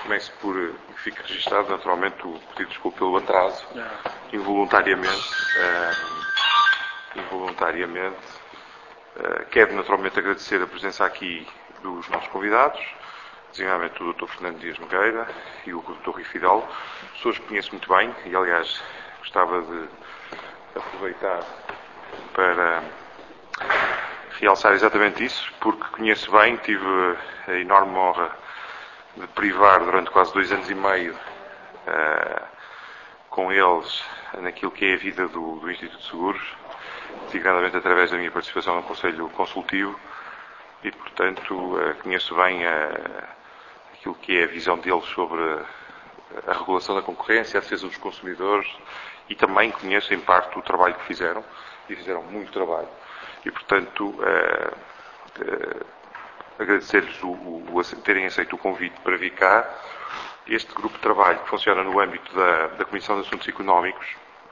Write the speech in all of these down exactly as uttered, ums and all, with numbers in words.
começo por que fique registado, naturalmente, o pedido de desculpa pelo atraso, involuntariamente, uh, involuntariamente. Uh, quero, naturalmente, agradecer a presença aqui dos nossos convidados, designadamente o doutor Fernando Dias Nogueira e o doutor Rui Fidalgo, pessoas que conheço muito bem e, aliás, gostava de aproveitar para realçar exatamente isso, porque conheço bem, tive a enorme honra de privar durante quase dois anos e meio uh, com eles naquilo que é a vida do, do Instituto de Seguros, designadamente através da minha participação no Conselho Consultivo e, portanto, uh, conheço bem uh, aquilo que é a visão deles sobre a regulação da concorrência, a defesa dos consumidores e também conheço em parte o trabalho que fizeram e fizeram muito trabalho. E, portanto, uh, uh, agradecer-lhes o, o, o terem aceito o convite para vir cá. Este grupo de trabalho, que funciona no âmbito da, da Comissão de Assuntos Económicos,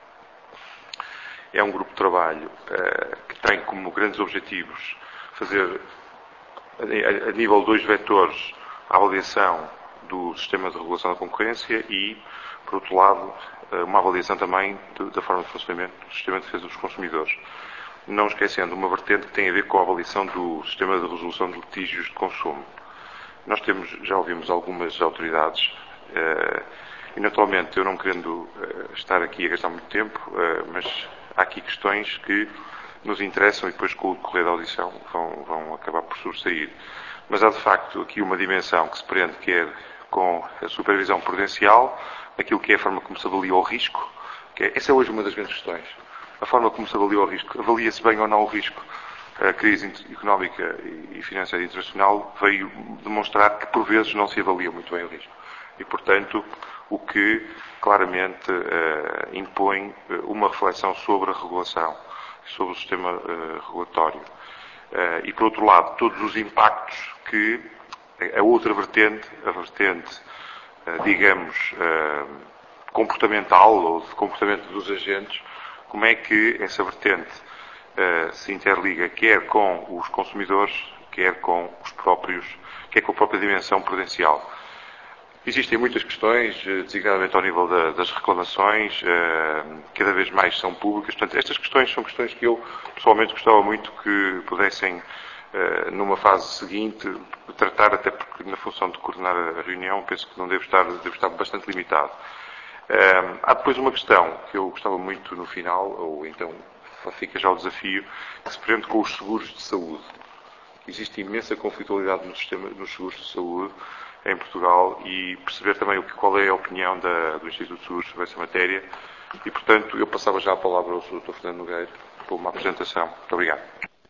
é um grupo de trabalho uh, que tem como grandes objetivos fazer, a, a nível de dois vetores, a avaliação do sistema de regulação da concorrência e, por outro lado, uh, uma avaliação também de, da forma de funcionamento do sistema de defesa dos consumidores. Não esquecendo uma vertente que tem a ver com a avaliação do sistema de resolução de litígios de consumo. Nós temos, já ouvimos algumas autoridades, uh, e naturalmente eu não querendo uh, estar aqui a gastar muito tempo, uh, mas há aqui questões que nos interessam e depois com o decorrer da audição vão, vão acabar por sobressair. Mas há de facto aqui uma dimensão que se prende quer com a supervisão prudencial, aquilo que é a forma como se avalia o risco, que é, essa é hoje uma das grandes questões. A forma como se avalia o risco, avalia-se bem ou não o risco. A crise económica e financeira internacional veio demonstrar que, por vezes, não se avalia muito bem o risco. E, portanto, o que claramente uh, impõe uma reflexão sobre a regulação, sobre o sistema uh, regulatório. Uh, e, por outro lado, todos os impactos que a outra vertente, a vertente, uh, digamos, uh, comportamental ou de comportamento dos agentes, como é que essa vertente uh, se interliga, quer com os consumidores, quer com os próprios, quer com a própria dimensão prudencial. Existem muitas questões, uh, designadamente ao nível da, das reclamações, uh, cada vez mais são públicas. Portanto, estas questões são questões que eu, pessoalmente, gostava muito que pudessem, uh, numa fase seguinte, tratar, até porque na função de coordenar a reunião, penso que não devo estar, devo estar bastante limitado. Um, há depois uma questão que eu gostava muito no final, ou então fica já o desafio, que se prende com os seguros de saúde. Existe imensa conflitualidade no sistema, nos seguros de saúde em Portugal e perceber também o que, qual é a opinião da, do Instituto de Seguros sobre essa matéria. E, portanto, eu passava já a palavra ao doutor Fernando Nogueira para uma apresentação. Muito obrigado.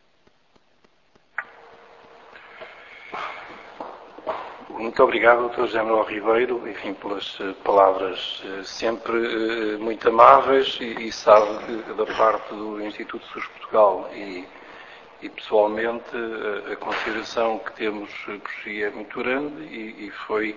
Muito obrigado, doutor José Manuel Ribeiro, enfim, pelas palavras sempre muito amáveis e, e sabe que da parte do Instituto de Seguros de Portugal e, e pessoalmente a, a consideração que temos por si é muito grande e, e foi,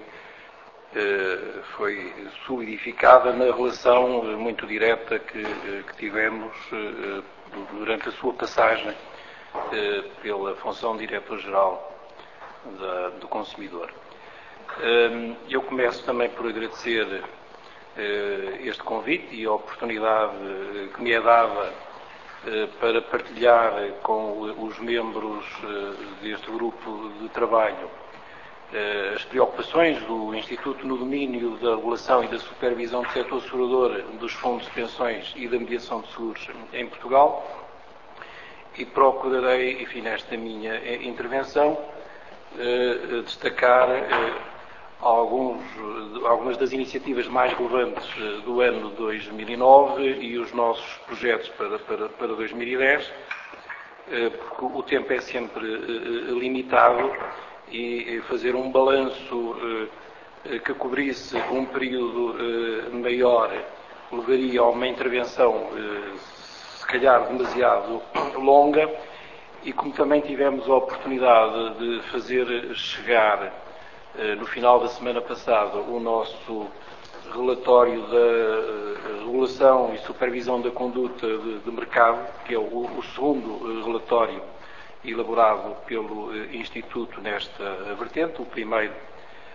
foi solidificada na relação muito direta que, que tivemos durante a sua passagem pela função de Diretor-Geral do Consumidor. Eu começo também por agradecer este convite e a oportunidade que me é dada para partilhar com os membros deste grupo de trabalho as preocupações do Instituto no domínio da regulação e da supervisão do setor segurador dos fundos de pensões e da mediação de seguros em Portugal e procurarei, enfim, nesta minha intervenção, destacar Alguns, algumas das iniciativas mais relevantes do ano dois mil e nove e os nossos projetos para, para, para dois mil e dez, porque o tempo é sempre limitado e fazer um balanço que cobrisse um período maior levaria a uma intervenção se calhar demasiado longa e como também tivemos a oportunidade de fazer chegar no final da semana passada o nosso relatório da regulação e supervisão da conduta de, de mercado, que é o, o segundo relatório elaborado pelo Instituto nesta vertente. O primeiro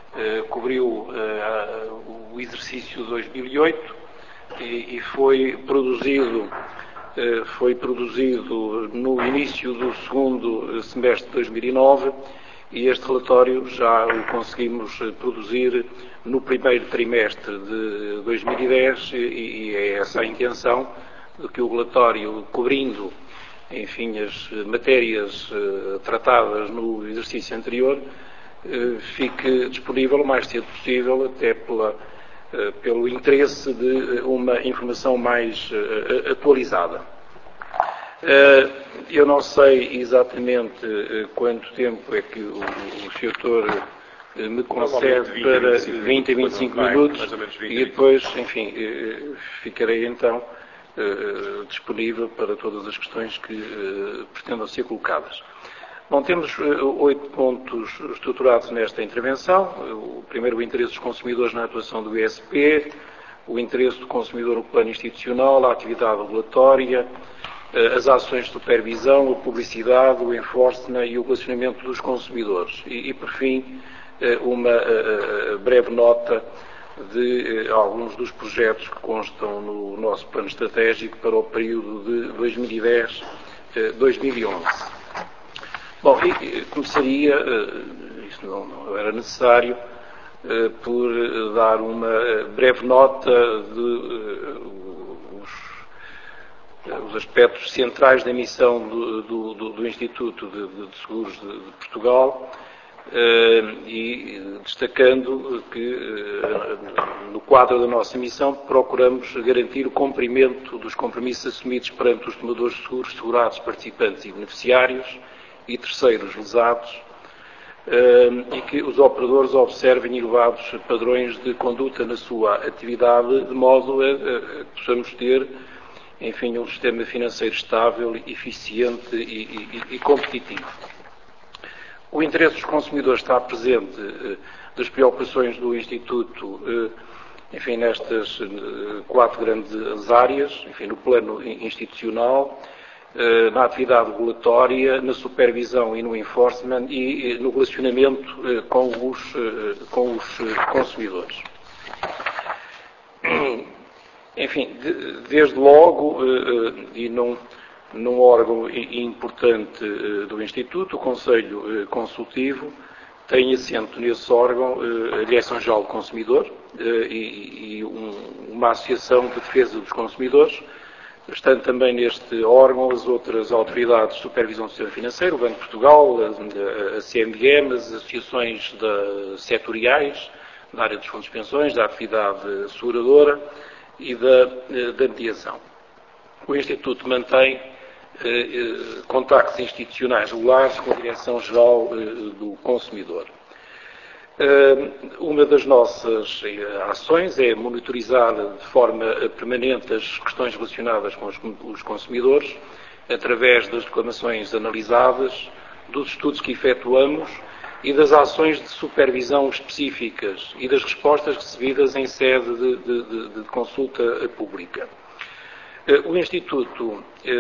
cobriu o exercício de dois mil e oito e foi produzido, foi produzido no início do segundo semestre de dois mil e nove e este relatório já o conseguimos produzir no primeiro trimestre de dois mil e dez e é essa a intenção de que o relatório, cobrindo, enfim, as matérias tratadas no exercício anterior, fique disponível o mais cedo possível, até pela, pelo interesse de uma informação mais atualizada. Eu não sei exatamente quanto tempo é que o, o senhor me concede para vinte a vinte e cinco minutos e depois, enfim, ficarei então disponível para todas as questões que pretendam ser colocadas. Bom, temos oito pontos estruturados nesta intervenção. O primeiro, o interesse dos consumidores na atuação do I S P, o interesse do consumidor no plano institucional, a atividade regulatória, as ações de supervisão, a publicidade, o enforcement e o relacionamento dos consumidores. E, e por fim, uma breve nota de alguns dos projetos que constam no nosso plano estratégico para o período de dois mil e dez a dois mil e onze. Bom, e começaria, isso não, não era necessário, por dar uma breve nota de os, os aspectos centrais da missão do, do, do Instituto de, de Seguros de, de Portugal e destacando que no quadro da nossa missão procuramos garantir o cumprimento dos compromissos assumidos perante os tomadores de seguros, segurados, participantes e beneficiários e terceiros lesados, e que os operadores observem elevados padrões de conduta na sua atividade, de modo a, a, a que possamos ter, enfim, um sistema financeiro estável, eficiente e, e, e competitivo. O interesse dos consumidores está presente das preocupações do Instituto, enfim, nestas quatro grandes áreas, enfim, no plano institucional, na atividade regulatória, na supervisão e no enforcement e no relacionamento com os, com os consumidores. Enfim, desde logo, e num, num órgão importante do Instituto, o Conselho Consultivo, tem assento nesse órgão a Direção-Geral do Consumidor e, e um, uma Associação de Defesa dos Consumidores, estando também neste órgão as outras autoridades de supervisão do sistema financeiro, o Banco de Portugal, a, a C M V M, as associações da, setoriais, da área dos fundos de pensões, da atividade seguradora e da, da mediação. O Instituto mantém eh, contactos institucionais regulares com a Direção-Geral eh, do Consumidor. Uma das nossas ações é monitorizar de forma permanente as questões relacionadas com os consumidores, através das reclamações analisadas, dos estudos que efetuamos e das ações de supervisão específicas e das respostas recebidas em sede de, de, de consulta pública. O Instituto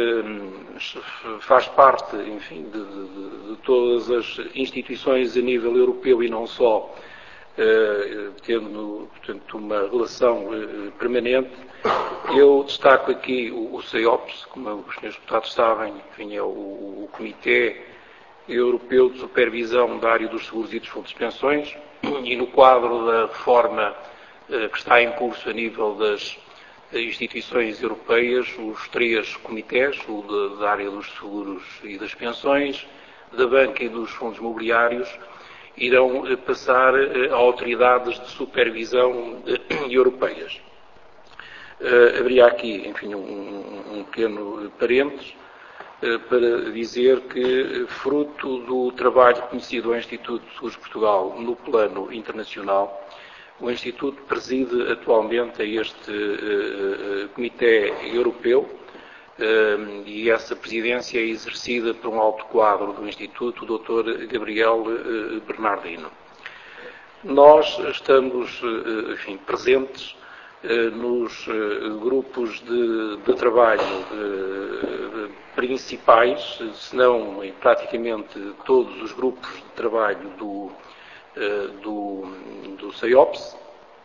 faz parte, enfim, de, de, de todas as instituições a nível europeu e não só, tendo, portanto, uma relação permanente. Eu destaco aqui o, o C E O P S, como os senhores deputados sabem, enfim, é o, o Comitê Europeu de Supervisão da área dos seguros e dos fundos de pensões, e no quadro da reforma que está em curso a nível das instituições europeias, os três comitês, o da área dos seguros e das pensões, da banca e dos fundos mobiliários, irão passar a autoridades de supervisão europeias. Haveria aqui, enfim, um, um pequeno parênteses para dizer que, fruto do trabalho conhecido ao Instituto de Seguros de Portugal no plano internacional, o Instituto preside atualmente a este uh, Comitê Europeu uh, e essa presidência é exercida por um alto quadro do Instituto, o doutor Gabriel uh, Bernardino. Nós estamos, uh, enfim, presentes uh, nos uh, grupos de, de trabalho uh, principais, se não em praticamente todos os grupos de trabalho do do, do CEOPS,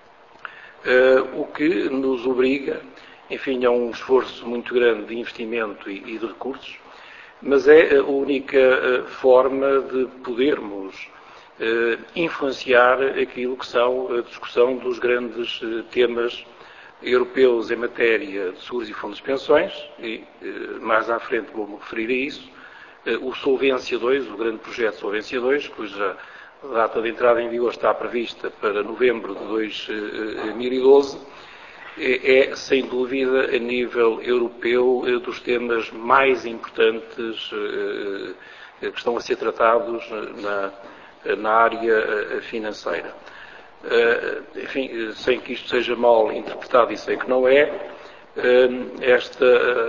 o que nos obriga, enfim, a um esforço muito grande de investimento e, e de recursos, mas é a única forma de podermos influenciar aquilo que são a discussão dos grandes temas europeus em matéria de seguros e fundos de pensões, e mais à frente vou-me referir a isso. O Solvência dois, o grande projeto Solvência dois, cuja data de entrada em vigor está prevista para novembro de dois mil e doze, é, sem dúvida, a nível europeu, dos temas mais importantes que estão a ser tratados na, na área financeira. Enfim, sem que isto seja mal interpretado, e sei que não é, Esta,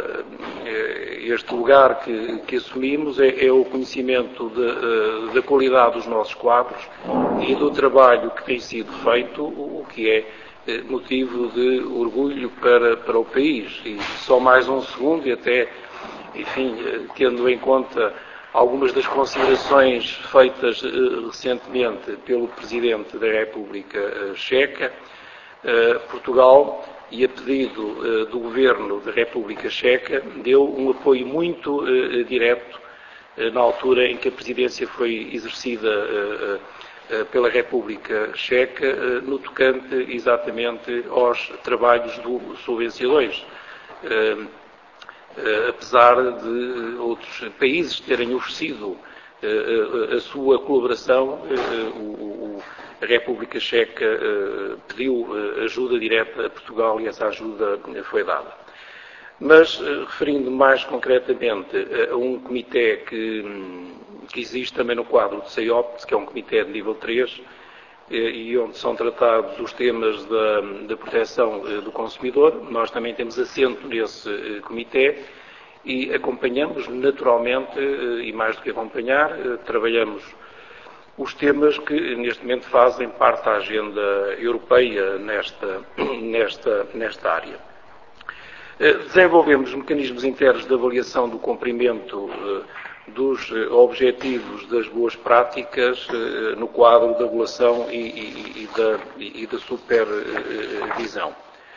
este lugar que, que assumimos é, é o conhecimento de, da qualidade dos nossos quadros e do trabalho que tem sido feito, o que é motivo de orgulho para, para o país. E só mais um segundo, e até, enfim, tendo em conta algumas das considerações feitas recentemente pelo Presidente da República Checa, Portugal, e a pedido uh, do Governo da República Checa, deu um apoio muito uh, direto uh, na altura em que a presidência foi exercida uh, uh, pela República Checa, uh, no tocante exatamente aos trabalhos do Solvência dois. Uh, uh, apesar de outros países terem oferecido uh, a sua colaboração, uh, o, a República Checa uh, pediu uh, ajuda direta a Portugal e essa ajuda foi dada. Mas, uh, referindo mais concretamente a um comitê que, que existe também no quadro do CEOPS, que é um comitê de nível três, uh, e onde são tratados os temas da, da proteção uh, do consumidor, nós também temos assento nesse uh, comitê e acompanhamos naturalmente, uh, e mais do que acompanhar, uh, trabalhamos os temas que neste momento fazem parte da agenda europeia nesta, nesta, nesta área. Desenvolvemos mecanismos internos de avaliação do cumprimento dos objetivos das boas práticas no quadro da regulação e, e, e, da, e da supervisão.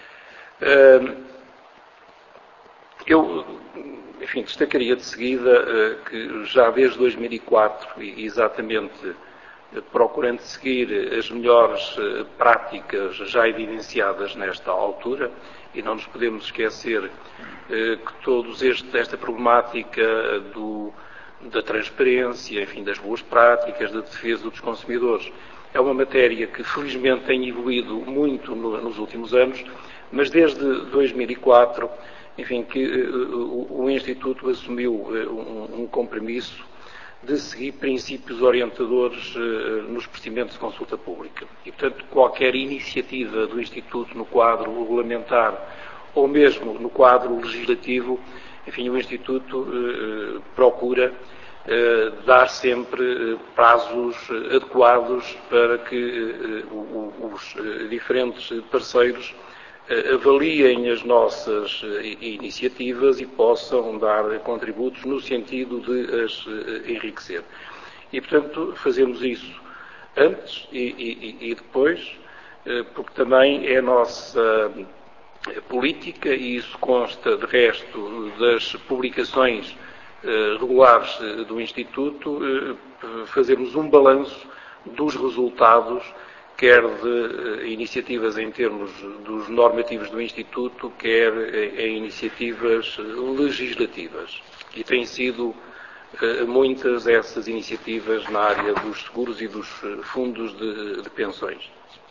Eu, enfim, destacaria de seguida que já desde dois mil e quatro, exatamente procurando seguir as melhores práticas já evidenciadas nesta altura, e não nos podemos esquecer que todos este, esta problemática do, da transparência, enfim, das boas práticas, da defesa dos consumidores, é uma matéria que felizmente tem evoluído muito no, nos últimos anos, mas desde dois mil e quatro, enfim, que uh, o, o Instituto assumiu uh, um, um compromisso de seguir princípios orientadores uh, nos procedimentos de consulta pública. E, portanto, qualquer iniciativa do Instituto no quadro regulamentar ou mesmo no quadro legislativo, enfim, o Instituto uh, procura uh, dar sempre uh, prazos adequados para que uh, os uh, diferentes parceiros avaliem as nossas iniciativas e possam dar contributos no sentido de as enriquecer. E, portanto, fazemos isso antes e, e, e depois, porque também é a nossa política, e isso consta, de resto, das publicações regulares do Instituto, fazermos um balanço dos resultados, quer de iniciativas em termos dos normativos do Instituto, quer em iniciativas legislativas. E têm sido muitas essas iniciativas na área dos seguros e dos fundos de, de pensões.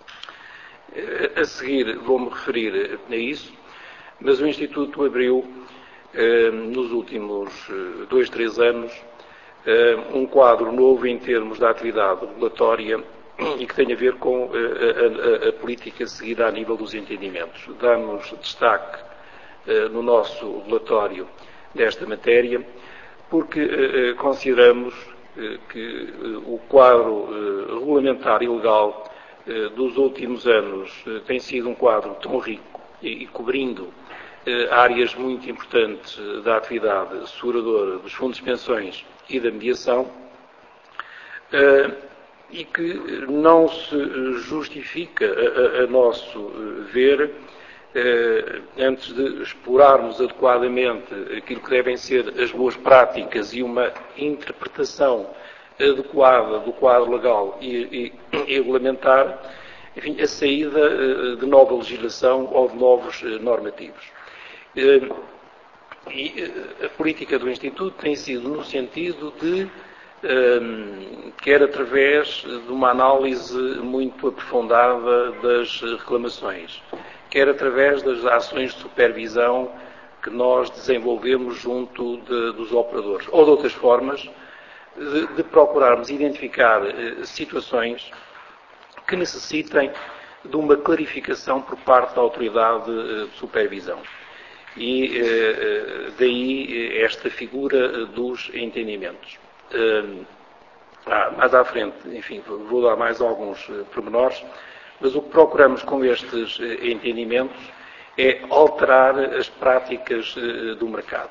A seguir vou-me referir a isso, mas o Instituto abriu, nos últimos dois, três anos, um quadro novo em termos da atividade regulatória e que tem a ver com a, a, a política seguida a nível dos entendimentos. Damos destaque uh, no nosso relatório desta matéria, porque uh, consideramos uh, que uh, o quadro uh, regulamentar e legal uh, dos últimos anos uh, tem sido um quadro tão rico e, e cobrindo uh, áreas muito importantes uh, da atividade seguradora dos fundos de pensões e da mediação, uh, e que não se justifica, a, a, a nosso ver, eh, antes de explorarmos adequadamente aquilo que devem ser as boas práticas e uma interpretação adequada do quadro legal e, e, e regulamentar, enfim, a saída de nova legislação ou de novos normativos. E a política do Instituto tem sido no sentido de, quer através de uma análise muito aprofundada das reclamações, quer através das ações de supervisão que nós desenvolvemos junto de, dos operadores, ou de outras formas, de, de procurarmos identificar situações que necessitem de uma clarificação por parte da autoridade de supervisão. E eh, daí esta figura dos entendimentos. Ah, mais à frente, enfim, vou dar mais alguns pormenores, mas o que procuramos com estes entendimentos é alterar as práticas do mercado.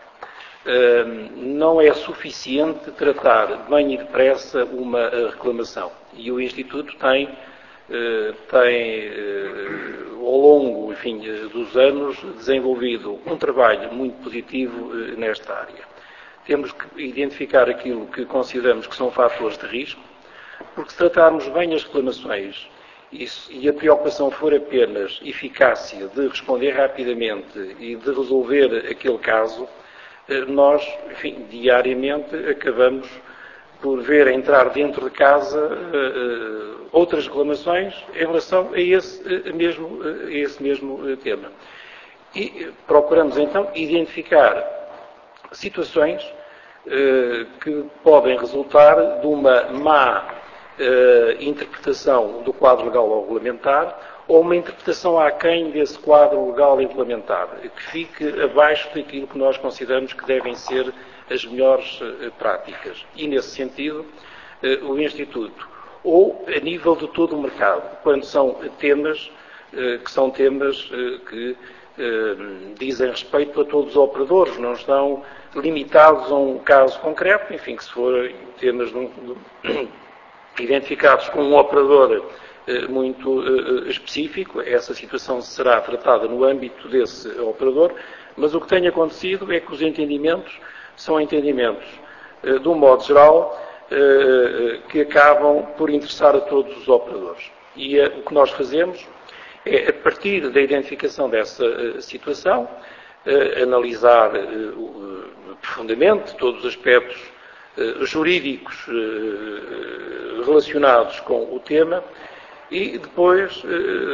Não é suficiente tratar bem e depressa uma reclamação. E o Instituto tem, tem ao longo, enfim, dos anos, desenvolvido um trabalho muito positivo nesta área. Temos que identificar aquilo que consideramos que são fatores de risco, porque se tratarmos bem as reclamações e a preocupação for apenas eficácia de responder rapidamente e de resolver aquele caso, nós, enfim, diariamente acabamos por ver entrar dentro de casa uh, outras reclamações em relação a esse, uh, mesmo, uh, a esse mesmo uh, tema. E uh, procuramos então identificar situações uh, que podem resultar de uma má uh, interpretação do quadro legal ou regulamentar ou uma interpretação aquém desse quadro legal e regulamentar, que fique abaixo daquilo que nós consideramos que devem ser as melhores uh, práticas. E, nesse sentido, uh, o Instituto, ou a nível de todo o mercado, quando são temas uh, que são temas uh, que uh, dizem respeito a todos os operadores, não estão limitados a um caso concreto, enfim, que se forem temas de um, de, identificados com um operador uh, muito uh, específico, essa situação será tratada no âmbito desse operador, mas o que tem acontecido é que os entendimentos são entendimentos, de um modo geral, que acabam por interessar a todos os operadores. E o que nós fazemos é, a partir da identificação dessa situação, analisar profundamente todos os aspectos jurídicos relacionados com o tema e depois,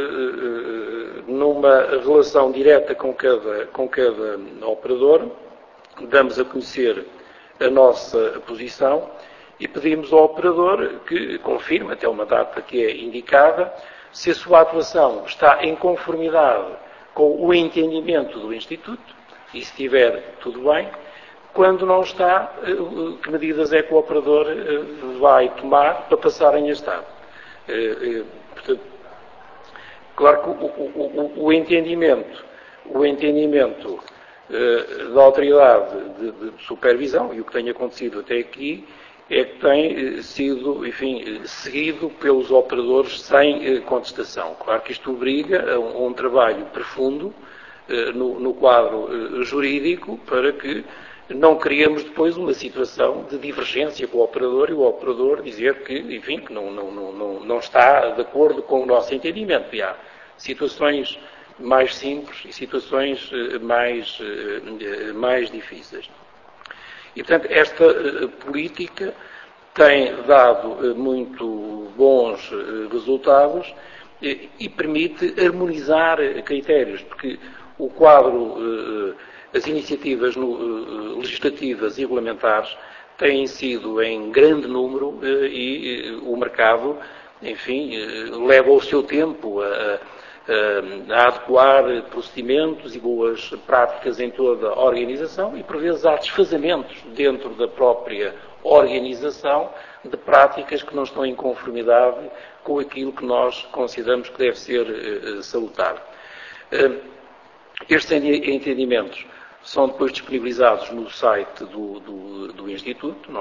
numa relação direta com cada, com cada operador, damos a conhecer a nossa posição e pedimos ao operador que confirme, até uma data que é indicada, se a sua atuação está em conformidade com o entendimento do Instituto, e se estiver tudo bem, quando não está, que medidas é que o operador vai tomar para passarem a estar. Portanto, claro que o, o, o, o entendimento, o entendimento da autoridade de, de supervisão, e o que tem acontecido até aqui, é que tem sido, enfim, seguido pelos operadores sem contestação. Claro que isto obriga a um, a um trabalho profundo no, no quadro jurídico para que não criemos depois uma situação de divergência com o operador e o operador dizer que, enfim, que não, não, não, não está de acordo com o nosso entendimento. E há situações mais simples e situações mais, mais difíceis. E, portanto, esta política tem dado muito bons resultados e permite harmonizar critérios, porque o quadro, as iniciativas legislativas e regulamentares têm sido em grande número e o mercado, enfim, leva o seu tempo a a adequar procedimentos e boas práticas em toda a organização e, por vezes, há desfazamentos dentro da própria organização de práticas que não estão em conformidade com aquilo que nós consideramos que deve ser uh, salutar. Uh, estes entendimentos são depois disponibilizados no site do, do, do Instituto, não é?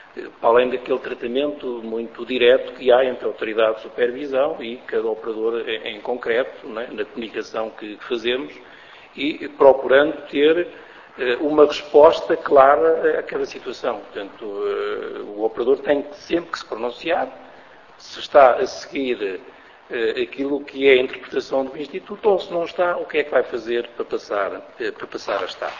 para além daquele tratamento muito direto que há entre a autoridade de supervisão e cada operador em concreto, não é? Na comunicação que fazemos, e procurando ter uma resposta clara a cada situação. Portanto, o operador tem sempre que se pronunciar se está a seguir aquilo que é a interpretação do Instituto ou se não está, o que é que vai fazer para passar, para passar a estar.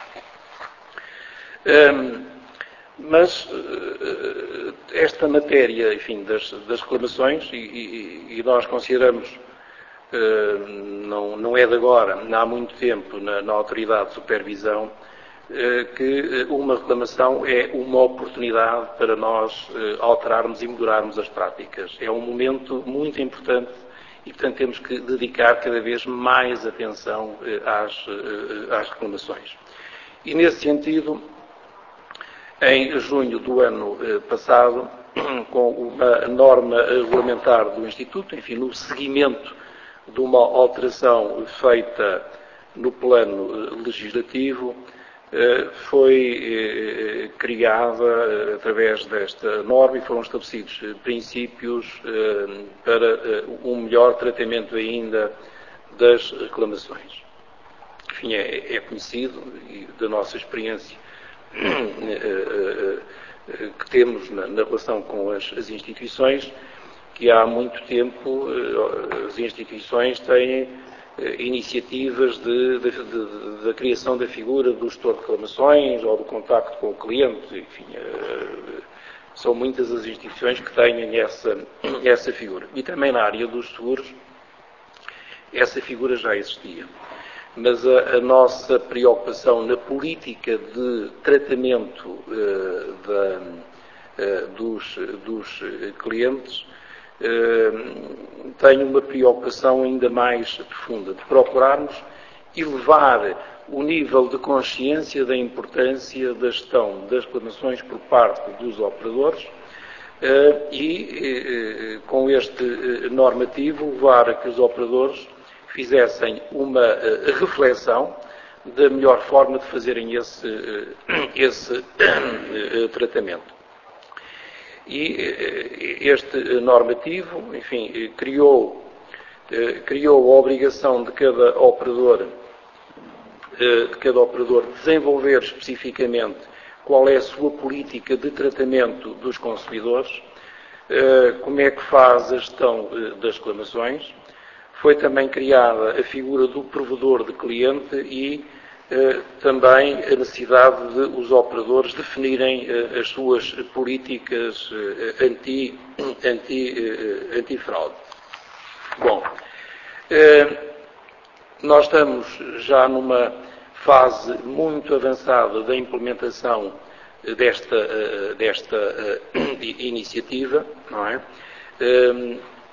Mas esta matéria, enfim, das, das reclamações, e, e, e nós consideramos, não, não é de agora, há muito tempo na, na autoridade de supervisão, que uma reclamação é uma oportunidade para nós alterarmos e melhorarmos as práticas. É um momento muito importante e, portanto, temos que dedicar cada vez mais atenção às, às reclamações. E, nesse sentido, em junho do ano passado, com uma norma regulamentar do Instituto, enfim, no seguimento de uma alteração feita no plano legislativo, foi criada, através desta norma, e foram estabelecidos princípios para um melhor tratamento ainda das reclamações. Enfim, é, é conhecido, e da nossa experiência que temos na, na relação com as, as instituições, que há muito tempo as instituições têm iniciativas de, de, de, da criação da figura do gestor de reclamações ou do contacto com o cliente. Enfim, são muitas as instituições que têm essa, essa figura. E também na área dos seguros, essa figura já existia. Mas a, a nossa preocupação na política de tratamento uh, da, uh, dos, dos clientes uh, tem uma preocupação ainda mais profunda, de procurarmos elevar o nível de consciência da importância da gestão das reclamações por parte dos operadores uh, e, uh, com este uh, normativo, levar a que os operadores fizessem uma uh, reflexão da melhor forma de fazerem esse, uh, esse uh, tratamento. E uh, este normativo, enfim, criou, uh, criou a obrigação de cada operador, uh, de cada operador desenvolver especificamente qual é a sua política de tratamento dos consumidores, uh, como é que faz a gestão uh, das reclamações. Foi também criada a figura do provedor de cliente e eh, também a necessidade de os operadores definirem eh, as suas políticas eh, anti, anti, eh, antifraude. Bom, eh, nós estamos já numa fase muito avançada da implementação desta, eh, desta eh, iniciativa, não é? Eh,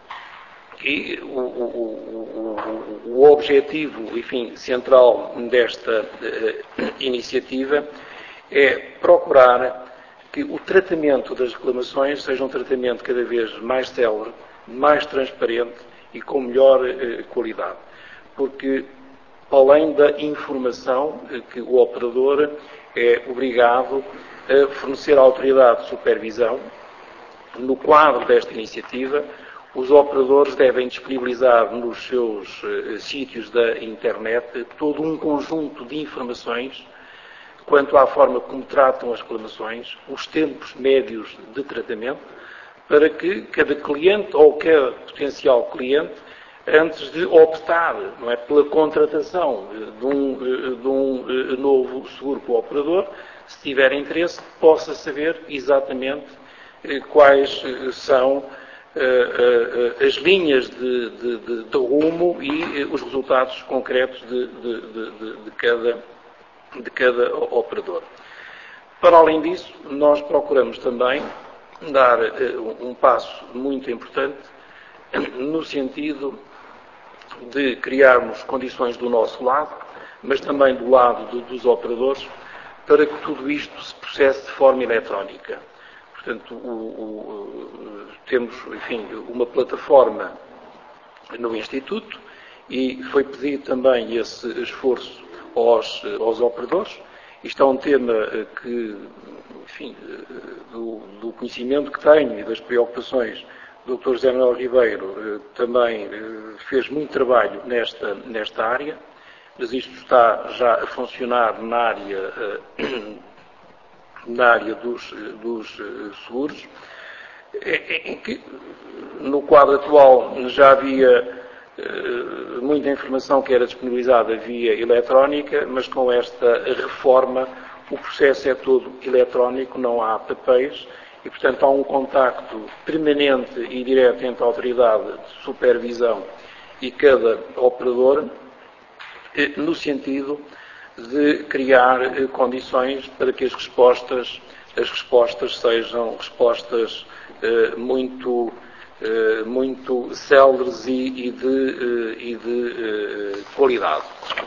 E o, o, o, o objetivo, enfim, central desta uh, iniciativa é procurar que o tratamento das reclamações seja um tratamento cada vez mais célere, mais transparente e com melhor uh, qualidade. Porque, além da informação uh, que o operador é obrigado a fornecer à autoridade de supervisão, no quadro desta iniciativa, os operadores devem disponibilizar nos seus uh, sítios da internet todo um conjunto de informações quanto à forma como tratam as reclamações, os tempos médios de tratamento, para que cada cliente ou cada potencial cliente, antes de optar, não é, pela contratação de um, de um novo seguro para o operador, se tiver interesse, possa saber exatamente uh, quais uh, são as linhas de, de, de, de rumo e os resultados concretos de, de, de, de, cada, de cada operador. Para além disso, nós procuramos também dar um passo muito importante no sentido de criarmos condições do nosso lado, mas também do lado do, dos operadores, para que tudo isto se processe de forma eletrónica. Portanto, o, o, temos, enfim, uma plataforma no Instituto e foi pedido também esse esforço aos, aos operadores Isto é um tema que, enfim, do, do conhecimento que tenho e das preocupações do doutor José Manuel Ribeiro também fez muito trabalho nesta, nesta área, mas isto está já a funcionar na área, na área dos, dos seguros, em que no quadro atual já havia muita informação que era disponibilizada via eletrónica, mas com esta reforma o processo é todo eletrónico, não há papéis e, portanto, há um contacto permanente e direto entre a autoridade de supervisão e cada operador, no sentido de criar condições para que as respostas, as respostas sejam respostas muito muito céleres e, e de, e de qualidade.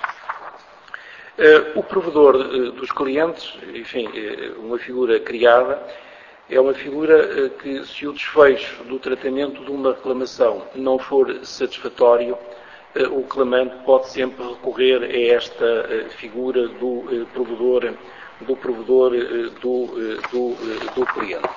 O provedor dos clientes, enfim, uma figura criada, é uma figura que, se o desfecho do tratamento de uma reclamação não for satisfatório, o reclamante pode sempre recorrer a esta figura do provedor, do provedor do, do, do cliente.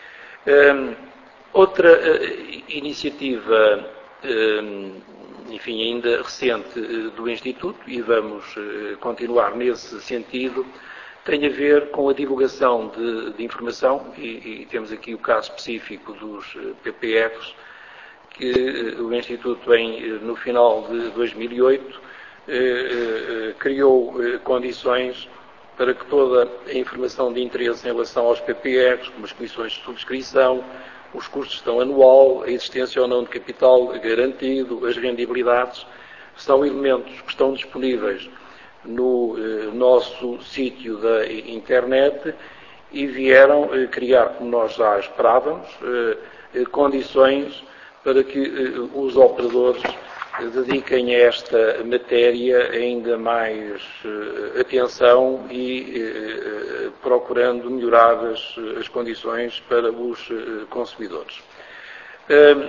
Outra uh, iniciativa, uh, enfim, ainda recente uh, do Instituto, e vamos uh, continuar nesse sentido, tem a ver com a divulgação de, de informação, e, e temos aqui o caso específico dos uh, P P Rs, que uh, o Instituto, em, uh, no final de dois mil e oito, uh, uh, criou uh, condições para que toda a informação de interesse em relação aos P P Rs, como as comissões de subscrição, os custos de gestão anual, a existência ou não de capital garantido, as rendibilidades, são elementos que estão disponíveis no eh, nosso sítio da internet e vieram eh, criar, como nós já esperávamos, eh, condições para que eh, os operadores dediquem a esta matéria ainda mais uh, atenção e uh, procurando melhorar as, as condições para os uh, consumidores. Uh,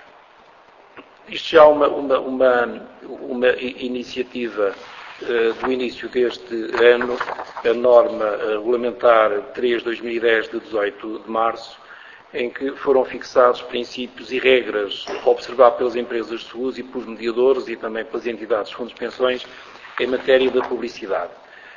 isto já é uma, uma, uma, uma iniciativa uh, do início deste ano, a norma regulamentar três barra dois mil e dez de dezoito de março, em que foram fixados princípios e regras a observar pelas empresas de seguros e pelos mediadores e também pelas entidades de fundos de pensões em matéria da publicidade.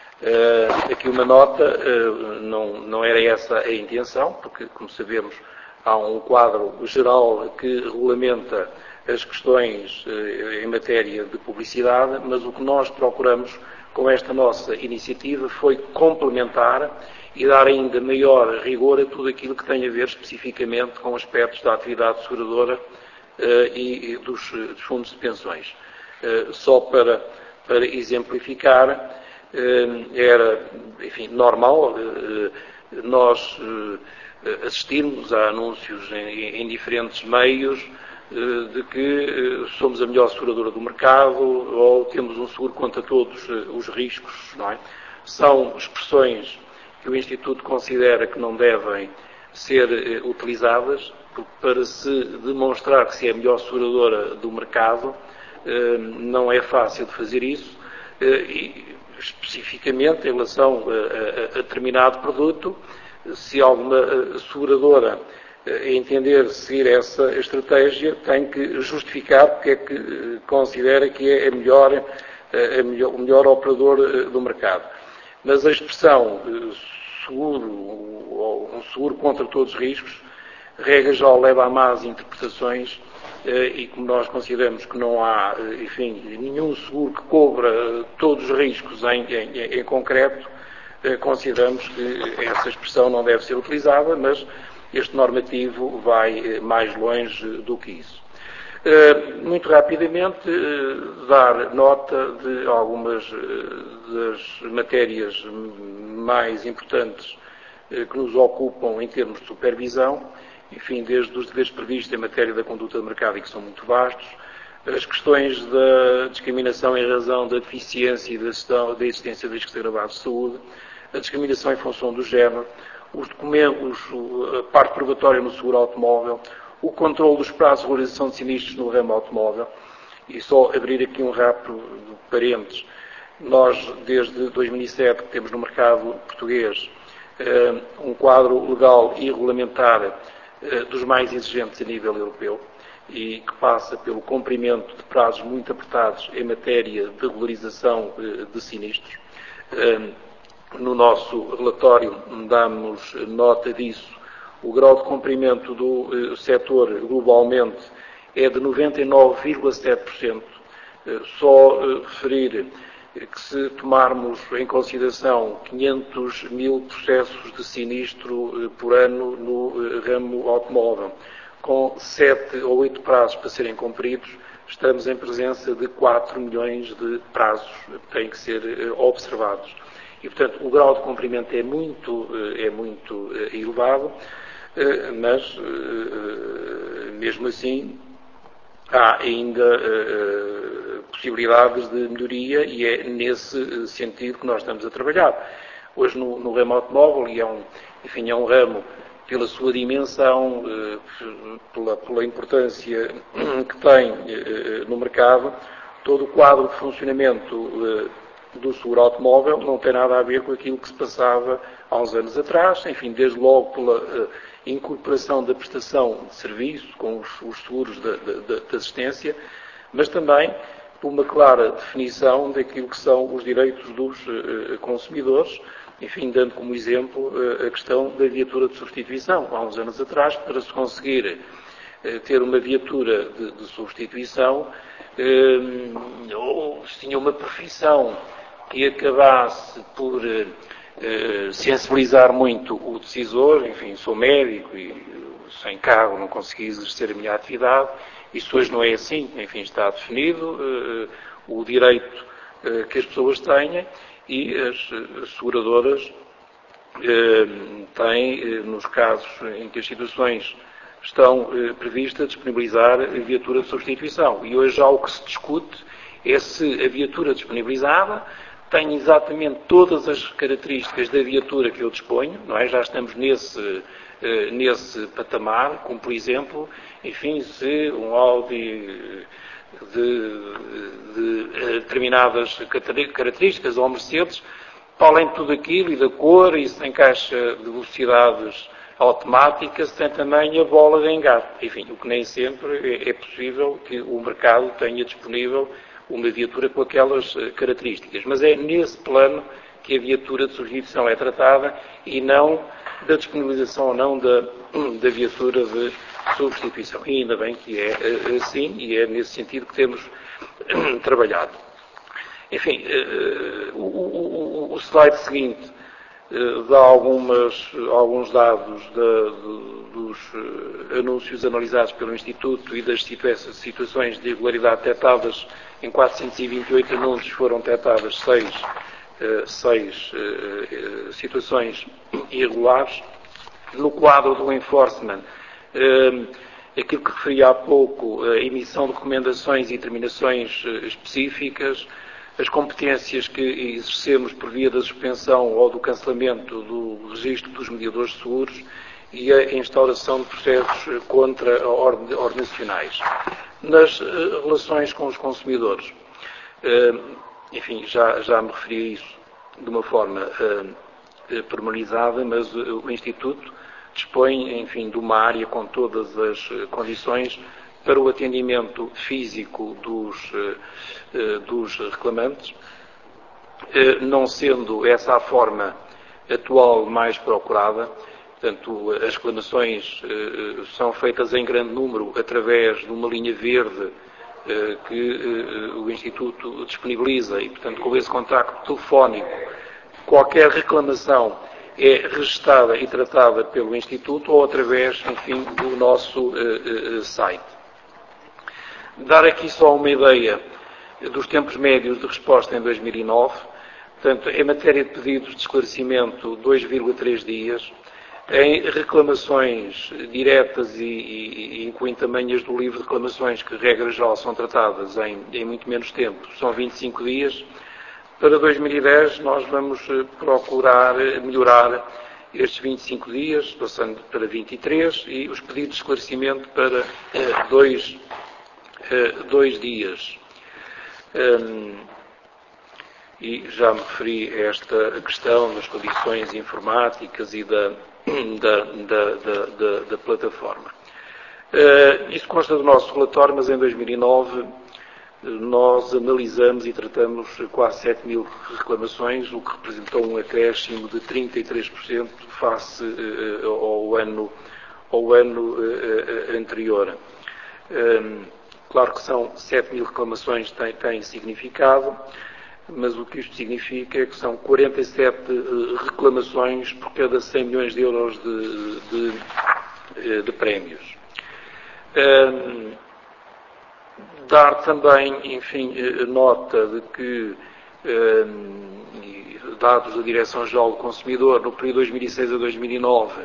Uh, aqui uma nota, uh, não, não era essa a intenção, porque, como sabemos, há um quadro geral que regulamenta as questões uh, em matéria de publicidade, mas o que nós procuramos com esta nossa iniciativa foi complementar e dar ainda maior rigor a tudo aquilo que tem a ver especificamente com aspectos da atividade seguradora uh, e, e dos, dos fundos de pensões. Uh, só para, para exemplificar, uh, era, enfim, normal uh, nós uh, assistirmos a anúncios em, em diferentes meios uh, de que uh, somos a melhor seguradora do mercado ou temos um seguro contra todos uh, os riscos, não é? São expressões que o Instituto considera que não devem ser eh, utilizadas, porque para se demonstrar que se é a melhor seguradora do mercado, eh, não é fácil de fazer isso, eh, e especificamente em relação a, a, a determinado produto, se alguma seguradora eh, entender seguir essa estratégia, tem que justificar porque é que eh, considera que é a melhor, a melhor, o melhor operador eh, do mercado. Mas a expressão seguro, ou um seguro contra todos os riscos, regra já leva a más interpretações e como nós consideramos que não há, enfim, nenhum seguro que cobra todos os riscos em, em, em concreto, consideramos que essa expressão não deve ser utilizada, mas este normativo vai mais longe do que isso. Muito rapidamente, dar nota de algumas das matérias mais importantes que nos ocupam em termos de supervisão, enfim, desde os deveres previstos em matéria da conduta de mercado e que são muito vastos, as questões da discriminação em razão da deficiência e da, gestão, da existência de riscos agravados de saúde, a discriminação em função do género, os documentos, a parte probatória no seguro automóvel, o controle dos prazos de regularização de sinistros no ramo automóvel, e só abrir aqui um rápido parênteses, Nós, desde dois mil e sete, que temos no mercado português um quadro legal e regulamentar dos mais exigentes a nível europeu e que passa pelo cumprimento de prazos muito apertados em matéria de regularização de sinistros. No nosso relatório damos nota disso. O grau de cumprimento do setor globalmente é de noventa e nove vírgula sete por cento. Só referir que se tomarmos em consideração quinhentos mil processos de sinistro por ano no ramo automóvel, com sete ou oito prazos para serem cumpridos, estamos em presença de quatro milhões de prazos que têm que ser observados. E, portanto, o grau de cumprimento é muito, é muito elevado, mas, mesmo assim, há ainda possibilidades de melhoria e é nesse sentido que nós estamos a trabalhar. Hoje, no, no ramo automóvel, e é um, enfim, é um ramo pela sua dimensão, pela, pela importância que tem no mercado, todo o quadro de funcionamento do seguro automóvel não tem nada a ver com aquilo que se passava há uns anos atrás, enfim, desde logo pela incorporação da prestação de serviço com os, os seguros de, de, de assistência, mas também por uma clara definição daquilo que são os direitos dos uh, consumidores, enfim, dando como exemplo uh, a questão da viatura de substituição. Há uns anos atrás, para se conseguir uh, ter uma viatura de, de substituição, uh, ou se tinha uma profissão que acabasse por uh, sensibilizar muito o decisor, enfim, sou médico e sem carro não consegui exercer a minha atividade. Isso hoje não é assim, enfim, está definido uh, o direito uh, que as pessoas têm e as, as seguradoras uh, têm, uh, nos casos em que as situações estão uh, previstas, disponibilizar a viatura de substituição. E hoje já o que se discute é se a viatura disponibilizada tem exatamente todas as características da viatura que eu disponho, não é? Já estamos nesse nesse patamar, como por exemplo, enfim, se um Audi de, de determinadas características ou Mercedes, para além de tudo aquilo e da cor, e se tem caixa de velocidades automáticas, tem também a bola de engate. Enfim, o que nem sempre é possível que o mercado tenha disponível uma viatura com aquelas características. Mas é nesse plano que a viatura de substituição é tratada e não da disponibilização ou não da, da viatura de substituição. E ainda bem que é assim e é nesse sentido que temos trabalhado. Enfim, o, o, o slide seguinte dá algumas, alguns dados da, dos anúncios analisados pelo Instituto e das situações de irregularidade detectadas. Em quatrocentos e vinte e oito anúncios foram detectadas seis seis uh, situações irregulares. No quadro do enforcement, uh, aquilo que referi há pouco, a emissão de recomendações e determinações uh, específicas, as competências que exercemos por via da suspensão ou do cancelamento do registro dos mediadores de seguros e a instauração de processos contra ordens nacionais. Nas uh, relações com os consumidores, uh, enfim, já, já me referi a isso de uma forma uh, pormenorizada, mas uh, o Instituto dispõe, enfim, de uma área com todas as uh, condições para o atendimento físico dos, uh, uh, dos reclamantes, uh, não sendo essa a forma atual mais procurada. Portanto, as reclamações uh, são feitas em grande número através de uma linha verde que uh, o Instituto disponibiliza e, portanto, com esse contacto telefónico, qualquer reclamação é registada e tratada pelo Instituto ou através, enfim, do nosso uh, uh, site. Dar aqui só uma ideia dos tempos médios de resposta em dois mil e nove. Portanto, em matéria de pedidos de esclarecimento, dois vírgula três dias. Em reclamações diretas e, e, e incluindo também as do livro de reclamações, que, regra geral, são tratadas em, em muito menos tempo, são vinte e cinco dias. Para dois mil e dez, nós vamos procurar melhorar estes vinte e cinco dias, passando para vinte e três, e os pedidos de esclarecimento para eh, dois, eh, dois dias. Um, e já me referi a esta questão das condições informáticas e da, da, da, da, da, da plataforma. Uh, isso consta do nosso relatório, mas em dois mil e nove nós analisamos e tratamos quase sete mil reclamações, o que representou um acréscimo de trinta e três por cento face uh, ao ano, ao ano uh, anterior. Um, claro que são sete mil reclamações, tem, tem significado, mas o que isto significa é que são quarenta e sete uh, reclamações por cada cem milhões de euros de, de, de, de prémios. Um, dar também, enfim, nota de que, um, dados da Direção-Geral do Consumidor, no período dois mil e seis a dois mil e nove,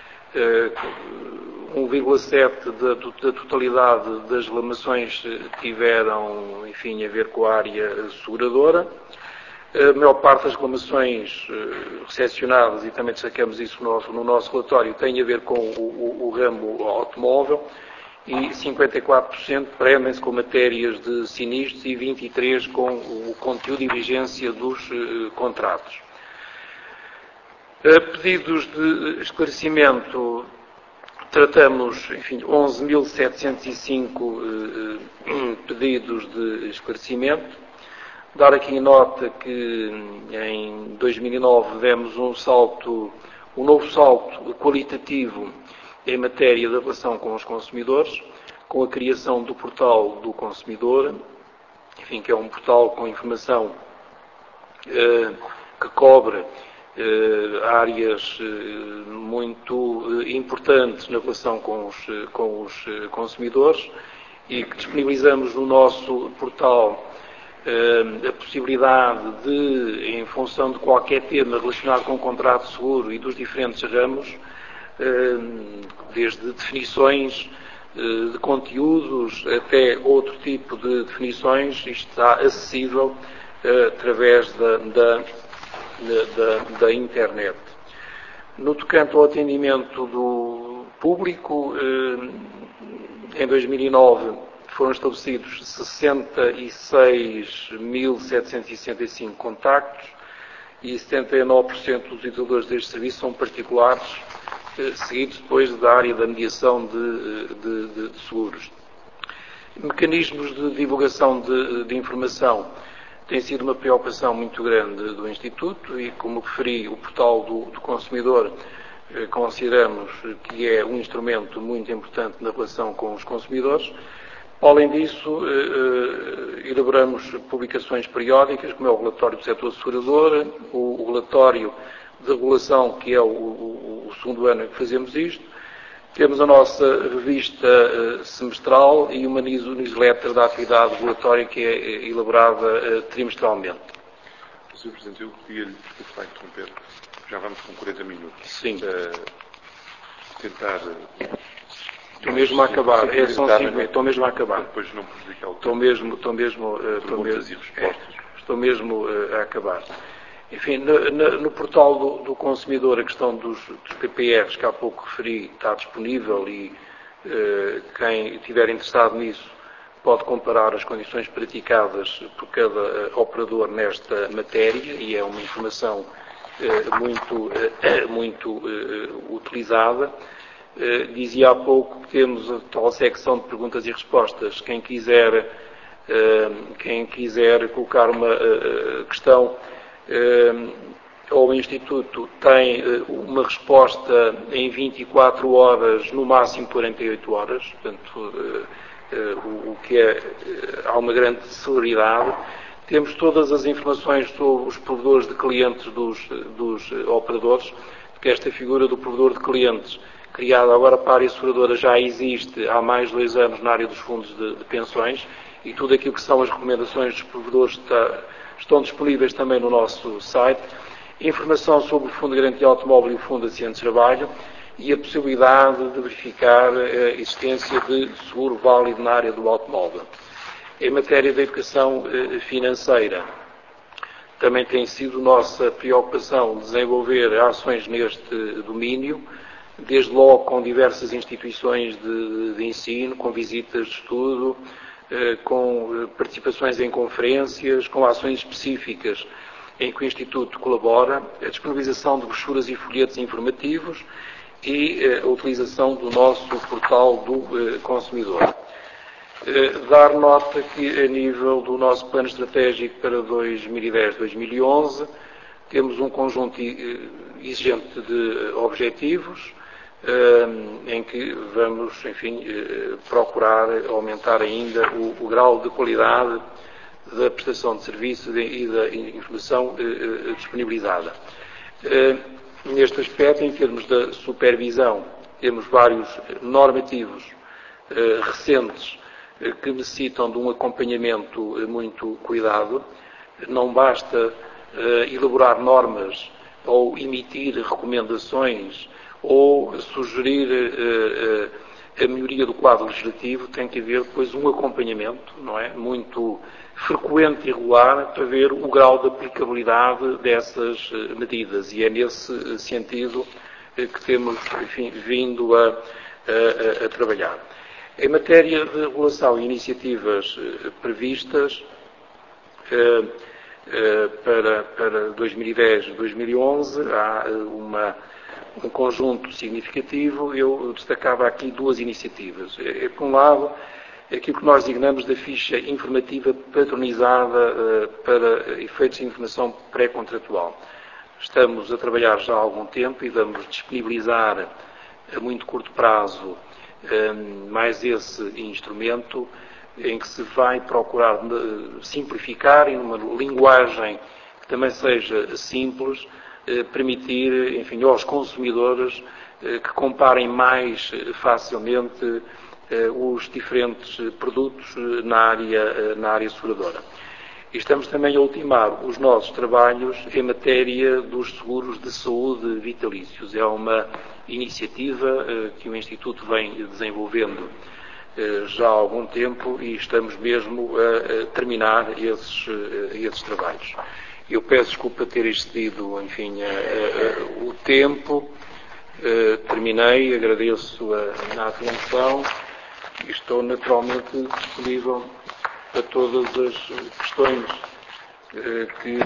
um vírgula sete da, da totalidade das reclamações tiveram, enfim, a ver com a área seguradora. A maior parte das reclamações recepcionadas, e também destacamos isso no nosso, no nosso relatório, tem a ver com o, o, o ramo automóvel, e cinquenta e quatro por cento prendem-se com matérias de sinistros e vinte e três por cento com o conteúdo e vigência dos uh, contratos. Uh, pedidos de esclarecimento, tratamos, enfim, onze mil setecentos e cinco uh, pedidos de esclarecimento. Dar aqui nota que em dois mil e nove demos um salto, um novo salto qualitativo em matéria da relação com os consumidores, com a criação do portal do consumidor, enfim, que é um portal com informação eh, que cobre eh, áreas eh, muito eh, importantes na relação com os, com os consumidores e que disponibilizamos no nosso portal eh, a possibilidade de, em função de qualquer tema relacionado com o contrato de seguro e dos diferentes ramos, desde definições de conteúdos até outro tipo de definições, isto está acessível através da, da, da, da internet. No tocante ao atendimento do público, em dois mil e nove foram estabelecidos sessenta e seis mil setecentos e sessenta e cinco contactos e setenta e nove por cento dos utilizadores deste serviço são particulares, seguidos depois da área da mediação de, de, de, de seguros. Mecanismos de divulgação de, de informação tem sido uma preocupação muito grande do Instituto e, como referi, o portal do, do consumidor eh, consideramos que é um instrumento muito importante na relação com os consumidores. Além disso, eh, elaboramos publicações periódicas, como é o relatório do setor segurador, o, o relatório de regulação, que é o, o, o segundo ano em que fazemos isto. Temos a nossa revista uh, semestral e uma newsletter da atividade regulatória que é uh, elaborada uh, trimestralmente. senhor Presidente, eu queria-lhe, desculpe lá interromper, já vamos com quarenta minutos. Sim. Uh, tentar... Estou mesmo a acabar. É, são cinco, estou mesmo a acabar. Depois não prejudicar o tempo. Estou mesmo, estou mesmo, uh, estou mesmo, e respostas. É, estou mesmo uh, a acabar. Enfim, no, no, no portal do, do consumidor, a questão dos, dos P P Rs, que há pouco referi, está disponível e uh, quem estiver interessado nisso pode comparar as condições praticadas por cada uh, operador nesta matéria e é uma informação uh, muito, uh, muito uh, utilizada. Uh, dizia há pouco que temos a tal secção de perguntas e respostas. Quem quiser, uh, quem quiser colocar uma uh, questão ao Instituto tem uma resposta em vinte e quatro horas, no máximo quarenta e oito horas, portanto, o que é, há uma grande celeridade. Temos todas as informações sobre os provedores de clientes dos, dos operadores, porque esta figura do provedor de clientes, criada agora para a área seguradora, já existe há mais de dois anos na área dos fundos de, de pensões, e tudo aquilo que são as recomendações dos provedores está, estão disponíveis também no nosso site. Informação sobre o Fundo de Garantia Automóvel e o Fundo de Acidente de Trabalho e a possibilidade de verificar a existência de seguro válido na área do automóvel. Em matéria de educação financeira, também tem sido nossa preocupação desenvolver ações neste domínio, desde logo com diversas instituições de, de ensino, com visitas de estudo, com participações em conferências, com ações específicas em que o Instituto colabora, a disponibilização de brochuras e folhetos informativos e a utilização do nosso portal do consumidor. Dar nota que, a nível do nosso plano estratégico para dois mil e dez a dois mil e onze, temos um conjunto exigente de objetivos, em que vamos, enfim, procurar aumentar ainda o, o grau de qualidade da prestação de serviços e da informação disponibilizada. Neste aspecto, em termos da supervisão, temos vários normativos recentes que necessitam de um acompanhamento muito cuidado. Não basta elaborar normas ou emitir recomendações ou sugerir uh, uh, a melhoria do quadro legislativo, tem que haver depois um acompanhamento, não é, muito frequente e regular para ver o grau de aplicabilidade dessas uh, medidas, e é nesse uh, sentido uh, que temos, enfim, vindo a, a, a trabalhar. Em matéria de regulação e iniciativas uh, previstas uh, uh, para, para dois mil e dez a dois mil e onze, há uh, uma um conjunto significativo. Eu destacava aqui duas iniciativas. É, por um lado, aquilo que nós designamos da ficha informativa padronizada uh, para efeitos de informação pré-contratual. Estamos a trabalhar já há algum tempo e vamos disponibilizar a muito curto prazo um, mais esse instrumento, em que se vai procurar uh, simplificar em uma linguagem que também seja simples, permitir, enfim, aos consumidores que comparem mais facilmente os diferentes produtos na área, na área seguradora. E estamos também a ultimar os nossos trabalhos em matéria dos seguros de saúde vitalícios. É uma iniciativa que o Instituto vem desenvolvendo já há algum tempo e estamos mesmo a terminar esses, esses trabalhos. Eu peço desculpa ter excedido, enfim, a, a, o tempo. Uh, terminei, agradeço a, a atenção e estou naturalmente disponível para todas as questões uh, que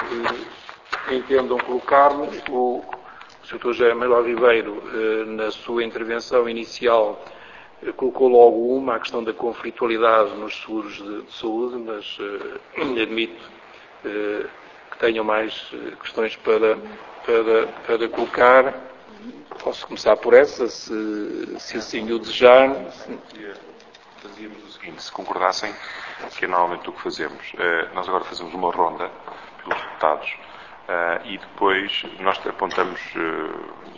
uh, entendam colocar-me. O, o senhor José Manuel Ribeiro, uh, na sua intervenção inicial, uh, colocou logo uma, a questão da conflitualidade nos seguros de, de saúde, mas uh, admito uh, que tenham mais questões para, para, para colocar. Posso começar por essa, se, se assim o desejar. Fazíamos o seguinte, se concordassem, que é normalmente o que fazemos. Uh, nós agora fazemos uma ronda pelos deputados uh, e depois nós apontamos, uh,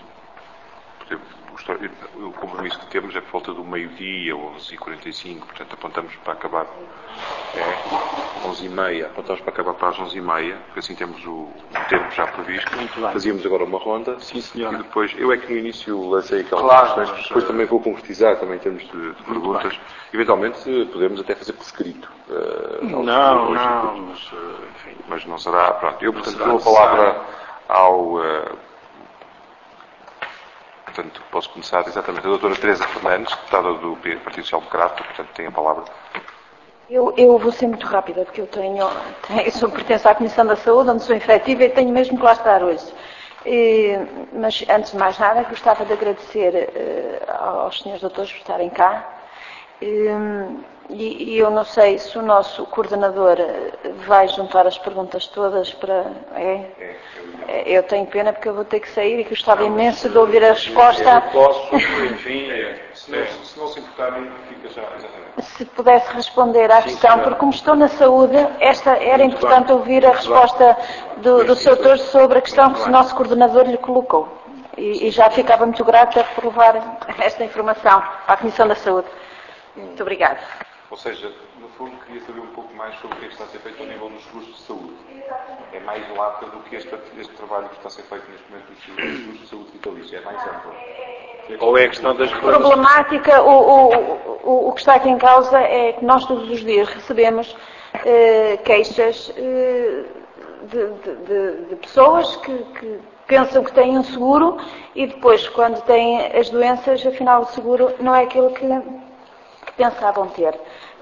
o compromisso que temos é por volta do meio-dia, onze e quarenta e cinco, portanto apontamos para acabar é, onze e meia, apontamos para acabar para as onze e meia, porque assim temos o, o tempo já previsto. Fazíamos agora uma ronda. Sim, senhor. E depois, eu é que no início lancei aquelas claro, questões, mas, depois também vou concretizar também em termos de, de perguntas. Bem. Eventualmente podemos até fazer por escrito. Uh, não, não, mas, enfim, mas não será, pronto. Eu, portanto, dou a palavra ao... Uh, Portanto, posso começar exatamente. A doutora Teresa Fernandes, deputada do Partido Social Democrata, portanto, tem a palavra. Eu, eu vou ser muito rápida, porque eu tenho, tenho sou pertenço à Comissão da Saúde, onde sou efetiva e tenho mesmo que lá estar hoje. E, mas, antes de mais nada, gostava de agradecer uh, aos senhores doutores por estarem cá. E, e eu não sei se o nosso coordenador vai juntar as perguntas todas para... É? Eu tenho pena porque eu vou ter que sair e gostava não, imenso de ouvir a resposta. Eu posso, enfim, é, se, não, se não se importarem, fica já, exatamente. Se pudesse responder à Sim, questão, senhora. Porque como estou na saúde, esta era Muito importante bem. ouvir a Muito resposta bem. do, do seu doutor sobre a questão Muito que bem. o nosso coordenador lhe colocou. E, e já ficava muito grata por levar esta informação à Comissão da Saúde. Muito obrigada. Ou seja, no fundo, queria saber um pouco mais sobre o que é que está a ser feito ao nível dos seguros de saúde. É mais lata do que este, este trabalho que está a ser feito neste momento dos seguros de saúde vitalício. É mais amplo. Ou é a questão das problemática, o, o, o, o que está aqui em causa é que nós todos os dias recebemos eh, queixas eh, de, de, de, de pessoas que, que pensam que têm um seguro e depois, quando têm as doenças, afinal o seguro não é aquilo que pensavam ter.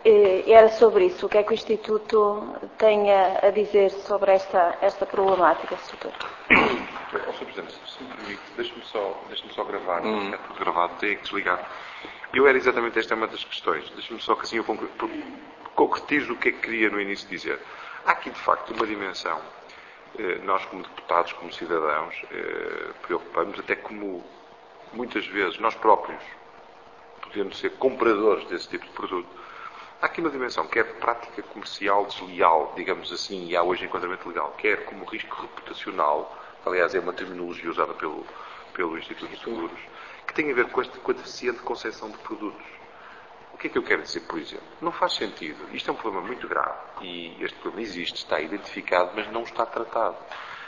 era sobre isso. O que é que o Instituto tem a dizer sobre esta, esta problemática, doutor? Senhor Presidente, se me permite, deixe-me só, deixe só gravar, hum. é tudo gravado, tenho que desligar. Eu era exatamente esta uma das questões. Deixe-me só que assim eu concretizo o que é que queria no início dizer. Há aqui, de facto, uma dimensão. Nós, como deputados, como cidadãos, preocupamos, até como, muitas vezes, nós próprios, podendo ser compradores desse tipo de produto, há aqui uma dimensão que é de prática comercial desleal, digamos assim, e há hoje enquadramento legal, quer como risco reputacional, aliás, é uma terminologia usada pelo, pelo Instituto de Seguros, que tem a ver com, este, com a deficiente concepção de produtos. O que é que eu quero dizer, por exemplo? Não faz sentido. Isto é um problema muito grave e este problema existe, está identificado, mas não está tratado.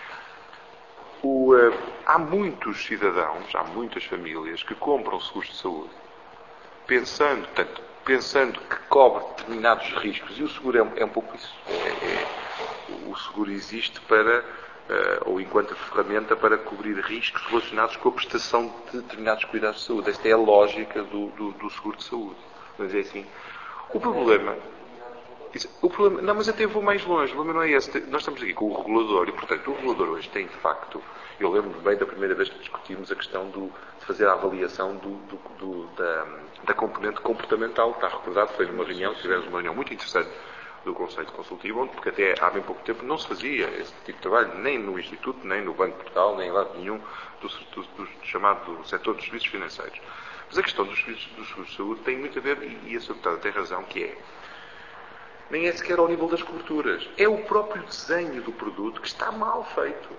O, uh, há muitos cidadãos, há muitas famílias que compram seguros de saúde pensando, portanto, pensando que cobre determinados riscos, e o seguro é, é um pouco isso. É, é, o seguro existe para, uh, ou enquanto ferramenta, para cobrir riscos relacionados com a prestação de determinados cuidados de saúde. Esta é a lógica do, do, do seguro de saúde. Mas é assim. O problema, o problema... Não, mas até vou mais longe. O problema não é esse. Nós estamos aqui com o regulador e, portanto, o regulador hoje tem, de facto... Eu lembro-me bem da primeira vez que discutimos a questão do, de fazer a avaliação do, do, do, da, da componente comportamental. Está recordado? Foi numa reunião, tivemos uma reunião muito interessante do Conselho Consultivo, onde, porque até há bem pouco tempo não se fazia esse tipo de trabalho, nem no Instituto, nem no Banco de Portugal, nem em lado nenhum do, do, do chamado setor dos serviços financeiros. Mas a questão dos seguros de saúde tem muito a ver, e a senhora deputada tem razão, que é, nem é sequer ao nível das coberturas. É o próprio desenho do produto que está mal feito.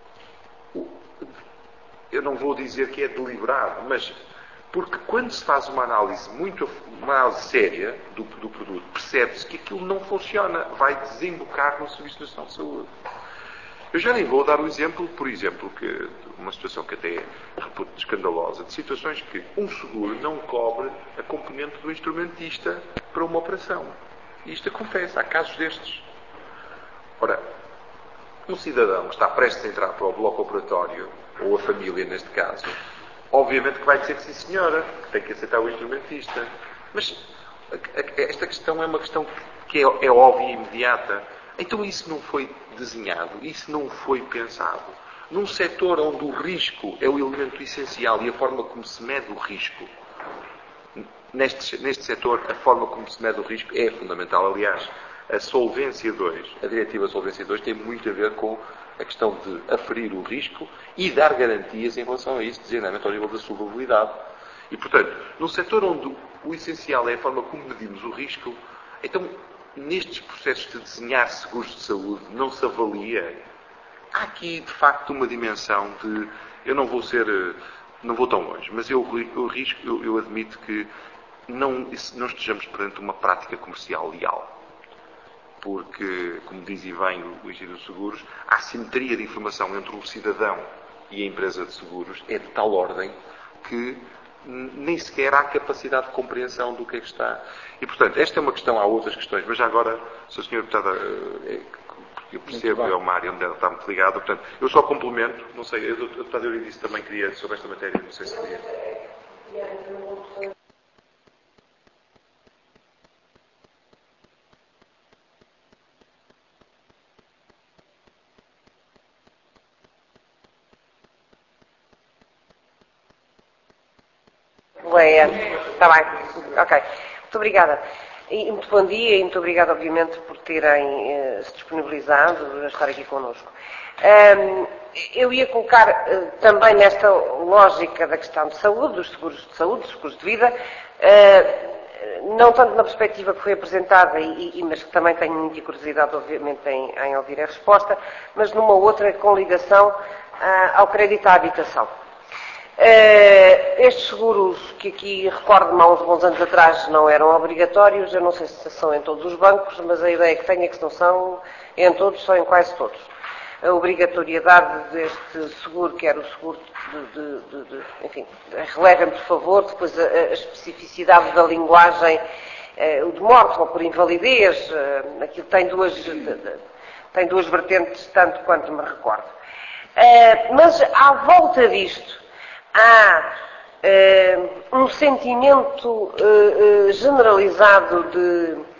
Eu não vou dizer que é deliberado, mas porque quando se faz uma análise muito, uma análise séria do, do produto, percebe-se que aquilo não funciona, vai desembocar no Serviço Nacional de Saúde. Eu já nem vou dar o exemplo, por exemplo, que uma situação que até é reputo escandalosa, de situações que um seguro não cobre a componente do instrumentista para uma operação. E isto acontece, há casos destes. Ora, um cidadão que está prestes a entrar para o bloco operatório, ou a família neste caso, obviamente que vai dizer que sim senhora, que tem que aceitar o instrumentista. Mas esta questão é uma questão que é, é óbvia e imediata. Então isso não foi desenhado, isso não foi pensado. Num setor onde o risco é o elemento essencial e a forma como se mede o risco, neste, neste setor a forma como se mede o risco é fundamental. Aliás, a Solvência dois, a diretiva Solvência dois tem muito a ver com a questão de aferir o risco e dar garantias em relação a isso, designadamente ao nível da solvabilidade. E, portanto, num setor onde o essencial é a forma como medimos o risco, então, nestes processos de desenhar seguros de saúde, não se avalia. Há aqui, de facto, uma dimensão de... Eu não vou ser... Não vou tão longe, mas eu, eu, risco, eu, eu admito que não, não estejamos perante uma prática comercial leal. Porque, como dizia bem o Instituto de Seguros, a assimetria de informação entre o cidadão e a empresa de seguros é de tal ordem que nem sequer há capacidade de compreensão do que é que está. E, portanto, esta é uma questão, há outras questões, mas já agora, se a senhora deputada, eu percebo, é uma área onde ela está muito ligada, portanto, eu só complemento, não sei, a deputada Euridice também queria, sobre esta matéria, não sei se queria. Leia. Está bem. Ok. Muito obrigada. E muito bom dia e muito obrigada, obviamente, por terem eh, se disponibilizado a estar aqui connosco. Um, eu ia colocar uh, também nesta lógica da questão de saúde, dos seguros de saúde, dos seguros de vida, uh, não tanto na perspectiva que foi apresentada, e, e, mas que também tenho muita curiosidade, obviamente, em, em ouvir a resposta, mas numa outra com ligação uh, ao crédito à habitação. Uh, estes seguros, que aqui recordo-me há uns bons anos atrás não eram obrigatórios, eu não sei se são em todos os bancos, mas a ideia que tenho é que se não são em todos, são em quase todos. A obrigatoriedade deste seguro, que era o seguro de, de, de, de enfim, relevem-me, por favor, depois a, a especificidade da linguagem, uh, o de morte ou por invalidez, uh, aquilo tem duas, de, de, tem duas vertentes, tanto quanto me recordo. Uh, mas à volta disto, há uh, um sentimento uh, uh, generalizado de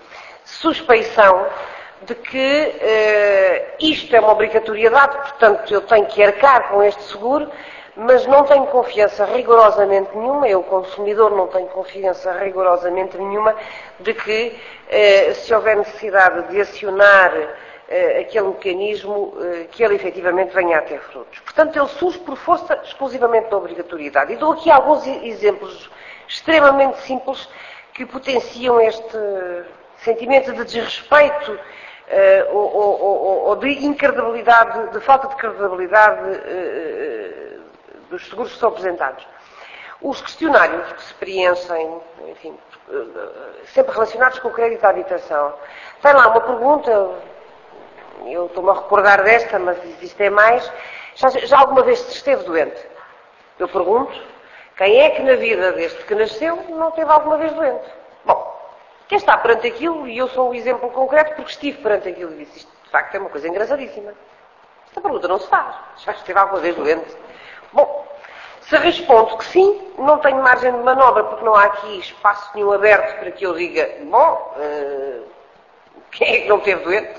suspeição de que uh, isto é uma obrigatoriedade, portanto eu tenho que arcar com este seguro, mas não tenho confiança rigorosamente nenhuma, eu, consumidor, não tenho confiança rigorosamente nenhuma de que, uh, se houver necessidade de acionar uh, aquele mecanismo, uh, que ele efetivamente venha a ter frutos. Portanto, ele surge por força exclusivamente da obrigatoriedade. E dou aqui alguns exemplos extremamente simples que potenciam este sentimento de desrespeito uh, ou, ou, ou de incredibilidade, de falta de credibilidade uh, dos seguros que são apresentados. Os questionários que se preenchem, enfim, sempre relacionados com o crédito à habitação, tem lá uma pergunta, eu estou-me a recordar desta, mas existe mais, já, já alguma vez se esteve doente? Eu pergunto, quem é que na vida desde que nasceu não esteve alguma vez doente? Bom, quem está perante aquilo, e eu sou um exemplo concreto porque estive perante aquilo e disse, isto de facto é uma coisa engraçadíssima. Esta pergunta não se faz, já esteve alguma vez doente? Bom, se respondo que sim, não tenho margem de manobra porque não há aqui espaço nenhum aberto para que eu diga, bom, uh, quem é que não esteve doente?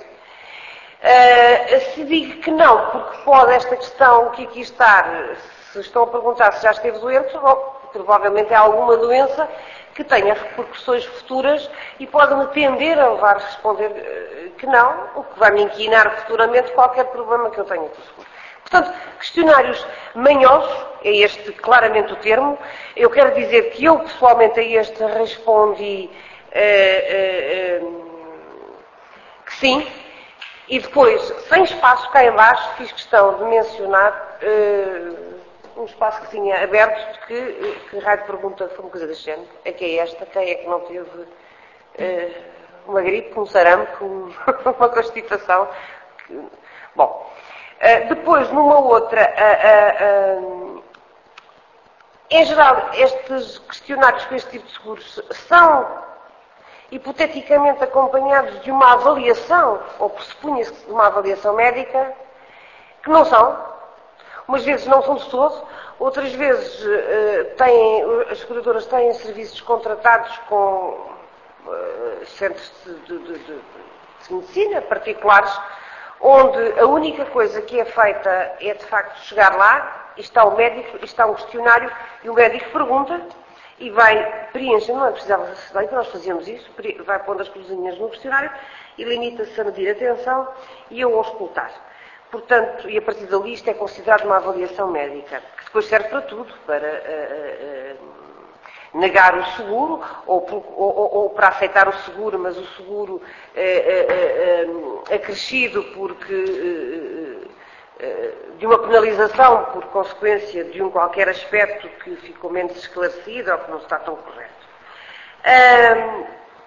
Uh, se digo que não, porque pode esta questão que aqui está, se estão a perguntar se já esteve doente, bom, provavelmente há alguma doença que tenha repercussões futuras e pode-me tender a levar a responder uh, que não, o que vai me inquinar futuramente qualquer problema que eu tenha com o seguro. Portanto, questionários manhosos, é este claramente o termo. Eu quero dizer que eu pessoalmente a este respondi uh, uh, uh, que sim, e depois, sem espaço cá em baixo, fiz questão de mencionar uh, um espaço que tinha aberto, que, que raio de pergunta foi uma coisa deste género. É que é esta, quem é que não teve uh, uma gripe, um sarampo, uma constipação? Que, bom... Uh, depois, numa outra, uh, uh, uh, em geral, estes questionários com este tipo de seguros são hipoteticamente acompanhados de uma avaliação, ou pressupunha-se de uma avaliação médica, que não são. Umas vezes não são de todo, outras vezes uh, têm, as seguradoras têm serviços contratados com uh, centros de, de, de, de, de medicina particulares, onde a única coisa que é feita é, de facto, chegar lá, e está o médico, e está um questionário, e o médico pergunta, e vai preencher, não é precisava bem que nós fazíamos isso, vai pondo as cruzinhas no questionário, e limita-se a medir a tensão e a auscultar. Portanto, e a partir dali isto é considerado uma avaliação médica, que depois serve para tudo, para uh, uh, negar o seguro, ou, ou, ou para aceitar o seguro, mas o seguro é, é, é, acrescido porque é, de uma penalização por consequência de um qualquer aspecto que ficou menos esclarecido ou que não está tão correto. Hum,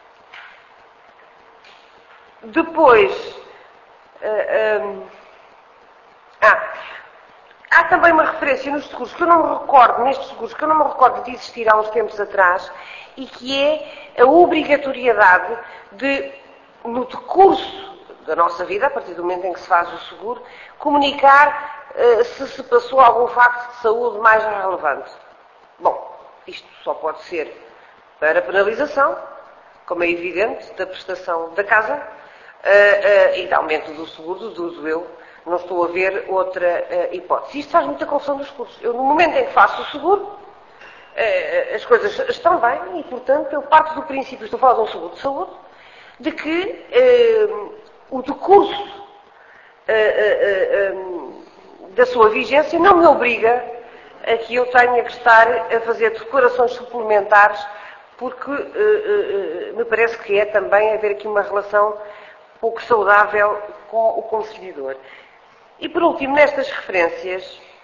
depois, hum, ah, há também uma referência nos seguros que eu não me recordo, nestes seguros, que eu não me recordo de existir há uns tempos atrás, e que é a obrigatoriedade de, no decurso da nossa vida, a partir do momento em que se faz o seguro, comunicar uh, se se passou algum facto de saúde mais relevante. Bom, isto só pode ser para penalização, como é evidente, da prestação da casa uh, uh, e de aumento do seguro, deduzo eu. Não estou a ver outra uh, hipótese. Isto faz muita confusão dos cursos. Eu, no momento em que faço o seguro, uh, as coisas estão bem e, portanto, eu parto do princípio, estou a falar de um seguro de saúde, de que uh, o decurso uh, uh, uh, da sua vigência não me obriga a que eu tenha que estar a fazer declarações suplementares, porque uh, uh, me parece que é também haver aqui uma relação pouco saudável com o consumidor. E, por último, nestas referências,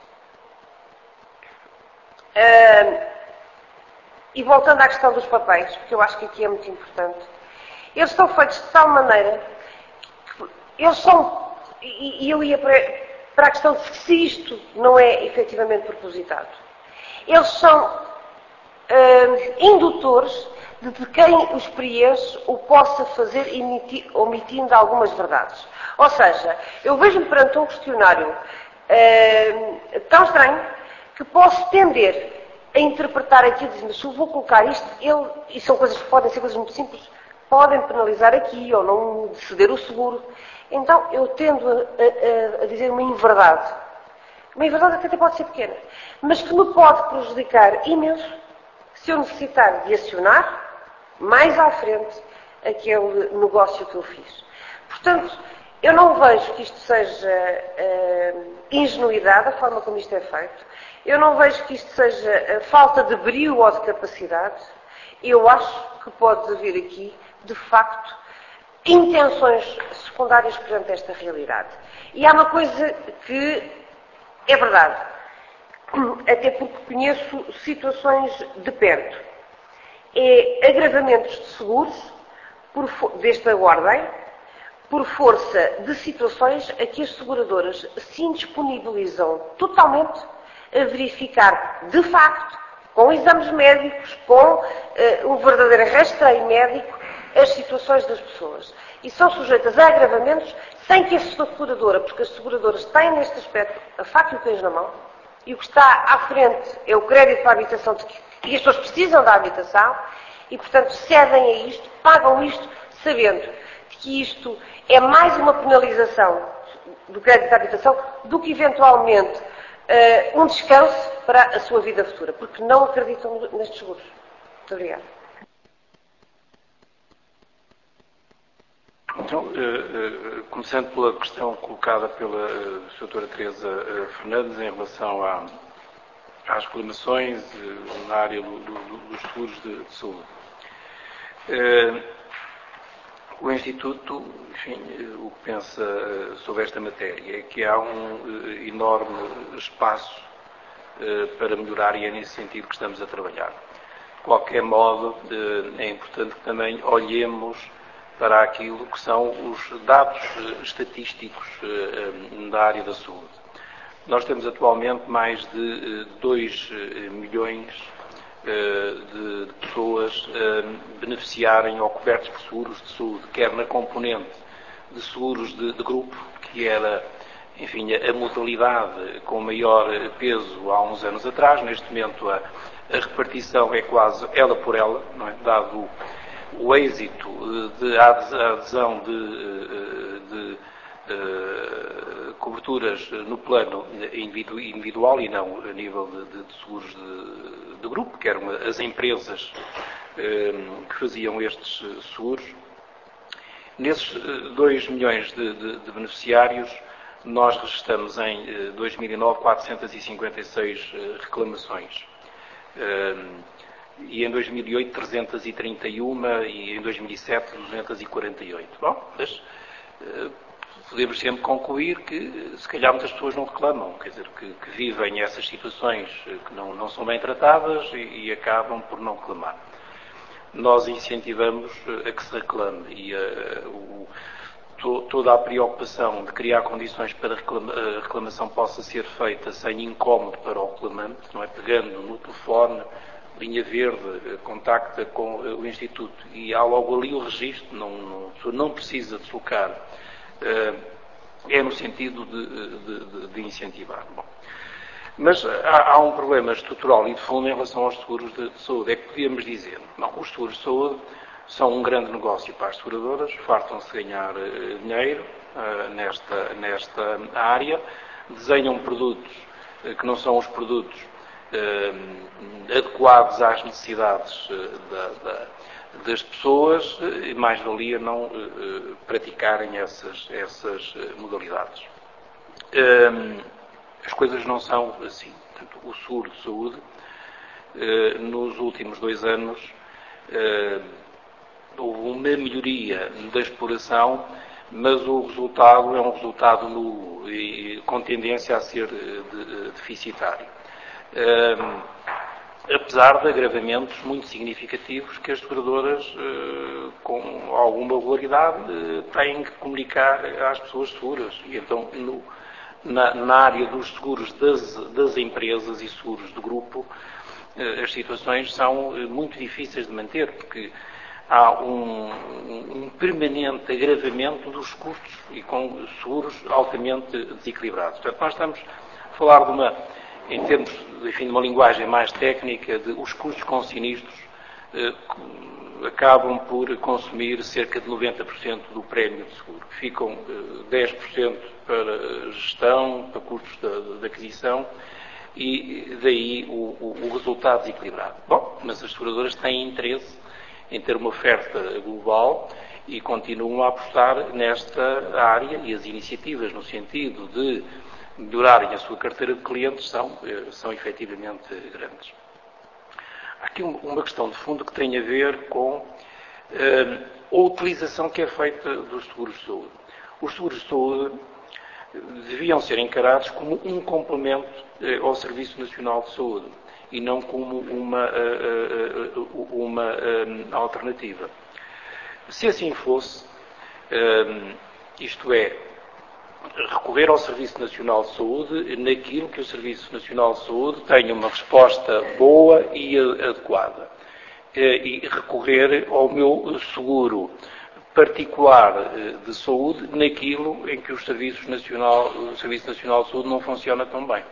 uh, e voltando à questão dos papéis, porque eu acho que aqui é muito importante, eles estão feitos de tal maneira que eles são, e, e eu ia para, para a questão de se isto não é efetivamente propositado, eles são uh, indutores de, de quem os preenche o possa fazer emiti, omitindo algumas verdades. Ou seja, eu vejo-me perante um questionário uh, tão estranho que posso tender a interpretar aquilo e dizer, mas se eu vou colocar isto, ele, e são coisas que podem ser coisas muito simples, podem penalizar aqui ou não ceder o seguro. Então, eu tendo a, a, a dizer uma inverdade. Uma inverdade que até pode ser pequena, mas que me pode prejudicar imenso se eu necessitar de acionar mais à frente aquele negócio que eu fiz. Portanto, eu não vejo que isto seja uh, ingenuidade, a forma como isto é feito. Eu não vejo que isto seja uh, falta de brio ou de capacidade. Eu acho que pode haver aqui, de facto, intenções secundárias perante esta realidade. E há uma coisa que é verdade, até porque conheço situações de perto. É agravamentos de seguros, por, desta ordem, por força de situações a que as seguradoras se indisponibilizam totalmente a verificar, de facto, com exames médicos, com uh, um verdadeiro rastreio médico, as situações das pessoas. E são sujeitas a agravamentos sem que a seguradora, porque as seguradoras têm neste aspecto a faca e o queijo na mão, e o que está à frente é o crédito para a habitação, de que, e as pessoas precisam da habitação, e, portanto, cedem a isto, pagam isto, sabendo que isto é mais uma penalização do crédito à habitação do que, eventualmente, uh, um descanso para a sua vida futura, porque não acreditam nestes seguros. Muito obrigada. Então, uh, uh, começando pela questão colocada pela uh, doutora Teresa uh, Fernandes em relação à, às reclamações uh, na área do, do, dos seguros de, de saúde. Uh, O Instituto, enfim, o que pensa sobre esta matéria é que há um enorme espaço para melhorar e é nesse sentido que estamos a trabalhar. De qualquer modo, é importante que também olhemos para aquilo que são os dados estatísticos da área da saúde. Nós temos atualmente mais de dois milhões de pessoas beneficiarem ou cobertos por seguros de saúde, quer na componente de seguros de, de grupo, que era, enfim, a modalidade com maior peso há uns anos atrás. Neste momento a, a repartição é quase ela por ela, não é? Dado o, o êxito de adesão de, de, de coberturas no plano individual e não a nível de, de seguros de, de grupo, que eram as empresas que faziam estes seguros. Nesses dois milhões de, de, de beneficiários, nós registramos em dois mil e nove quatrocentas e cinquenta e seis reclamações. E em dois mil e oito trezentas e trinta e um e em dois mil e sete duzentas e quarenta e oito. Bom, mas podemos sempre concluir que se calhar muitas pessoas não reclamam, quer dizer, que, que vivem essas situações que não, não são bem tratadas e, e acabam por não reclamar. Nós incentivamos a que se reclame e a, o, to, toda a preocupação de criar condições para reclama, a reclamação possa ser feita sem incómodo para o reclamante, não é? Pegando no telefone, linha verde, contacta com o Instituto e há logo ali o registro, não, não, não precisa deslocar. É no sentido de, de, de incentivar. Bom, mas há, há um problema estrutural e de fundo em relação aos seguros de, de saúde. É que podíamos dizer, não, os seguros de saúde são um grande negócio para as seguradoras, fartam-se ganhar uh, dinheiro uh, nesta, nesta área, desenham produtos uh, que não são os produtos uh, adequados às necessidades uh, da, da, das pessoas, e mais valia não uh, praticarem essas, essas uh, modalidades. Uh, as coisas não são assim. Portanto, o seguro de saúde, uh, nos últimos dois anos, uh, houve uma melhoria da exploração, mas o resultado é um resultado nulo e com tendência a ser de, de, deficitário. Uh, apesar de agravamentos muito significativos que as seguradoras, com alguma regularidade, têm que comunicar às pessoas seguras. E então, no, na, na área dos seguros das, das empresas e seguros de grupo, as situações são muito difíceis de manter, porque há um, um permanente agravamento dos custos e com seguros altamente desequilibrados. Portanto, nós estamos a falar de uma, em termos, enfim, de uma linguagem mais técnica, de os custos com sinistros, acabam por consumir cerca de noventa por cento do prémio de seguro. Ficam dez por cento para gestão, para custos de, de aquisição, e daí o, o, o resultado desequilibrado. Bom, mas as seguradoras têm interesse em ter uma oferta global e continuam a apostar nesta área, e as iniciativas no sentido de melhorarem a sua carteira de clientes são, são efetivamente grandes. Há aqui uma questão de fundo que tem a ver com eh, a utilização que é feita dos seguros de saúde. Os seguros de saúde deviam ser encarados como um complemento eh, ao Serviço Nacional de Saúde e não como uma, uh, uh, uh, uma uh, alternativa. Se assim fosse, uh, isto é, recorrer ao Serviço Nacional de Saúde naquilo que o Serviço Nacional de Saúde tenha uma resposta boa e adequada. Uh, e recorrer ao meu seguro particular de saúde naquilo em que os serviços nacional, o Serviço Nacional de Saúde não funciona tão bem.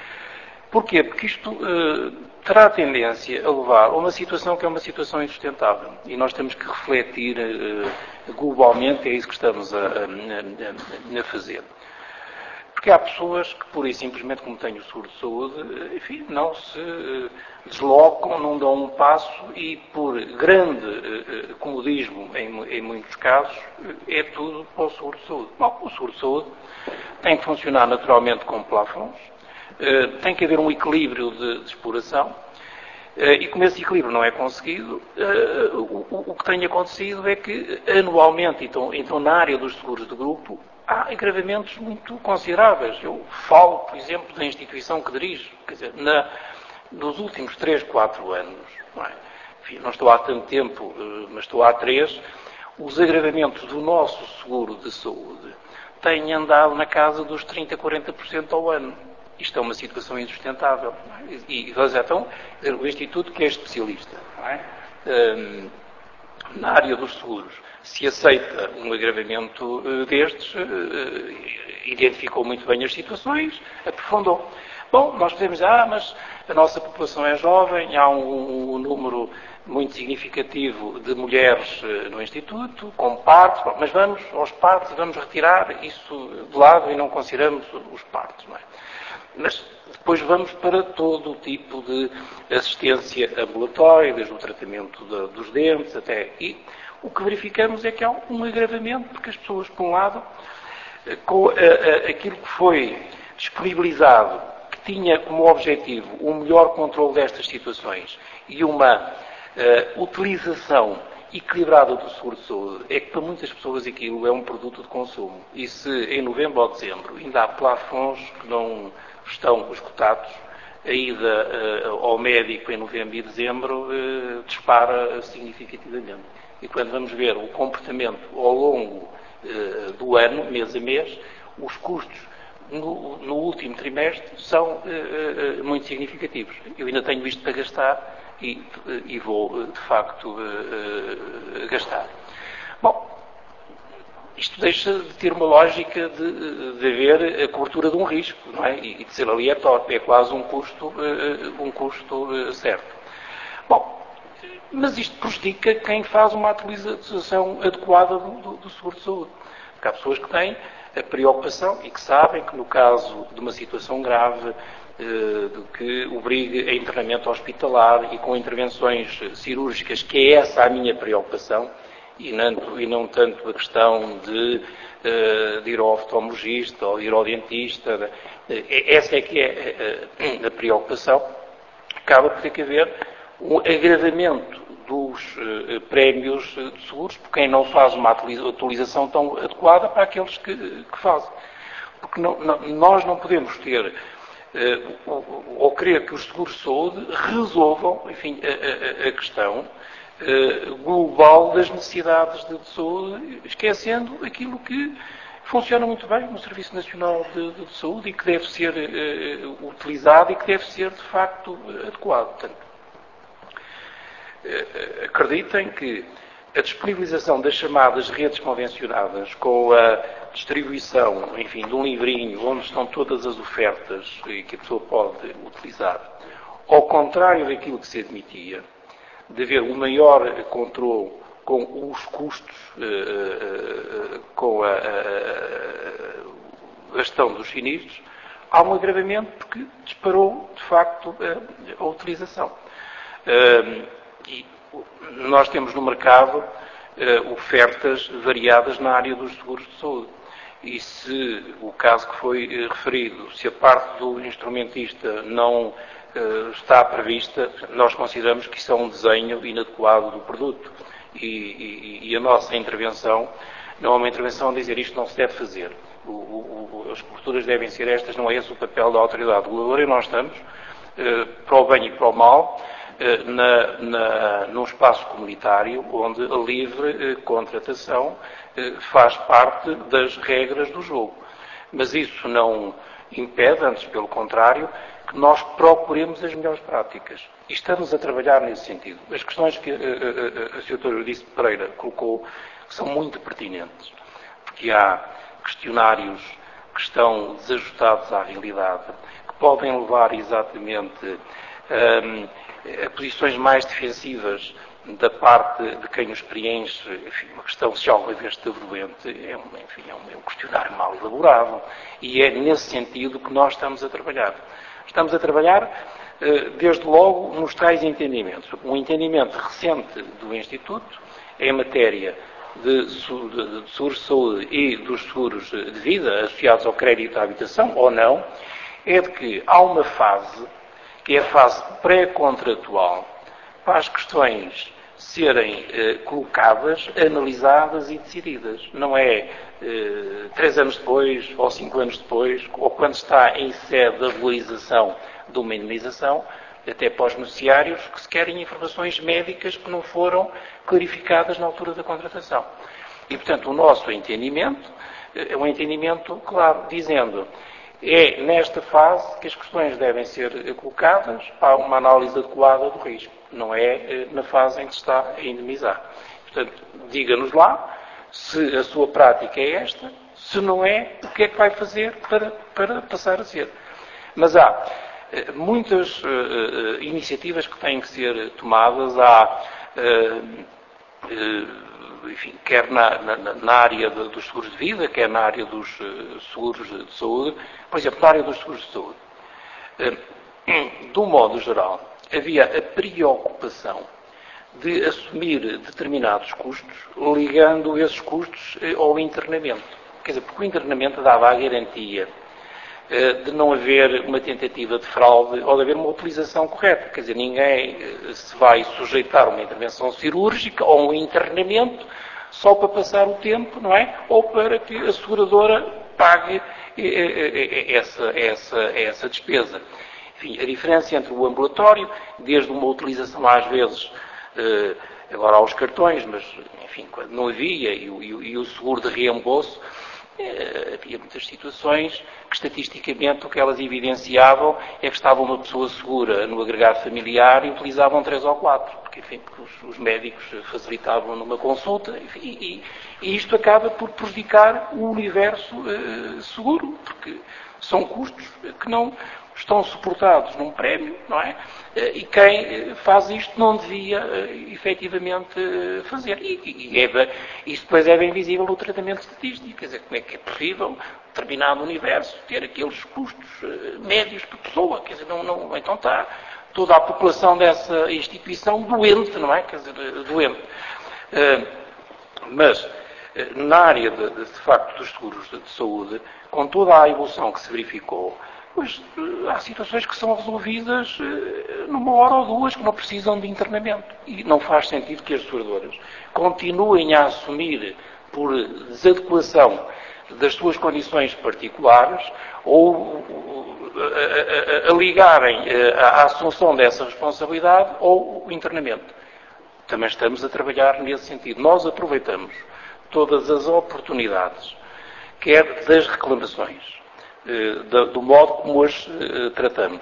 Porquê? Porque isto uh, terá a tendência a levar a uma situação que é uma situação insustentável. E nós temos que refletir uh, globalmente, é isso que estamos a, a, a, a fazer. Porque há pessoas que, pura e simplesmente, como têm o seguro de saúde, enfim, não se uh, deslocam, não dão um passo e, por grande uh, comodismo, em, em muitos casos, uh, é tudo para o seguro de saúde. Bom, o seguro de saúde tem que funcionar naturalmente com plafons. Uh, tem que haver um equilíbrio de, de exploração uh, e como esse equilíbrio não é conseguido, uh, o, o que tem acontecido é que anualmente, então, então na área dos seguros de grupo, há agravamentos muito consideráveis. Eu falo, por exemplo, da instituição que dirijo, quer dizer, na, nos últimos três, quatro anos, não é? Enfim, não estou há tanto tempo, uh, mas estou há três, os agravamentos do nosso seguro de saúde têm andado na casa dos trinta, quarenta por cento ao ano. Isto é uma situação insustentável. E, então, o Instituto, que é especialista, não é? Um, na área dos seguros, se aceita um agravamento uh, destes, uh, identificou muito bem as situações, aprofundou. Bom, nós podemos dizer, ah, mas a nossa população é jovem, há um, um número muito significativo de mulheres uh, no Instituto, com partos, bom, mas vamos aos partos e vamos retirar isso de lado e não consideramos os partos, não é? Mas depois vamos para todo o tipo de assistência ambulatória, desde o tratamento de, dos dentes até... E o que verificamos é que há um agravamento, porque as pessoas, por um lado, com a, a, aquilo que foi disponibilizado, que tinha como objetivo um melhor controle destas situações e uma uh, utilização equilibrada do seguro de saúde, é que para muitas pessoas aquilo é um produto de consumo. E se em novembro ou dezembro ainda há plafons que não estão esgotados, a ida uh, ao médico em novembro e dezembro uh, dispara significativamente. E quando vamos ver o comportamento ao longo uh, do ano, mês a mês, os custos no, no último trimestre são uh, uh, muito significativos. Eu ainda tenho isto para gastar e, uh, e vou, uh, de facto, uh, uh, gastar. Bom, isto deixa de ter uma lógica de, de haver a cobertura de um risco, não é? E de ser aleatório, é quase um custo, um custo certo. Bom, mas isto prejudica quem faz uma atualização adequada do, do, do seguro de saúde. Porque há pessoas que têm a preocupação e que sabem que no caso de uma situação grave, de que obrigue a internamento hospitalar e com intervenções cirúrgicas, que é essa a minha preocupação, E não, e não tanto a questão de, de ir ao oftalmologista ou ir ao dentista. Essa é que é a, a preocupação. Acaba por ter que haver um agravamento dos uh, prémios de seguros, por quem não faz uma atualização tão adequada para aqueles que, que fazem. Porque não, não, nós não podemos ter, uh, ou, ou querer que os seguros de saúde resolvam, enfim, a, a, a questão global das necessidades de saúde, esquecendo aquilo que funciona muito bem no Serviço Nacional de, de Saúde e que deve ser uh, utilizado e que deve ser, de facto, adequado. Portanto, uh, acreditem que a disponibilização das chamadas redes convencionadas com a distribuição, enfim, de um livrinho onde estão todas as ofertas que a pessoa pode utilizar, ao contrário daquilo que se admitia, de haver um maior controle com os custos, com a, a gestão dos sinistros, há um agravamento porque disparou, de facto, a, a utilização. E nós temos no mercado ofertas variadas na área dos seguros de saúde. E se o caso que foi referido, se a parte do instrumentista não está prevista, nós consideramos que isso é um desenho inadequado do produto. E, e, e a nossa intervenção não é uma intervenção a dizer isto não se deve fazer. O, o, as coberturas devem ser estas, não é esse o papel da autoridade reguladora, e nós estamos, eh, para o bem e para o mal, eh, na, na, num espaço comunitário onde a livre eh, contratação eh, faz parte das regras do jogo. Mas isso não impede, antes pelo contrário, que nós procuremos as melhores práticas. E estamos a trabalhar nesse sentido. As questões que a, a, a senhora Euridice Pereira colocou são muito pertinentes, porque há questionários que estão desajustados à realidade, que podem levar exatamente um, a posições mais defensivas da parte de quem os preenche. Enfim, uma questão se alguma vez esteve doente, é um, enfim, é um, é um questionário mal elaborado, e é nesse sentido que nós estamos a trabalhar. Estamos a trabalhar, desde logo, nos tais entendimentos. Um entendimento recente do Instituto, em matéria de, de, de seguros de saúde e dos seguros de vida associados ao crédito à habitação, ou não, é de que há uma fase, que é a fase pré-contratual, para as questões serem eh, colocadas, analisadas e decididas. Não é eh, três anos depois, ou cinco anos depois, ou quando está em sede da regularização de uma indemnização, até para os beneficiários que se querem informações médicas que não foram clarificadas na altura da contratação. E, portanto, o nosso entendimento é um entendimento claro, dizendo é nesta fase que as questões devem ser colocadas para uma análise adequada do risco. Não é na fase em que se está a indemnizar. Portanto, diga-nos lá se a sua prática é esta, se não é, o que é que vai fazer para, para passar a ser. Mas há muitas uh, iniciativas que têm que ser tomadas, há, uh, uh, enfim, quer na, na, na área de, dos seguros de vida, quer na área dos uh, seguros de saúde. Por exemplo, na área dos seguros de saúde, uh, de um modo geral, havia a preocupação de assumir determinados custos, ligando esses custos uh, ao internamento. Quer dizer, porque o internamento dava a garantia de não haver uma tentativa de fraude ou de haver uma utilização correta. Quer dizer, ninguém se vai sujeitar a uma intervenção cirúrgica ou um internamento só para passar o tempo, não é? Ou para que a seguradora pague essa, essa, essa despesa. Enfim, a diferença entre o ambulatório, desde uma utilização às vezes, agora há os cartões, mas, enfim, quando não havia, e o, e o seguro de reembolso, havia muitas situações que, estatisticamente, o que elas evidenciavam é que estava uma pessoa segura no agregado familiar e utilizavam três ou quatro, porque, enfim, os, os médicos facilitavam numa consulta, enfim, e, e isto acaba por prejudicar o universo uh, seguro, porque são custos que não estão suportados num prémio, não é? E quem faz isto não devia uh, efetivamente uh, fazer. E, e, é, isso depois é bem visível no tratamento estatístico. Quer dizer, como é que é possível determinado universo ter aqueles custos uh, médios por pessoa? Quer dizer, não, não, então está toda a população dessa instituição doente, não é? Quer dizer, doente. Uh, mas, uh, na área, de, de, de facto, dos seguros de, de saúde, com toda a evolução que se verificou, pois há situações que são resolvidas numa hora ou duas, que não precisam de internamento. E não faz sentido que as seguradoras continuem a assumir, por desadequação das suas condições particulares, ou a, a, a ligarem à assunção dessa responsabilidade ou o internamento. Também estamos a trabalhar nesse sentido. Nós aproveitamos todas as oportunidades, quer das reclamações, do modo como as tratamos,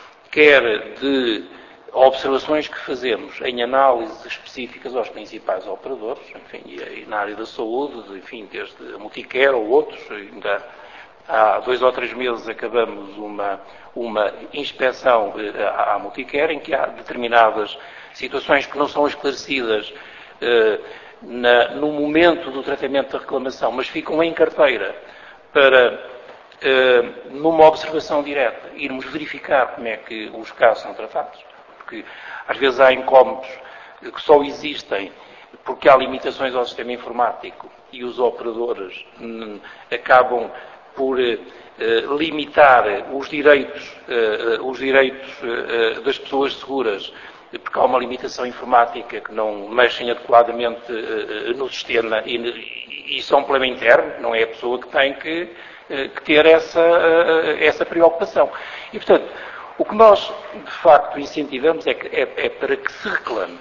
quer de observações que fazemos em análises específicas aos principais operadores, enfim, e na área da saúde, enfim, desde a Multicare ou outros. Ainda há dois ou três meses acabamos uma, uma inspeção à Multicare, em que há determinadas situações que não são esclarecidas eh, na, no momento do tratamento da reclamação, mas ficam em carteira para, eh, numa observação direta, irmos verificar como é que os casos são tratados. Porque às vezes há incómodos que só existem porque há limitações ao sistema informático e os operadores hum, acabam por eh, limitar os direitos, eh, os direitos eh, das pessoas seguras, porque há uma limitação informática que não mexem adequadamente eh, no sistema e, e são um problema interno, não é a pessoa que tem que, eh, que ter essa, eh, essa preocupação. E, portanto, o que nós, de facto, incentivamos é, que, é, é para que se reclame.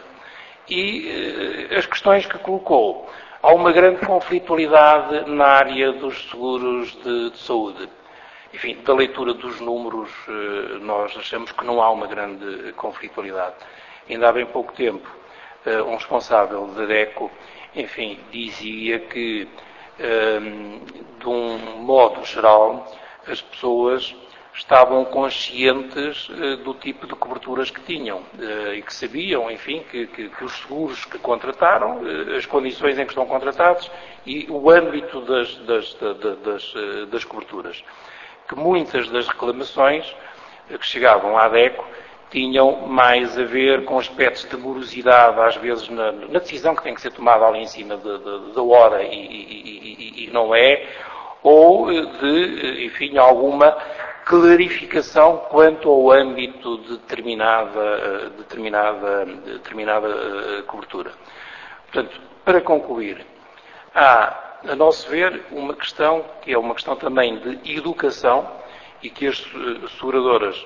E eh, as questões que colocou, há uma grande conflitualidade na área dos seguros de, de saúde. Enfim, da leitura dos números, eh, nós achamos que não há uma grande conflitualidade. Ainda há bem pouco tempo, eh, um responsável da DECO, enfim, dizia que, eh, de um modo geral, as pessoas estavam conscientes uh, do tipo de coberturas que tinham uh, e que sabiam, enfim, que, que, que os seguros que contrataram, uh, as condições em que estão contratados e o âmbito das, das, das, das, uh, das coberturas. Que muitas das reclamações uh, que chegavam à DECO tinham mais a ver com aspectos de morosidade, às vezes na, na decisão que tem que ser tomada ali em cima da hora e, e, e, e não é, ou de, enfim, alguma clarificação quanto ao âmbito de determinada, determinada, determinada cobertura. Portanto, para concluir, há, a nosso ver, uma questão que é uma questão também de educação e que as seguradoras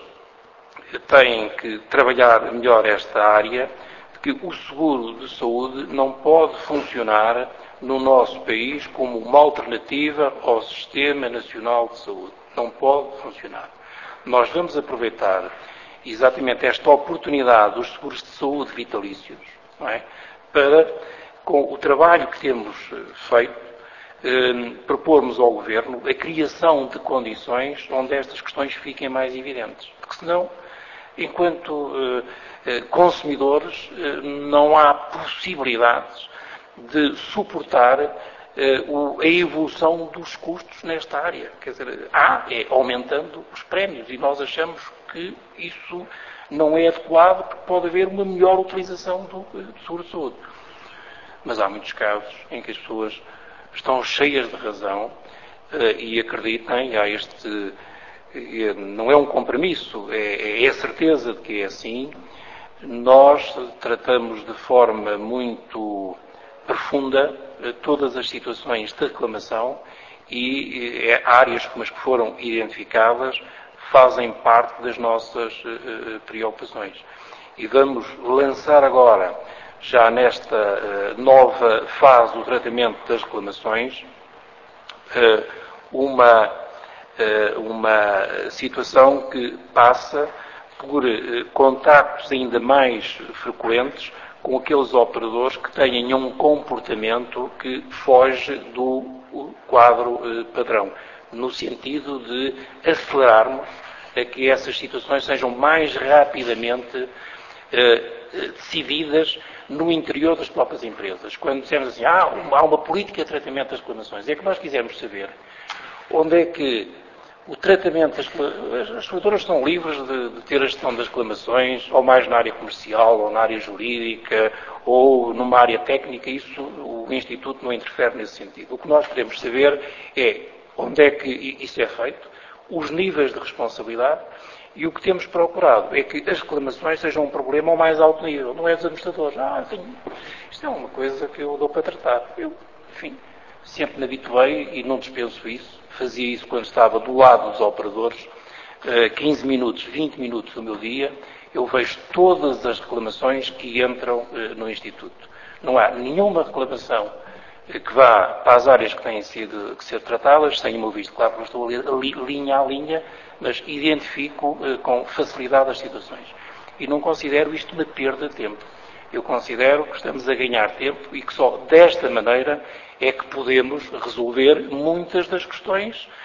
têm que trabalhar melhor esta área, de que o seguro de saúde não pode funcionar no nosso país como uma alternativa ao Sistema Nacional de Saúde. Não pode funcionar. Nós vamos aproveitar exatamente esta oportunidade dos seguros de saúde vitalícios, não é? Para, com o trabalho que temos feito, eh, propormos ao Governo a criação de condições onde estas questões fiquem mais evidentes. Porque senão, enquanto eh, consumidores, eh, não há possibilidades de suportar a evolução dos custos nesta área. Quer dizer, há, é aumentando os prémios e nós achamos que isso não é adequado porque pode haver uma melhor utilização do, do seguro de saúde. Mas há muitos casos em que as pessoas estão cheias de razão e acreditem, há este, não é um compromisso, é, é a certeza de que é assim. Nós tratamos de forma muito profunda todas as situações de reclamação e é, áreas como as que foram identificadas fazem parte das nossas uh, preocupações. E vamos lançar agora, já nesta uh, nova fase do tratamento das reclamações, uh, uma, uh, uma situação que passa por uh, contactos ainda mais frequentes com aqueles operadores que tenham um comportamento que foge do quadro eh, padrão, no sentido de acelerarmos a que essas situações sejam mais rapidamente eh, decididas no interior das próprias empresas. Quando dissemos assim, ah, uma, há uma política de tratamento das reclamações, é que nós quisermos saber onde é que o tratamento das as seguradoras são livres de, de ter a gestão das reclamações, ou mais na área comercial, ou na área jurídica, ou numa área técnica, isso o Instituto não interfere nesse sentido. O que nós queremos saber é onde é que isso é feito, os níveis de responsabilidade, e o que temos procurado é que as reclamações sejam um problema ao mais alto nível, não é dos administradores. Ah, tenho, isto é uma coisa que eu dou para tratar. Eu, enfim, sempre me habituei e não dispenso isso. Fazia isso quando estava do lado dos operadores, quinze minutos, vinte minutos do meu dia, eu vejo todas as reclamações que entram no Instituto. Não há nenhuma reclamação que vá para as áreas que têm sido que ser tratadas, sem o meu visto. Claro que não estou a ler linha a linha, mas identifico com facilidade as situações. E não considero isto uma perda de tempo. Eu considero que estamos a ganhar tempo e que só desta maneira é que podemos resolver muitas das questões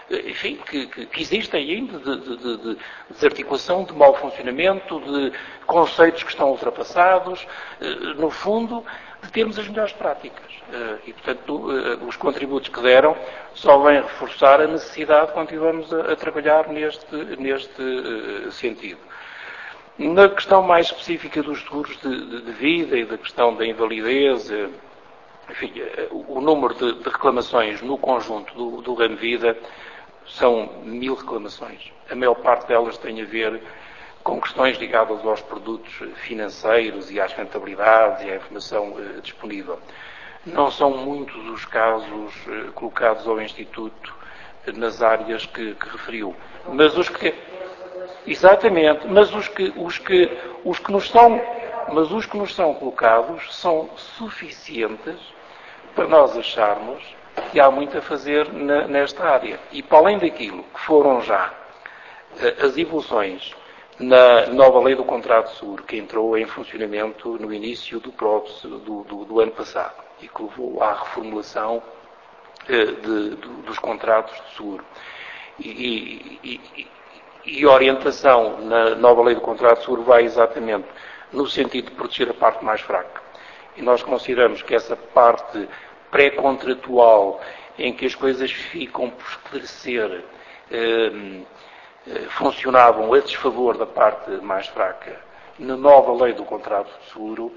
enfim, que, que, que existem ainda de, de, de, de desarticulação, de mau funcionamento, de conceitos que estão ultrapassados, no fundo, de termos as melhores práticas. E, portanto, os contributos que deram só vêm reforçar a necessidade de continuarmos a, a trabalhar neste, neste uh, sentido. Na questão mais específica dos seguros de, de, de vida e da questão da invalidez, enfim, o número de, de reclamações no conjunto do, do ramo vida são mil reclamações. A maior parte delas tem a ver com questões ligadas aos produtos financeiros e às rentabilidades e à informação uh, disponível. Não são muitos os casos uh, colocados ao Instituto uh, nas áreas que, que referiu. Mas os que... Exatamente, mas os que, os que, os que nos são, mas os que nos são colocados são suficientes para nós acharmos que há muito a fazer na, nesta área. E para além daquilo que foram já uh, as evoluções na nova lei do contrato de seguro, que entrou em funcionamento no início do, próprio, do, do, do ano passado e que levou à reformulação eh, de, de, dos contratos de seguro. E, e, e, e a orientação na nova lei do contrato de seguro vai exatamente no sentido de proteger a parte mais fraca. E nós consideramos que essa parte pré-contratual, em que as coisas ficam por esclarecer, eh, funcionavam a desfavor da parte mais fraca. Na nova lei do contrato de seguro,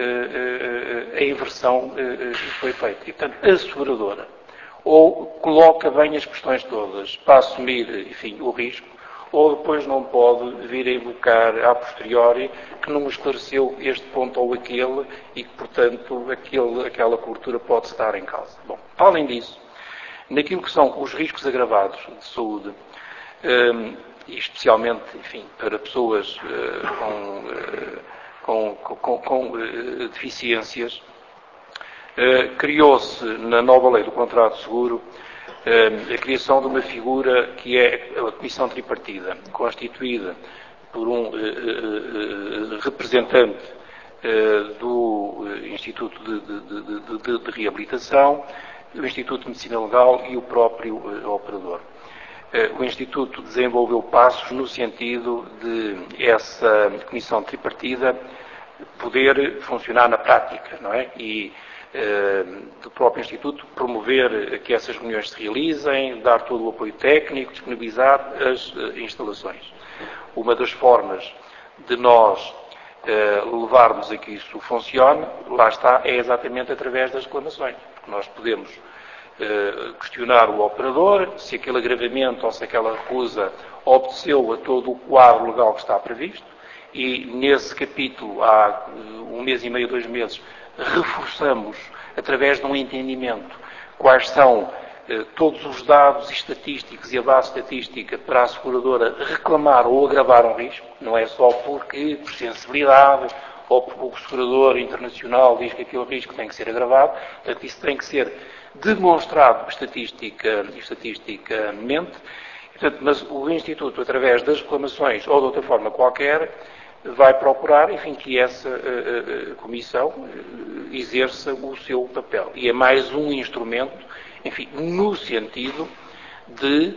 a inversão foi feita. E, portanto, a seguradora ou coloca bem as questões todas para assumir, enfim, o risco, ou depois não pode vir a invocar a posteriori que não esclareceu este ponto ou aquele e que, portanto, aquele, aquela cobertura pode estar em causa. Bom, além disso, naquilo que são os riscos agravados de saúde, Um, e especialmente, enfim, para pessoas uh, com, uh, com, com, com uh, deficiências, uh, criou-se na nova lei do contrato de seguro uh, a criação de uma figura que é a Comissão Tripartida, constituída por um uh, uh, representante uh, do Instituto de, de, de, de, de Reabilitação, do Instituto de Medicina Legal e o próprio uh, operador. O Instituto desenvolveu passos no sentido de essa comissão tripartida poder funcionar na prática, não é? E eh, do próprio Instituto promover que essas reuniões se realizem, dar todo o apoio técnico, disponibilizar as eh, instalações. Uma das formas de nós eh, levarmos a que isso funcione, lá está, é exatamente através das reclamações. Porque nós podemos questionar o operador, se aquele agravamento ou se aquela recusa obedeceu a todo o quadro legal que está previsto, e nesse capítulo, há um mês e meio, dois meses, reforçamos, através de um entendimento, quais são eh, todos os dados estatísticos e a base estatística para a seguradora reclamar ou agravar um risco, não é só porque, por sensibilidade, ou porque o segurador internacional diz que aquele risco tem que ser agravado, portanto, isso tem que ser demonstrado estatistica, estatisticamente, portanto, mas o Instituto, através das reclamações ou de outra forma qualquer, vai procurar, enfim, que essa uh, uh, comissão uh, exerça o seu papel. E é mais um instrumento, enfim, no sentido de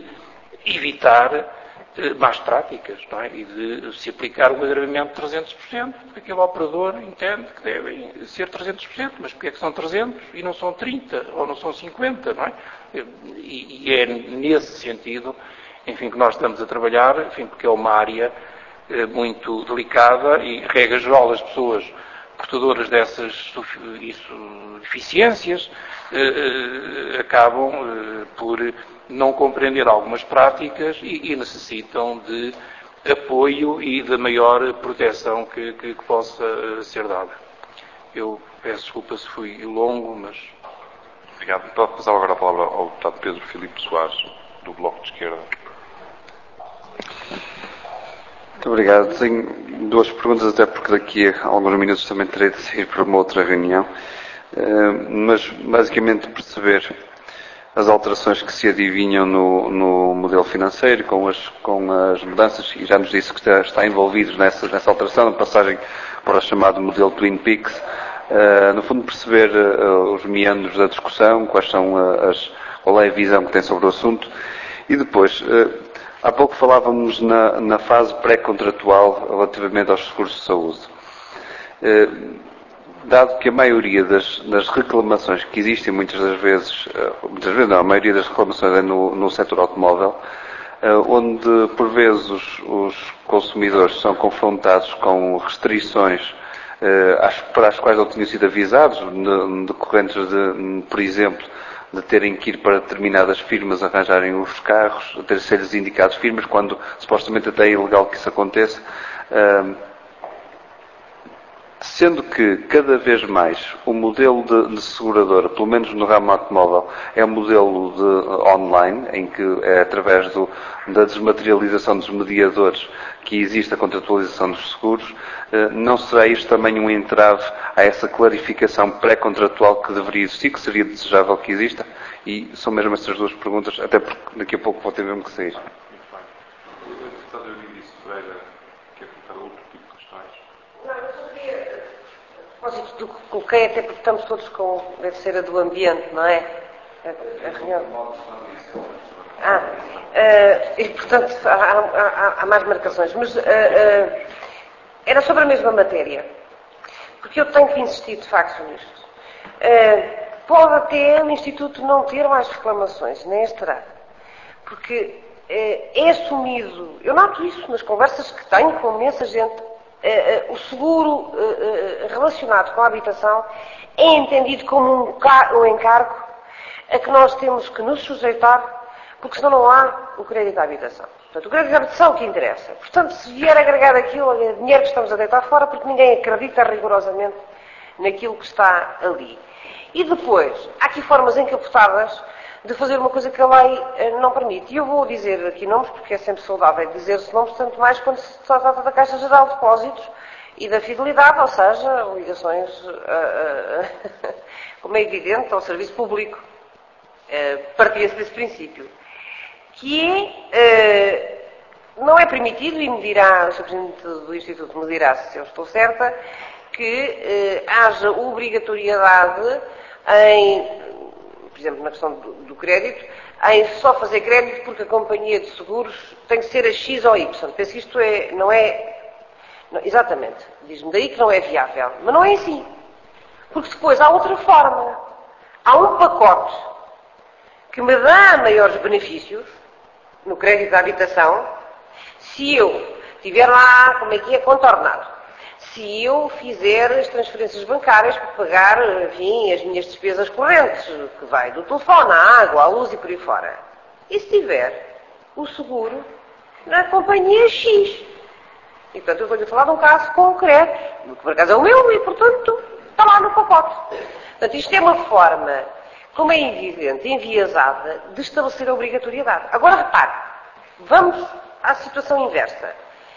evitar más práticas, não é? E de se aplicar um agravamento de trezentos por cento, porque aquele operador entende que devem ser trezentos por cento, mas porque é que são trezentos e não são trinta ou não são cinquenta, não é? E, e é nesse sentido, enfim, que nós estamos a trabalhar, enfim, porque é uma área eh, muito delicada e, regra geral, as pessoas portadoras dessas isso, deficiências eh, acabam eh, por não compreender algumas práticas e, e necessitam de apoio e de maior proteção que, que, que possa ser dada. Eu peço desculpa se fui longo, mas... Obrigado. Pode passar agora a palavra ao deputado Pedro Filipe Soares, do Bloco de Esquerda. Muito obrigado. Tenho duas perguntas, até porque daqui a alguns minutos também terei de sair para uma outra reunião. Mas, basicamente, perceber as alterações que se adivinham no, no modelo financeiro, com as, com as mudanças, e já nos disse que está, está envolvido nessa, nessa alteração, a passagem para o chamado modelo Twin Peaks. Uh, no fundo, perceber uh, os meandros da discussão, quais são uh, as, qual é a visão que tem sobre o assunto, E depois, há pouco falávamos na, na fase pré-contratual relativamente aos seguros de saúde. Dado que a maioria das, das reclamações que existem, muitas das vezes, muitas vezes não, a maioria das reclamações é no, no setor automóvel, onde por vezes os, os consumidores são confrontados com restrições para as quais não tinham sido avisados, decorrentes de, por exemplo, de terem que ir para determinadas firmas arranjarem os carros, ter ser-lhes indicados firmas, quando supostamente até é ilegal que isso aconteça. Sendo que, cada vez mais, o modelo de, de seguradora, pelo menos no ramo automóvel, é um modelo de, online, em que é através do, da desmaterialização dos mediadores que existe a contratualização dos seguros, não será isto também um entrave a essa clarificação pré-contratual que deveria existir, que seria desejável que exista? E são mesmo estas duas perguntas, até porque daqui a pouco vou ter mesmo que sair. A propósito do que coloquei, até porque estamos todos com, deve ser a do ambiente, não é? A, a reunião. Ah, uh, e portanto há, há, há mais marcações, mas uh, uh, era sobre a mesma matéria, porque eu tenho que insistir de facto nisto. Uh, pode até o Instituto não ter mais reclamações, nem as terá, porque uh, é assumido, eu noto isso nas conversas que tenho com imensa gente. Uh, uh, o seguro uh, uh, relacionado com a habitação é entendido como um, um encargo a que nós temos que nos sujeitar, porque senão não há o crédito à habitação. Portanto, o crédito à habitação é o que interessa. Portanto, se vier agregar aquilo, é dinheiro que estamos a deitar fora, porque ninguém acredita rigorosamente naquilo que está ali. E depois, há aqui formas encapotadas de fazer uma coisa que a lei uh, não permite. E eu vou dizer aqui nomes, porque é sempre saudável dizer-se nomes, tanto mais quando se trata da Caixa Geral de Depósitos e da fidelidade, ou seja, ligações, uh, uh, como é evidente, ao serviço público. Uh, Partia-se desse princípio. Que é, uh, não é permitido, e me dirá, o senhor Presidente do Instituto me dirá se eu estou certa, que uh, haja obrigatoriedade em, por exemplo, na questão do, do crédito, em só fazer crédito porque a companhia de seguros tem que ser a X ou Y. Penso que isto é, não é... Não, exatamente. Diz-me daí que não é viável. Mas não é assim. Porque depois há outra forma. Há um pacote que me dá maiores benefícios no crédito da habitação se eu tiver lá, como é que é, contornado. Se eu fizer as transferências bancárias para pagar, enfim, as minhas despesas correntes, que vai do telefone, à água, à luz e por aí fora. E se tiver o seguro na companhia X. E, portanto, eu estou-lhe a falar de um caso concreto, que por acaso é o meu, e, portanto, está lá no pacote. Portanto, isto é uma forma, como é evidente, enviesada, de estabelecer a obrigatoriedade. Agora, repare, vamos à situação inversa.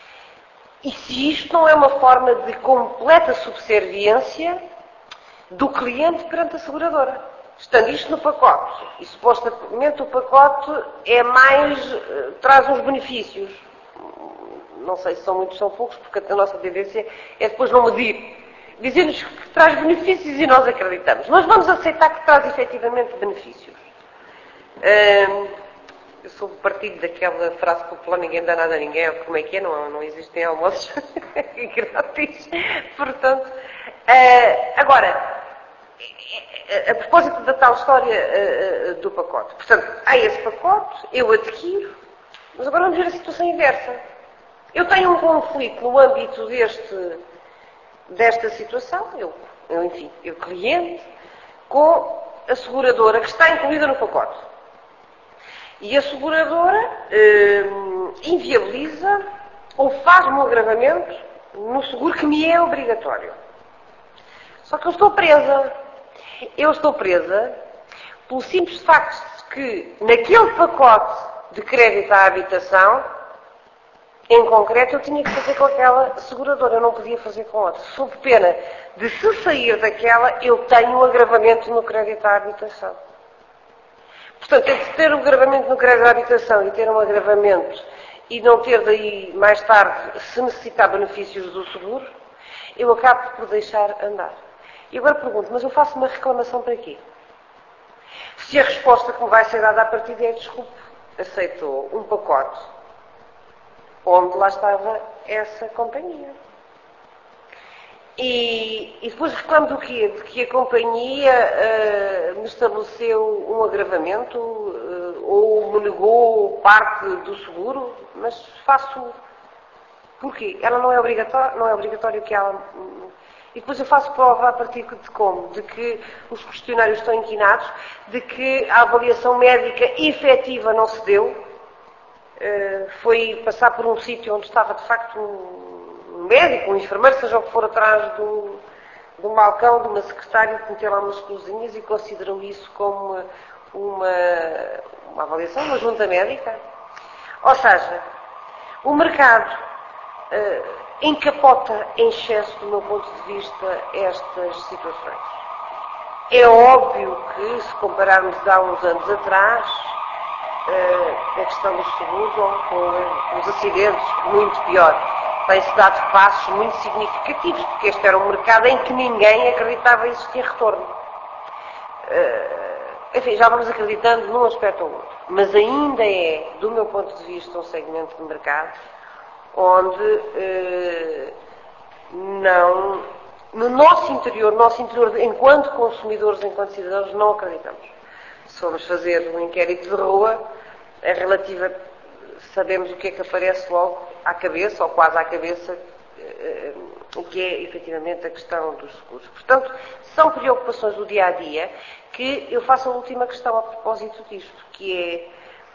E se isto não é uma forma de completa subserviência do cliente perante a seguradora? Estando isto no pacote, e supostamente o pacote é mais, traz uns benefícios. Não sei se são muitos ou são poucos, porque a nossa tendência é depois não medir. Dizer-nos que traz benefícios e nós acreditamos. Mas vamos aceitar que traz efetivamente benefícios. Hum, Eu sou do partido daquela frase popular, ninguém dá nada a ninguém, como é que é, não, não existem almoços grátis. Portanto, uh, agora, a, a propósito da tal história uh, do pacote. Portanto, há esse pacote, eu adquiro, mas agora vamos ver a situação inversa. Eu tenho um conflito no âmbito deste, desta situação, eu, eu, enfim, eu cliente, com a seguradora que está incluída no pacote. E a seguradora eh, inviabiliza ou faz-me um agravamento no seguro que me é obrigatório. Só que eu estou presa. Eu estou presa pelo simples facto de que naquele pacote de crédito à habitação, em concreto, eu tinha que fazer com aquela seguradora. Eu não podia fazer com outra. Sob pena de, se sair daquela, eu tenho um agravamento no crédito à habitação. Portanto, entre ter um agravamento no crédito à habitação e ter um agravamento e não ter daí, mais tarde, se necessitar benefícios do seguro, eu acabo por deixar andar. E agora pergunto, mas eu faço uma reclamação para quê? Se a resposta que me vai ser dada a partir é, desculpe, aceitou um pacote onde lá estava essa companhia. E, e depois reclamo do quê? De que a companhia uh, me estabeleceu um agravamento uh, ou me negou parte do seguro, mas faço... Porquê? Ela não é obrigatória, não é obrigatório que ela... E depois eu faço prova a partir de como? De que os questionários estão inquinados, de que a avaliação médica efetiva não se deu, uh, foi passar por um sítio onde estava de facto um um médico, um enfermeiro, seja o que for, atrás de um, de um balcão, de uma secretária, que meteu lá umas cozinhas e considerou isso como uma, uma, uma avaliação, uma junta médica. Ou seja, o mercado uh, encapota em excesso, do meu ponto de vista, estas situações. É óbvio que, se compararmos há uns anos atrás, uh, a questão dos seguros ou com os acidentes, muito pior. Tem-se dado passos muito significativos, porque este era um mercado em que ninguém acreditava existir retorno. Uh, enfim, já vamos acreditando num aspecto ou outro. Mas ainda é, do meu ponto de vista, um segmento de mercado onde uh, não, no nosso interior, no nosso interior, enquanto consumidores, enquanto cidadãos, não acreditamos. Se formos fazer um inquérito de rua, é relativa... Sabemos o que é que aparece logo à cabeça, ou quase à cabeça, o que é efetivamente a questão dos seguros. Portanto, são preocupações do dia a dia que eu faço a última questão a propósito disto, que é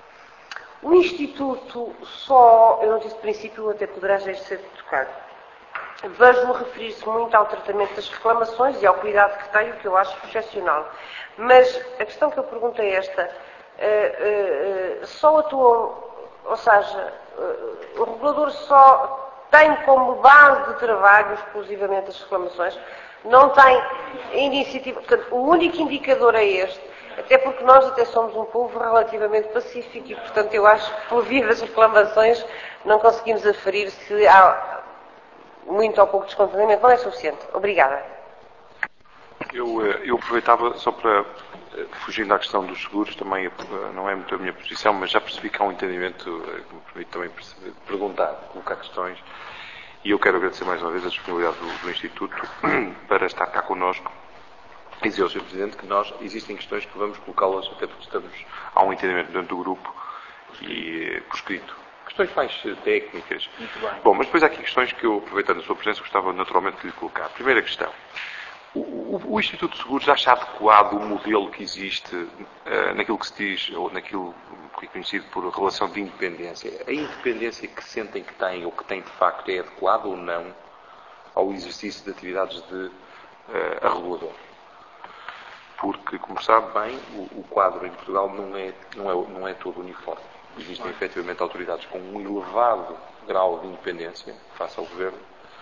o Instituto só, eu não disse de princípio, até poderá já ser tocado. Vejo-o referir-se muito ao tratamento das reclamações e ao cuidado que tem, o que eu acho excepcional. Mas a questão que eu pergunto é esta: uh, uh, uh, só atuam. Ou seja, o regulador só tem como base de trabalho exclusivamente as reclamações, não tem iniciativa. Portanto, o único indicador é este, até porque nós até somos um povo relativamente pacífico e, portanto, eu acho que, por via das reclamações, não conseguimos aferir se há muito ou pouco descontentamento. Não é suficiente. Obrigada. Eu, eu aproveitava só para, fugindo à questão dos seguros, também não é muito a minha posição, mas já percebi que há um entendimento que me permite também perceber, perguntar, colocar questões, e eu quero agradecer mais uma vez a disponibilidade do, do Instituto para estar cá connosco e dizer ao senhor Presidente que nós, existem questões que vamos colocá-las, até porque estamos, há um entendimento dentro do grupo e por escrito. Questões mais técnicas. Muito bem. Bom, mas depois há aqui questões que eu, aproveitando a sua presença, gostava naturalmente de lhe colocar. Primeira questão. O, o, o Instituto de Seguros acha adequado o modelo que existe uh, naquilo que se diz, ou naquilo que é conhecido por relação de independência? A independência que sentem que têm, ou que têm de facto, é adequada ou não ao exercício de atividades de uh, regulador? Porque, como sabe bem, o, o quadro em Portugal não é, não, é, não é todo uniforme. Existem efetivamente autoridades com um elevado grau de independência face ao governo,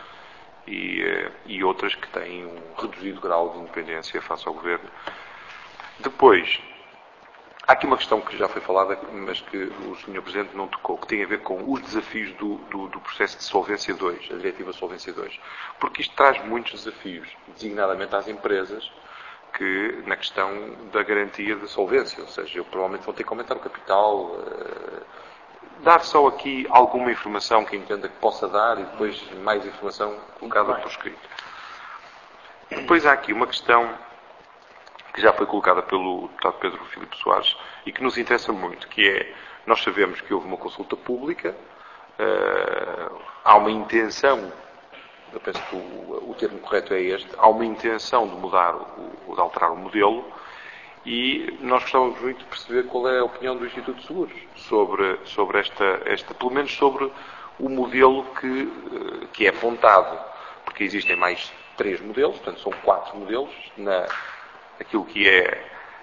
E, e outras que têm um reduzido grau de independência face ao governo. Depois, há aqui uma questão que já foi falada, mas que o senhor Presidente não tocou, que tem a ver com os desafios do, do, do processo de Solvência dois, a Diretiva Solvência dois. Porque isto traz muitos desafios, designadamente às empresas, que na questão da garantia de solvência, ou seja, eu provavelmente vou ter que aumentar o capital, uh, dar só aqui alguma informação que entenda que possa dar e depois mais informação colocada por escrito. Depois há aqui uma questão que já foi colocada pelo deputado Pedro Filipe Soares e que nos interessa muito, que é, nós sabemos que houve uma consulta pública, uh, há uma intenção, eu penso que o, o termo correto é este, há uma intenção de mudar, o, de alterar o modelo. E nós gostávamos muito de perceber qual é a opinião do Instituto de Seguros sobre, sobre esta, esta, pelo menos sobre o modelo que, que é apontado, porque existem mais três modelos, portanto são quatro modelos, na, aquilo que é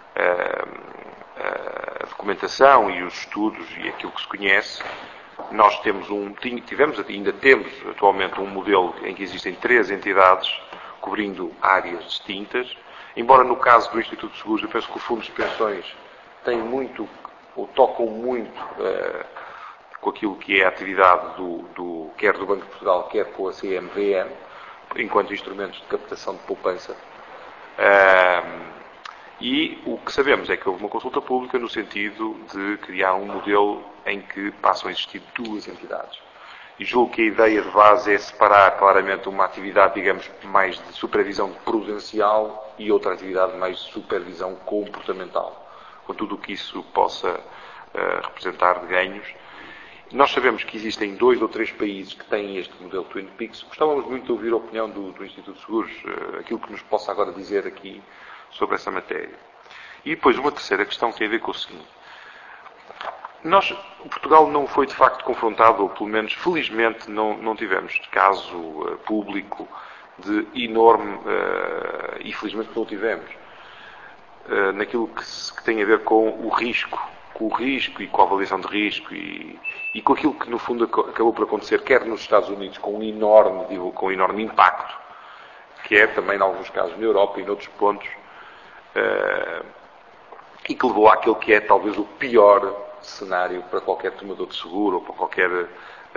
a, a documentação e os estudos e aquilo que se conhece. Nós temos um, tivemos, ainda temos atualmente um modelo em que existem três entidades cobrindo áreas distintas. Embora no caso do Instituto de Seguros, eu penso que os fundos de pensões têm muito, ou tocam muito, uh, com aquilo que é a atividade do, do, quer do Banco de Portugal, quer com a C M V M, enquanto instrumentos de captação de poupança. Uh, E o que sabemos é que houve uma consulta pública no sentido de criar um modelo em que passam a existir duas entidades. E julgo que a ideia de base é separar claramente uma atividade, digamos, mais de supervisão prudencial e outra atividade mais de supervisão comportamental, com tudo o que isso possa uh, representar de ganhos. Nós sabemos que existem dois ou três países que têm este modelo Twin Peaks. Gostávamos muito de ouvir a opinião do, do Instituto de Seguros, uh, aquilo que nos possa agora dizer aqui sobre essa matéria. E depois uma terceira questão que tem a ver com o seguinte. Nós, Portugal não foi de facto confrontado, ou pelo menos felizmente não, não tivemos caso uh, público de enorme, uh, e felizmente não tivemos, uh, naquilo que, se, que tem a ver com o risco, com o risco e com a avaliação de risco e, e com aquilo que no fundo acabou por acontecer, quer nos Estados Unidos, com um enorme, digo, com um enorme impacto, quer também em alguns casos na Europa e noutros pontos, uh, e que levou àquele que é talvez o pior cenário para qualquer tomador de seguro ou para qualquer uh,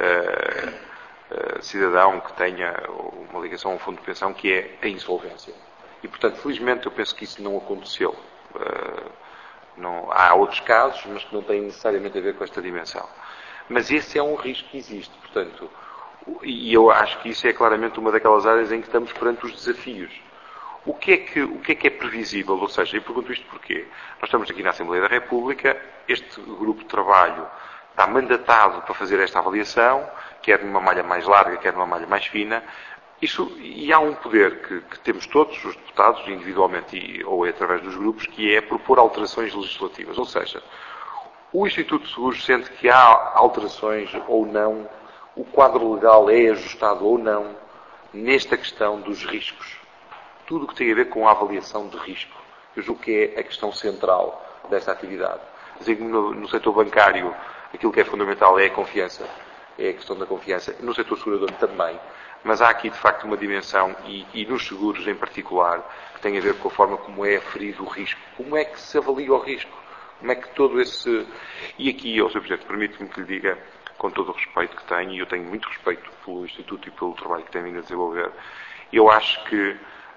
uh, cidadão que tenha uma ligação a um fundo de pensão, que é a insolvência. E, portanto, felizmente, eu penso que isso não aconteceu. Uh, não, há outros casos, mas que não têm necessariamente a ver com esta dimensão. Mas esse é um risco que existe, portanto, e eu acho que isso é claramente uma daquelas áreas em que estamos perante os desafios. O que, é que, o que é que é previsível? Ou seja, eu pergunto isto porquê? Nós estamos aqui na Assembleia da República, este grupo de trabalho está mandatado para fazer esta avaliação, quer numa malha mais larga, quer numa malha mais fina, isso, e há um poder que, que temos todos, os deputados, individualmente e, ou através dos grupos, que é propor alterações legislativas. Ou seja, o Instituto de Seguros sente que há alterações ou não, o quadro legal é ajustado ou não, nesta questão dos riscos. Tudo o que tem a ver com a avaliação de risco. Eu julgo que é a questão central desta atividade. Digo, no, no setor bancário, aquilo que é fundamental é a confiança. É a questão da confiança. No setor segurador também. Mas há aqui, de facto, uma dimensão, e, e nos seguros em particular, que tem a ver com a forma como é aferido o risco. Como é que se avalia o risco? Como é que todo esse... E aqui, ó, senhor Presidente, permite-me que lhe diga, com todo o respeito que tenho, e eu tenho muito respeito pelo Instituto e pelo trabalho que tem vindo a desenvolver, eu acho que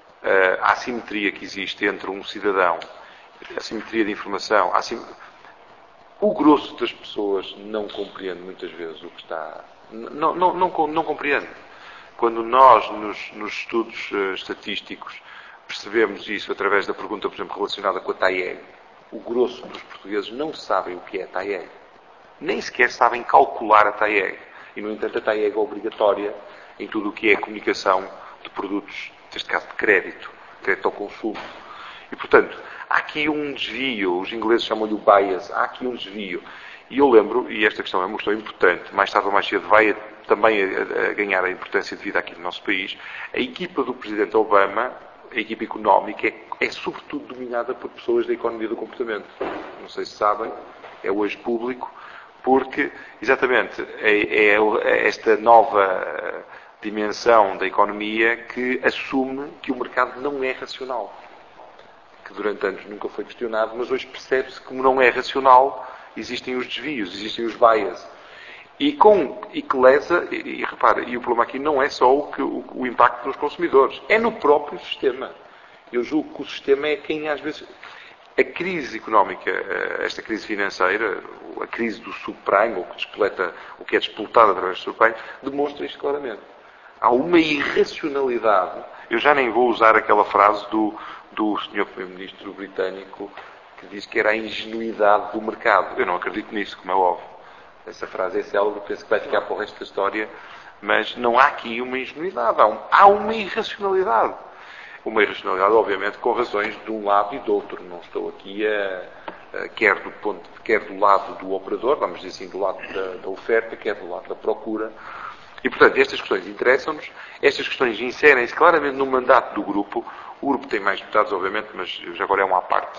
a assimetria que existe entre um cidadão, a assimetria de informação, assim, o grosso das pessoas não compreende muitas vezes o que está... Não, não, não, não compreende. Quando nós, nos, nos estudos uh, estatísticos, percebemos isso através da pergunta, por exemplo, relacionada com a TAEG, o grosso dos portugueses não sabem o que é a TAEG. Nem sequer sabem calcular a TAEG. E, no entanto, a TAEG é obrigatória em tudo o que é comunicação de produtos, neste caso de crédito, crédito ao consumo. E, portanto, há aqui um desvio, os ingleses chamam-lhe o bias, há aqui um desvio. E eu lembro, e esta questão é uma questão importante, mais tarde ou mais cedo vai também a, a ganhar a importância de vida aqui no nosso país, a equipa do Presidente Obama, a equipa económica, é, é sobretudo dominada por pessoas da economia do comportamento. Não sei se sabem, é hoje público, porque, exatamente, é, é esta nova dimensão da economia que assume que o mercado não é racional. Que durante anos nunca foi questionado, mas hoje percebe-se que como não é racional, existem os desvios, existem os bias. E, com, e que lesa, e, e repara, e o problema aqui não é só o, que, o, o impacto nos consumidores, é no próprio sistema. Eu julgo que o sistema é quem às vezes... A crise económica, esta crise financeira, a crise do subprime, ou que despoleta, o que é despoltado através do subprime, demonstra isto claramente. Há uma irracionalidade. Eu já nem vou usar aquela frase do, do senhor Primeiro-Ministro britânico que diz que era a ingenuidade do mercado. Eu não acredito nisso, como é óbvio. Essa frase é célebre, penso que vai ficar para o resto da história, mas não há aqui uma ingenuidade, há, um, há uma irracionalidade. Uma irracionalidade, obviamente, com razões de um lado e do outro. Não estou aqui a, a quer, do ponto, quer do lado do operador, vamos dizer assim, do lado da, da oferta, quer do lado da procura. E, portanto, estas questões interessam-nos, estas questões inserem-se claramente no mandato do grupo. O grupo tem mais deputados, obviamente, mas já agora é uma à parte.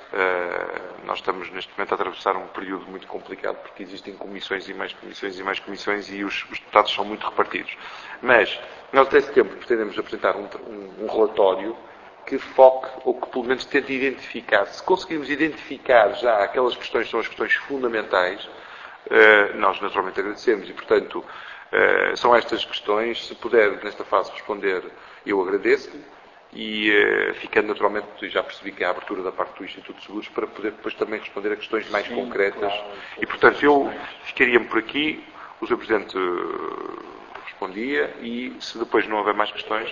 Uh, nós estamos, neste momento, a atravessar um período muito complicado, porque existem comissões e mais comissões e mais comissões e os, os deputados são muito repartidos. Mas, nós, até setembro, pretendemos apresentar um, um, um relatório que foque, ou que pelo menos tente identificar, se conseguirmos identificar já aquelas questões que são as questões fundamentais, uh, nós naturalmente agradecemos e, portanto, uh, são estas questões. Se puder, nesta fase, responder, eu agradeço-lhe. e uh, ficando naturalmente, já percebi que há a abertura da parte do Instituto de Seguros para poder depois também responder a questões mais Sim, concretas. Claro, e, portanto, eu ficaria-me por aqui, o senhor Presidente uh, respondia e, se depois não houver mais questões...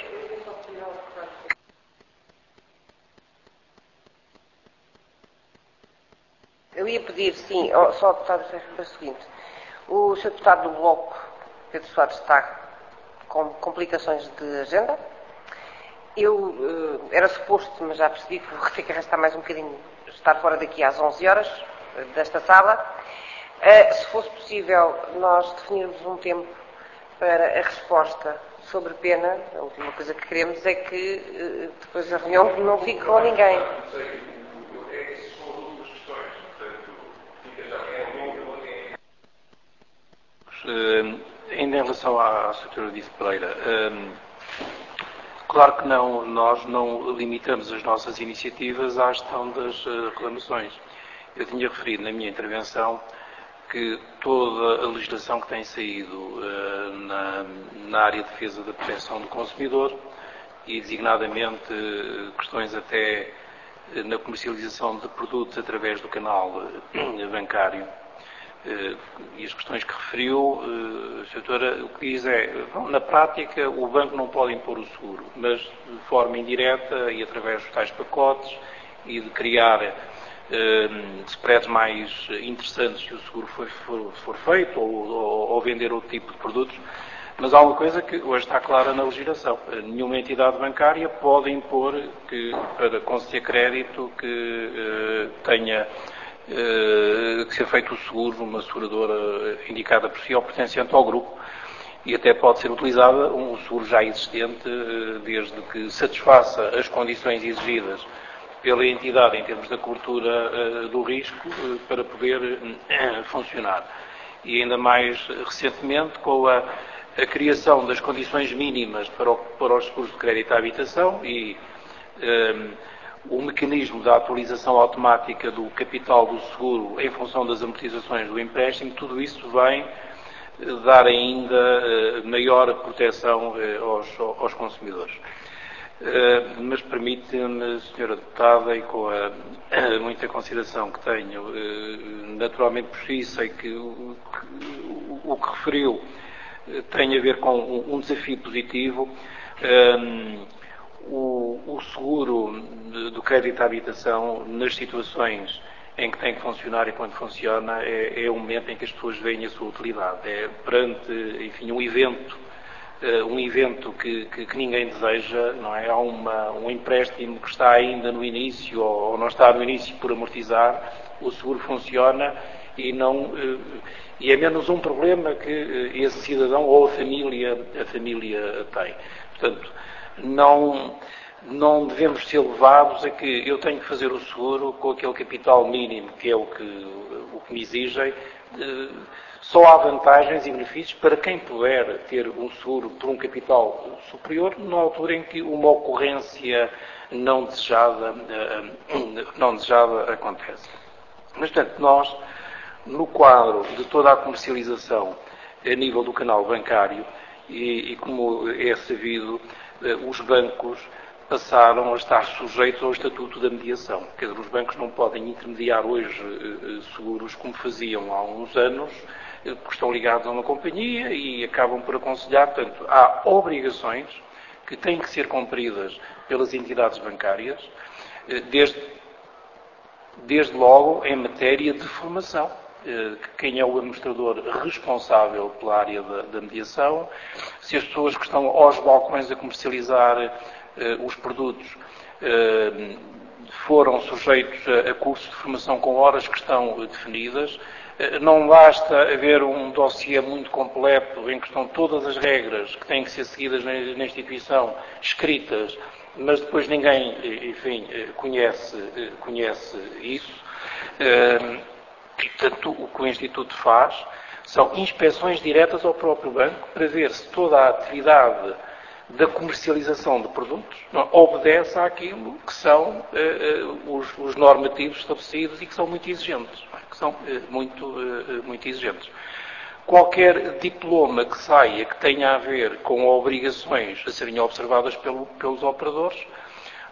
Eu ia pedir, sim, só ao deputado para o seguinte. O senhor deputado do Bloco, Pedro Soares, está com complicações de agenda. Eu uh, era suposto, mas já percebi que vou ter que arrastar mais um bocadinho, estar fora daqui às onze horas uh, desta sala. Uh, se fosse possível, nós definirmos um tempo para a resposta sobre pena. A última coisa que queremos é que uh, depois a reunião não fique com ninguém. Uh, ainda em relação à Sra. Disse Pereira, uh, claro que não, nós não limitamos as nossas iniciativas à gestão das uh, reclamações. Eu tinha referido na minha intervenção que toda a legislação que tem saído uh, na, na área de defesa da proteção do consumidor e designadamente uh, questões até uh, na comercialização de produtos através do canal uh, bancário, Uh, e as questões que referiu, uh, a senhora, o que diz é, bom, na prática o banco não pode impor o seguro, mas de forma indireta e através dos tais pacotes e de criar uh, spreads mais interessantes se o seguro for, for, for feito ou, ou, ou vender outro tipo de produtos. Mas há uma coisa que hoje está clara na legislação. Nenhuma entidade bancária pode impor que, para conceder crédito, que uh, tenha Uh, que ser feito o seguro numa seguradora indicada por si ou pertencente ao grupo, e até pode ser utilizada um seguro já existente, uh, desde que satisfaça as condições exigidas pela entidade em termos da cobertura uh, do risco uh, para poder uh, funcionar. E ainda mais recentemente com a, a criação das condições mínimas para, o, para os seguros de crédito à habitação e uh, o mecanismo da atualização automática do capital do seguro em função das amortizações do empréstimo, tudo isso vem dar ainda maior proteção aos, aos consumidores. Mas permite-me, senhora Deputada, e com a, a muita consideração que tenho, naturalmente por si sei que o, que o que referiu tem a ver com um desafio positivo. O, o seguro do crédito à habitação, nas situações em que tem que funcionar e quando funciona, é, é o momento em que as pessoas veem a sua utilidade. É perante, enfim, um evento, uh, um evento que, que, que ninguém deseja, não é? Há uma, um empréstimo que está ainda no início ou, ou não está no início por amortizar, o seguro funciona e, não, uh, e é menos um problema que uh, esse cidadão ou a família, a família tem. Portanto, Não, não devemos ser levados a que eu tenho que fazer o seguro com aquele capital mínimo, que é o que, o que me exigem. Só há vantagens e benefícios para quem puder ter um seguro por um capital superior, na altura em que uma ocorrência não desejada, não desejada acontece. Mas, portanto, nós, no quadro de toda a comercialização a nível do canal bancário, e, e como é sabido, os bancos passaram a estar sujeitos ao Estatuto da Mediação. Quer dizer, os bancos não podem intermediar hoje seguros como faziam há uns anos, que estão ligados a uma companhia e acabam por aconselhar. Portanto, há obrigações que têm que ser cumpridas pelas entidades bancárias, desde, desde logo em matéria de formação. Quem é o administrador responsável pela área da, da mediação, se as pessoas que estão aos balcões a comercializar uh, os produtos uh, foram sujeitos a, a cursos de formação com horas que estão uh, definidas. Uh, não basta haver um dossiê muito completo em que estão todas as regras que têm que ser seguidas na, na instituição escritas, mas depois ninguém, enfim, conhece, conhece isso. Uh, E, portanto, o que o Instituto faz são inspeções diretas ao próprio banco para ver se toda a atividade da comercialização de produtos não, obedece àquilo que são uh, uh, os, os normativos estabelecidos e que são muito exigentes. Que são, uh, muito, uh, muito exigentes. Qualquer diploma que saia que tenha a ver com obrigações a serem observadas pelo, pelos operadores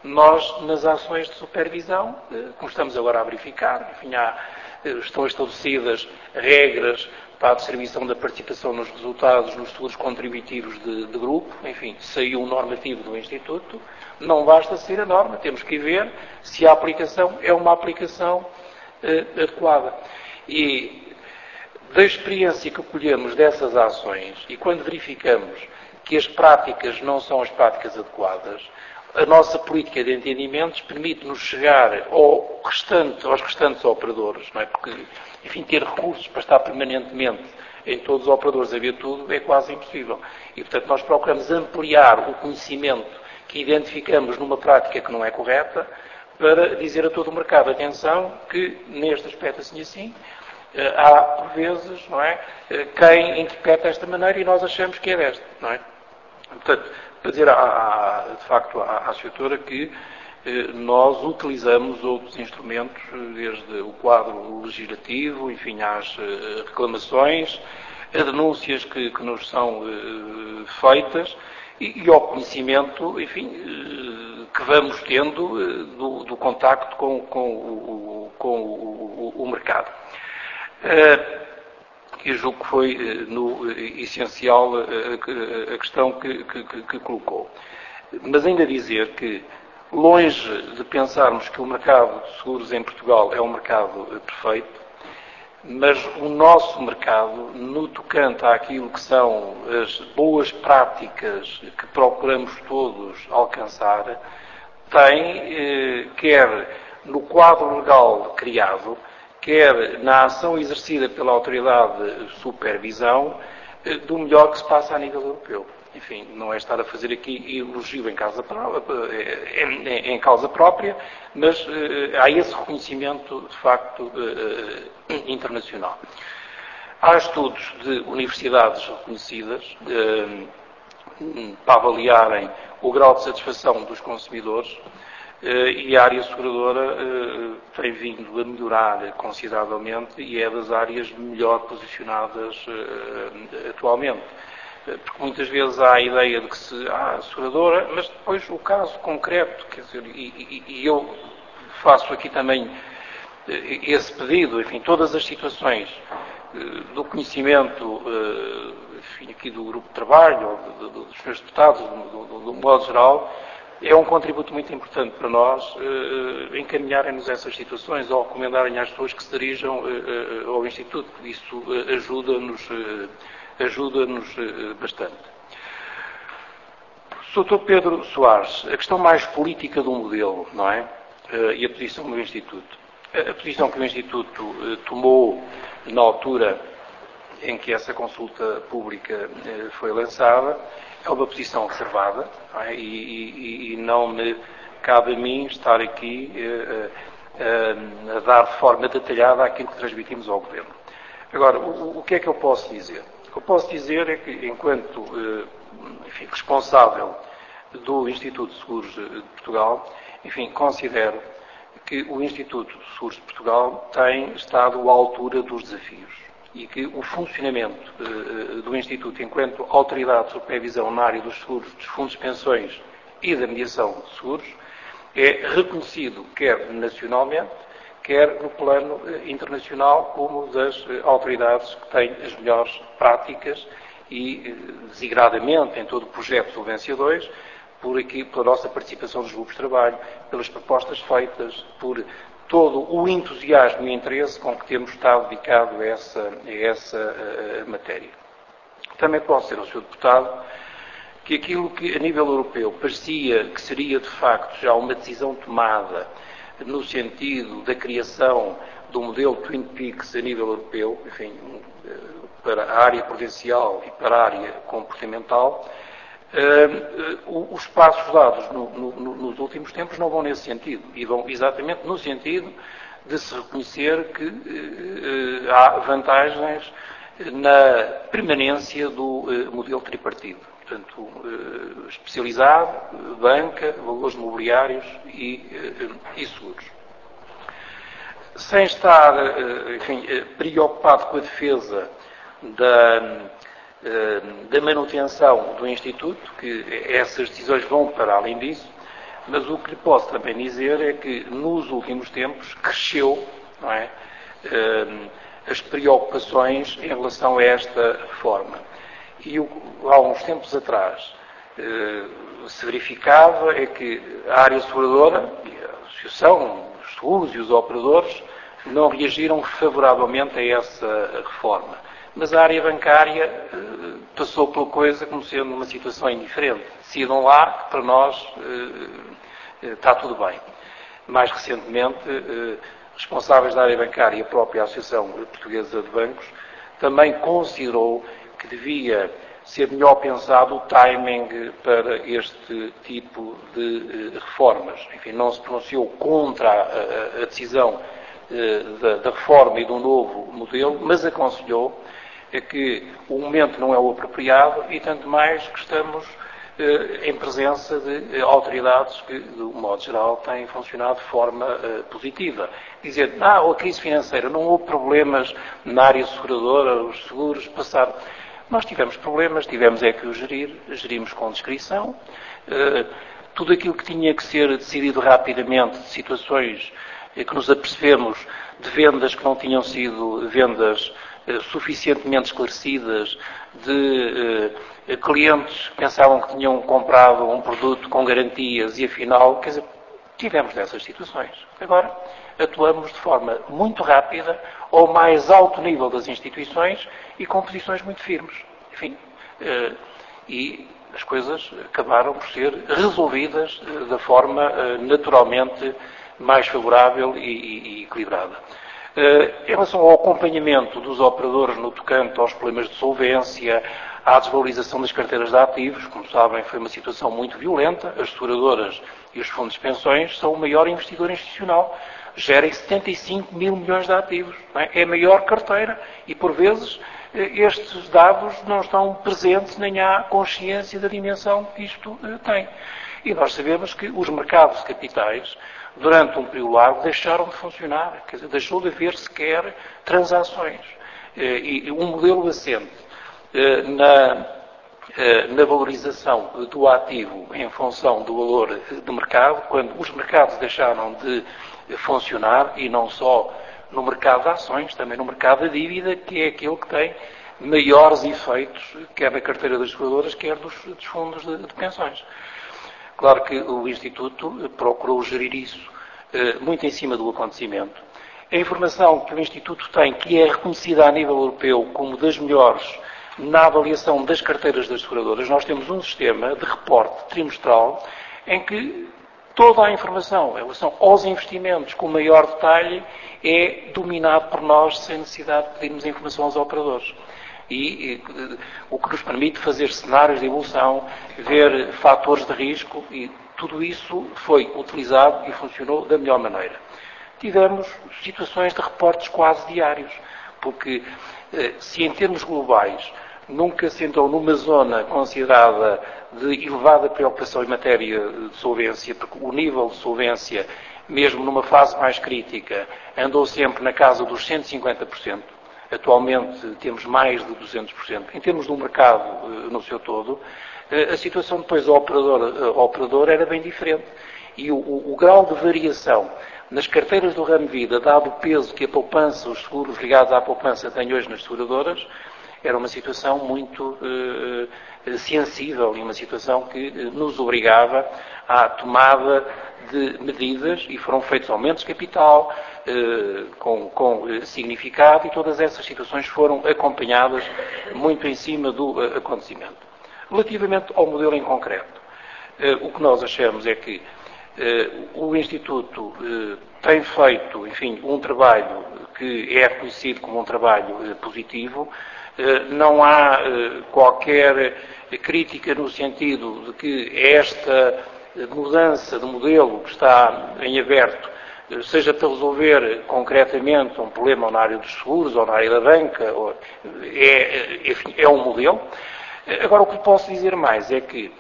nós, nas ações de supervisão, como estamos agora a verificar, enfim, há, estão estabelecidas regras para a distribuição da participação nos resultados nos seguros contributivos de, de grupo, enfim, saiu um normativo do Instituto, não basta ser a norma, temos que ver se a aplicação é uma aplicação eh, adequada. E da experiência que colhemos dessas ações, e quando verificamos que as práticas não são as práticas adequadas, a nossa política de entendimentos permite-nos chegar ao restante, aos restantes operadores, não é? Porque, enfim, ter recursos para estar permanentemente em todos os operadores a ver tudo é quase impossível. E, portanto, nós procuramos ampliar o conhecimento que identificamos numa prática que não é correta para dizer a todo o mercado, atenção, que neste aspecto assim e assim, há, por vezes, não é, quem interpreta desta maneira e nós achamos que é desta, não é? Portanto, para dizer, à, à, de facto, à, à senhora que eh, nós utilizamos outros instrumentos, desde o quadro legislativo, enfim, às eh, reclamações, a denúncias que, que nos são eh, feitas e, e ao conhecimento, enfim, eh, que vamos tendo eh, do, do contacto com, com, o, com o, o, o mercado. Eh, Eu julgo que foi no essencial a questão que, que, que colocou. Mas ainda dizer que, longe de pensarmos que o mercado de seguros em Portugal é um mercado perfeito, mas o nosso mercado, no tocante àquilo que são as boas práticas que procuramos todos alcançar, tem, quer no quadro legal criado, quer na ação exercida pela autoridade de supervisão, do melhor que se passa a nível europeu. Enfim, não é estar a fazer aqui elogio em causa própria, em causa própria, mas há esse reconhecimento, de facto, internacional. Há estudos de universidades reconhecidas para avaliarem o grau de satisfação dos consumidores, e a área seguradora tem vindo a melhorar consideravelmente e é das áreas melhor posicionadas atualmente. Porque muitas vezes há a ideia de que se, ah, seguradora, mas depois o caso concreto, quer dizer, e, e, e eu faço aqui também esse pedido, enfim, todas as situações do conhecimento, enfim, aqui do grupo de trabalho, ou dos senhores deputados, do, do, do modo geral, é um contributo muito importante para nós uh, encaminharem-nos essas situações ou recomendarem às pessoas que se dirijam uh, uh, ao Instituto. Isso uh, ajuda-nos uh, ajuda-nos uh, bastante. doutor Pedro Soares, a questão mais política do modelo, não é? Uh, e a posição do Instituto. A, a posição que o Instituto uh, tomou na altura em que essa consulta pública uh, foi lançada é uma posição reservada, não é? e, e, e não me cabe a mim estar aqui uh, uh, a dar de forma detalhada aquilo que transmitimos ao Governo. Agora, o, o que é que eu posso dizer? O que eu posso dizer é que, enquanto uh, enfim, responsável do Instituto de Seguros de Portugal, enfim, considero que o Instituto de Seguros de Portugal tem estado à altura dos desafios. E que o funcionamento uh, do Instituto, enquanto autoridade de supervisão na área dos seguros, dos fundos de pensões e da mediação de seguros, é reconhecido quer nacionalmente, quer no plano uh, internacional, como das uh, autoridades que têm as melhores práticas e, uh, desigradamente, em todo o projeto Solvência dois, por aqui, pela nossa participação nos grupos de trabalho, pelas propostas feitas, por todo o entusiasmo e interesse com que temos estado dedicado a essa, a essa a, a matéria. Também posso dizer ao senhor Deputado que aquilo que a nível europeu parecia que seria de facto já uma decisão tomada no sentido da criação do modelo Twin Peaks a nível europeu, enfim, para a área prudencial e para a área comportamental, Uh, os passos dados no, no, nos últimos tempos não vão nesse sentido, e vão exatamente no sentido de se reconhecer que uh, há vantagens na permanência do uh, modelo tripartido, portanto, uh, especializado, banca, valores mobiliários e, uh, e seguros. Sem estar, uh, enfim, preocupado com a defesa da da manutenção do Instituto, que essas decisões vão para além disso, Mas o que lhe posso também dizer é que nos últimos tempos cresceu, não é, as preocupações em relação a esta reforma. E há uns tempos atrás se verificava é que a área seguradora, e a Associação, os seguros e os operadores não reagiram favoravelmente a essa reforma. Mas a área bancária eh, passou pela coisa como sendo uma situação indiferente. Decidam lá que para nós eh, eh, está tudo bem. Mais recentemente, eh, responsáveis da área bancária e a própria Associação Portuguesa de Bancos também considerou que devia ser melhor pensado o timing para este tipo de eh, reformas. Enfim, não se pronunciou contra a, a, a decisão eh, da, da reforma e do novo modelo, mas aconselhou que o momento não é o apropriado e tanto mais que estamos eh, em presença de eh, autoridades que, de um modo geral, têm funcionado de forma eh, positiva. Dizer, ah, a crise financeira, não houve problemas na área seguradora, os seguros passaram. Nós tivemos problemas, tivemos é que os gerir, gerimos com discrição. Eh, tudo aquilo que tinha que ser decidido rapidamente, de situações eh, que nos apercebemos de vendas que não tinham sido vendas suficientemente esclarecidas, de eh, clientes que pensavam que tinham comprado um produto com garantias e afinal, quer dizer, tivemos dessas situações. Agora, atuamos de forma muito rápida, ao mais alto nível das instituições e com posições muito firmes. Enfim, eh, e as coisas acabaram por ser resolvidas eh, da forma eh, naturalmente mais favorável e, e, e equilibrada. Em relação ao acompanhamento dos operadores no tocante aos problemas de solvência, à desvalorização das carteiras de ativos, como sabem, foi uma situação muito violenta. As seguradoras e os fundos de pensões são o maior investidor institucional. Gerem setenta e cinco mil milhões de ativos. Não é? É a maior carteira e, por vezes, estes dados não estão presentes nem há consciência da dimensão que isto tem. E nós sabemos que os mercados de capitais, durante um período largo, deixaram de funcionar, quer dizer, deixou de haver sequer transações. E um modelo assente na, na valorização do ativo em função do valor de mercado, quando os mercados deixaram de funcionar, e não só no mercado de ações, também no mercado da dívida, que é aquele que tem maiores efeitos, quer da carteira das seguradoras, quer dos, dos fundos de, de pensões. Claro que o Instituto procurou gerir isso eh, muito em cima do acontecimento. A informação que o Instituto tem, que é reconhecida a nível europeu como das melhores na avaliação das carteiras das seguradoras, nós temos um sistema de reporte trimestral em que toda a informação em relação aos investimentos com maior detalhe é dominado por nós sem necessidade de pedirmos informação aos operadores. E, e o que nos permite fazer cenários de evolução, ver fatores de risco, e tudo isso foi utilizado e funcionou da melhor maneira. Tivemos situações de reportes quase diários, porque se em termos globais nunca se entrou numa zona considerada de elevada preocupação em matéria de solvência, porque o nível de solvência, mesmo numa fase mais crítica, andou sempre na casa dos cento e cinquenta por cento. Atualmente temos mais de duzentos por cento. Em termos do mercado no seu todo, a situação depois ao operador, ao operador era bem diferente. E o, o, o grau de variação nas carteiras do ramo vida, dado o peso que a poupança, os seguros ligados à poupança têm hoje nas seguradoras, era uma situação muito eh, sensível e uma situação que eh, nos obrigava à tomada de medidas, e foram feitos aumentos de capital eh, com, com eh, significado, e todas essas situações foram acompanhadas muito em cima do eh, acontecimento. Relativamente ao modelo em concreto, eh, o que nós achamos é que eh, o Instituto eh, tem feito, enfim, um trabalho que é reconhecido como um trabalho eh, positivo. Não há qualquer crítica no sentido de que esta mudança de modelo que está em aberto seja para resolver concretamente um problema na área dos seguros ou na área da banca, ou é, enfim, é um modelo. Agora, o que posso dizer mais é que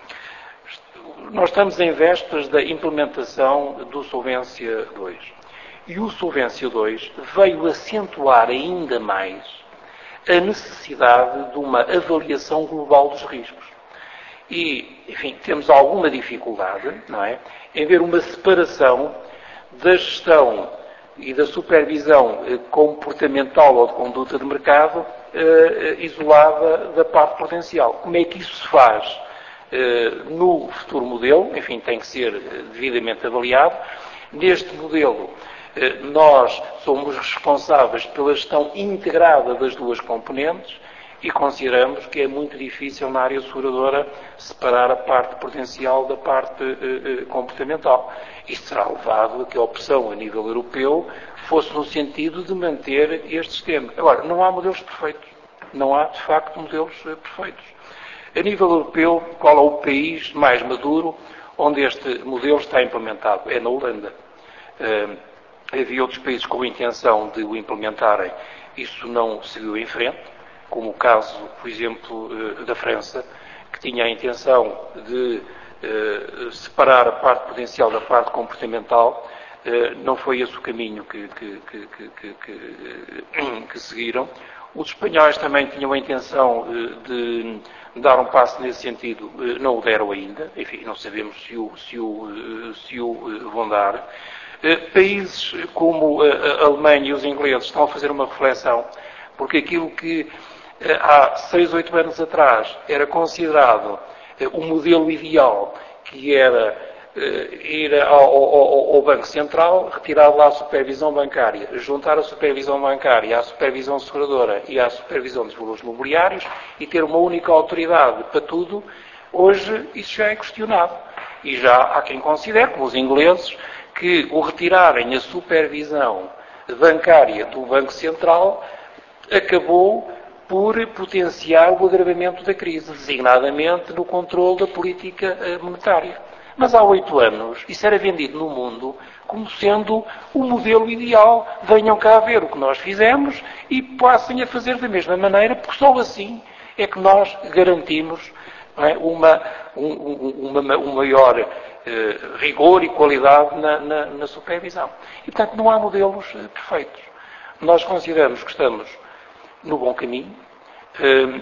nós estamos em vésperas da implementação do Solvência dois. E o Solvência dois veio acentuar ainda mais a necessidade de uma avaliação global dos riscos. E, enfim, temos alguma dificuldade, não é, em ver uma separação da gestão e da supervisão comportamental ou de conduta de mercado eh, isolada da parte potencial. Como é que isso se faz eh, no futuro modelo? Enfim, tem que ser devidamente avaliado. Neste modelo, eh, nós somos responsáveis pela gestão integrada das duas componentes e consideramos que é muito difícil na área seguradora separar a parte potencial da parte eh, comportamental. Isto será levado a que a opção a nível europeu fosse no sentido de manter este sistema. Agora, não há modelos perfeitos. Não há, de facto, modelos eh, perfeitos. A nível europeu, qual é o país mais maduro onde este modelo está implementado? É na Holanda. Uh, havia outros países com a intenção de o implementarem. Isso não seguiu em frente, como o caso, por exemplo, uh, da França, que tinha a intenção de uh, separar a parte potencial da parte comportamental. Uh, não foi esse o caminho que, que, que, que, que, que seguiram. Os espanhóis também tinham a intenção uh, de dar um passo nesse sentido, uh, não o deram ainda. Enfim, não sabemos se o, se o, uh, se o uh, vão dar. Uh, países como a Alemanha e os ingleses estão a fazer uma reflexão, porque aquilo que uh, há seis, oito anos atrás era considerado uh, o modelo ideal, que era ir ao, ao, ao Banco Central, retirar lá a supervisão bancária, juntar a supervisão bancária à supervisão seguradora e à supervisão dos valores mobiliários e ter uma única autoridade para tudo, hoje isso já é questionado. E já há quem considere, como os ingleses, que o retirarem a supervisão bancária do Banco Central acabou por potenciar o agravamento da crise, designadamente no controle da política monetária. Mas há oito anos, isso era vendido no mundo como sendo o modelo ideal. Venham cá ver o que nós fizemos e passem a fazer da mesma maneira, porque só assim é que nós garantimos, não é, uma, um, uma, um maior eh, rigor e qualidade na, na, na supervisão. E, portanto, não há modelos eh, perfeitos. Nós consideramos que estamos no bom caminho, eh,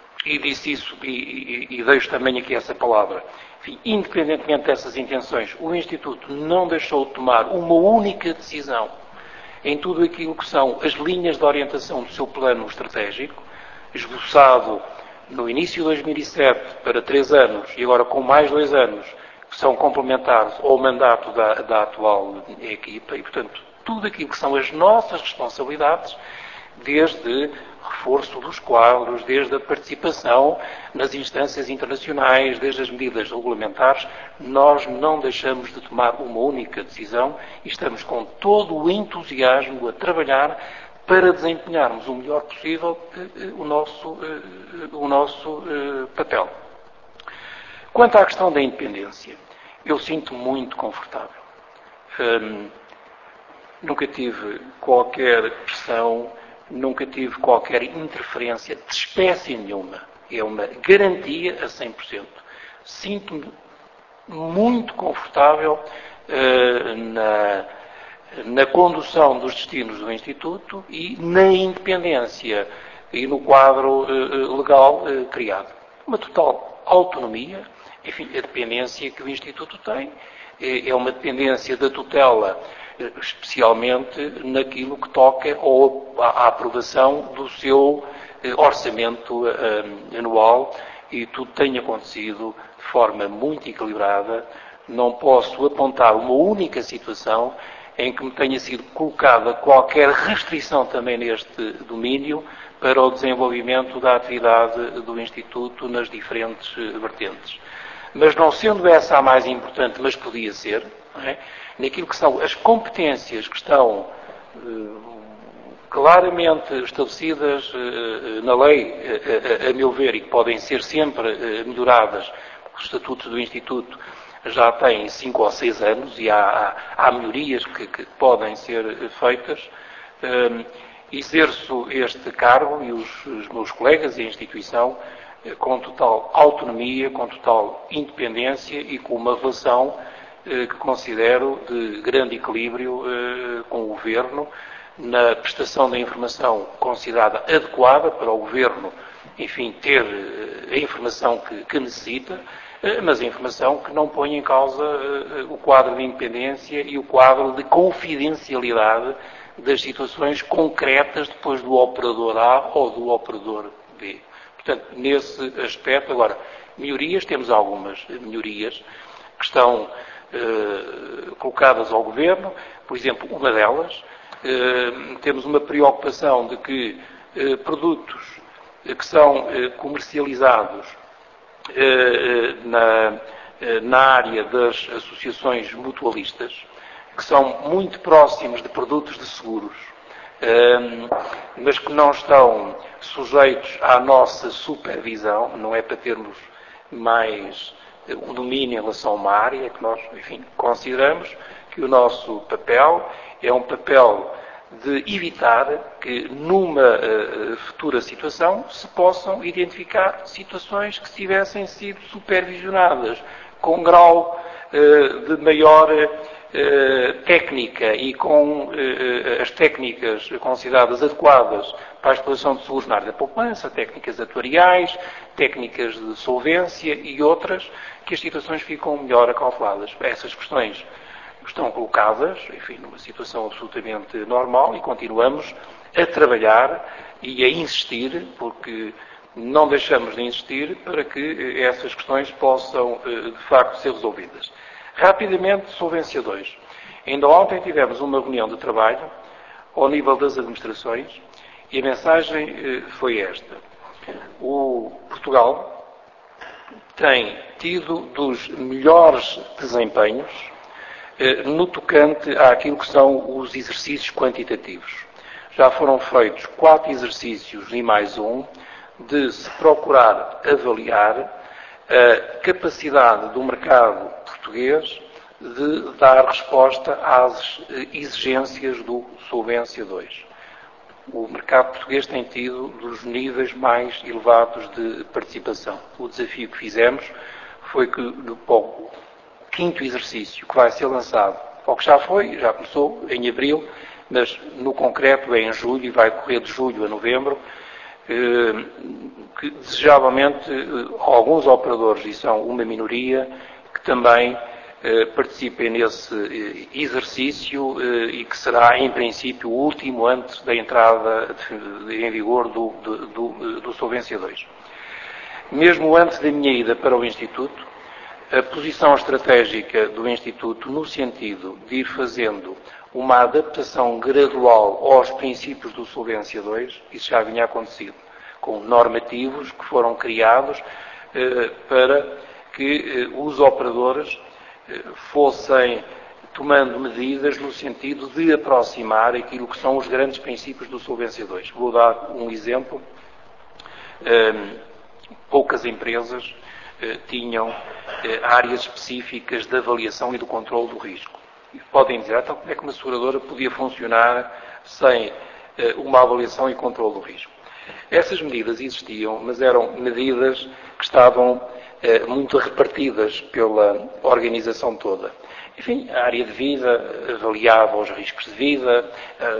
e disse isso, e, e, e deixo também aqui essa palavra. Enfim, independentemente dessas intenções, o Instituto não deixou de tomar uma única decisão em tudo aquilo que são as linhas de orientação do seu plano estratégico, esboçado no início de dois mil e sete para três anos e agora com mais dois anos, que são complementares ao mandato da, da atual equipa, e, portanto, tudo aquilo que são as nossas responsabilidades, desde reforço dos quadros, desde a participação nas instâncias internacionais, desde as medidas regulamentares, nós não deixamos de tomar uma única decisão e estamos com todo o entusiasmo a trabalhar para desempenharmos o melhor possível o nosso, o nosso papel. Quanto à questão da independência, eu sinto-me muito confortável. Hum, nunca tive qualquer pressão, nunca tive qualquer interferência de espécie nenhuma. É uma garantia a cem por cento. Sinto-me muito confortável uh, na, na condução dos destinos do Instituto e na independência e no quadro uh, legal uh, criado. Uma total autonomia, enfim, a dependência que o Instituto tem é, é uma dependência da tutela, especialmente naquilo que toca à aprovação do seu orçamento anual, e tudo tem acontecido de forma muito equilibrada. Não posso apontar uma única situação em que me tenha sido colocada qualquer restrição também neste domínio para o desenvolvimento da atividade do Instituto nas diferentes vertentes. Mas não sendo essa a mais importante, mas podia ser, não é? Naquilo que são as competências que estão uh, claramente estabelecidas uh, na lei, uh, a, a meu ver, e que podem ser sempre uh, melhoradas. O Estatuto do Instituto já tem cinco ou seis anos e há, há, há melhorias que, que podem ser feitas. Uh, exerço este cargo e os, os meus colegas e a instituição uh, com total autonomia, com total independência e com uma relação que considero de grande equilíbrio eh, com o Governo, na prestação da informação considerada adequada para o Governo enfim, ter a informação que, que necessita, mas a informação que não põe em causa o quadro de independência e o quadro de confidencialidade das situações concretas depois do operador A ou do operador B. Portanto, nesse aspecto, agora, melhorias, temos algumas melhorias que estão eh, colocadas ao Governo. Por exemplo, uma delas, eh, temos uma preocupação de que eh, produtos eh, que são eh, comercializados eh, na, eh, na área das associações mutualistas, que são muito próximos de produtos de seguros, eh, mas que não estão sujeitos à nossa supervisão, não é para termos mais um domínio em relação a uma área que nós, enfim, consideramos que o nosso papel é um papel de evitar que numa uh, futura situação se possam identificar situações que tivessem sido supervisionadas com grau uh, de maior uh, técnica e com uh, as técnicas consideradas adequadas para a exploração de seguros na área da poupança, técnicas atuariais, técnicas de solvência e outras, que as situações ficam melhor acauteladas. Essas questões estão colocadas, enfim, numa situação absolutamente normal e continuamos a trabalhar e a insistir, porque não deixamos de insistir para que essas questões possam, de facto, ser resolvidas. Rapidamente, Solvência dois. Ainda ontem tivemos uma reunião de trabalho ao nível das administrações e a mensagem foi esta. O Portugal tem tido dos melhores desempenhos no tocante àquilo que são os exercícios quantitativos. Já foram feitos quatro exercícios e mais um de se procurar avaliar a capacidade do mercado português de dar resposta às exigências do Solvência dois. O mercado português tem tido dos níveis mais elevados de participação. O desafio que fizemos foi que, para o quinto exercício que vai ser lançado, ou que já foi, já começou em abril, mas no concreto é em julho e vai decorrer de julho a novembro, que desejavelmente alguns operadores, e são uma minoria, que também participem nesse exercício e que será, em princípio, o último antes da entrada em vigor do, do, do, do Solvência dois. Mesmo antes da minha ida para o Instituto, a posição estratégica do Instituto no sentido de ir fazendo uma adaptação gradual aos princípios do Solvência dois, isso já vinha acontecido, com normativos que foram criados eh, para que eh, os operadores eh, fossem tomando medidas no sentido de aproximar aquilo que são os grandes princípios do Solvência dois. Vou dar um exemplo. Eh, poucas empresas eh, tinham eh, áreas específicas de avaliação e do controle do risco. E podem dizer, então, como é que uma seguradora podia funcionar sem eh, uma avaliação e controle do risco? Essas medidas existiam, mas eram medidas que estavam eh, muito repartidas pela organização toda. Enfim, a área de vida avaliava os riscos de vida,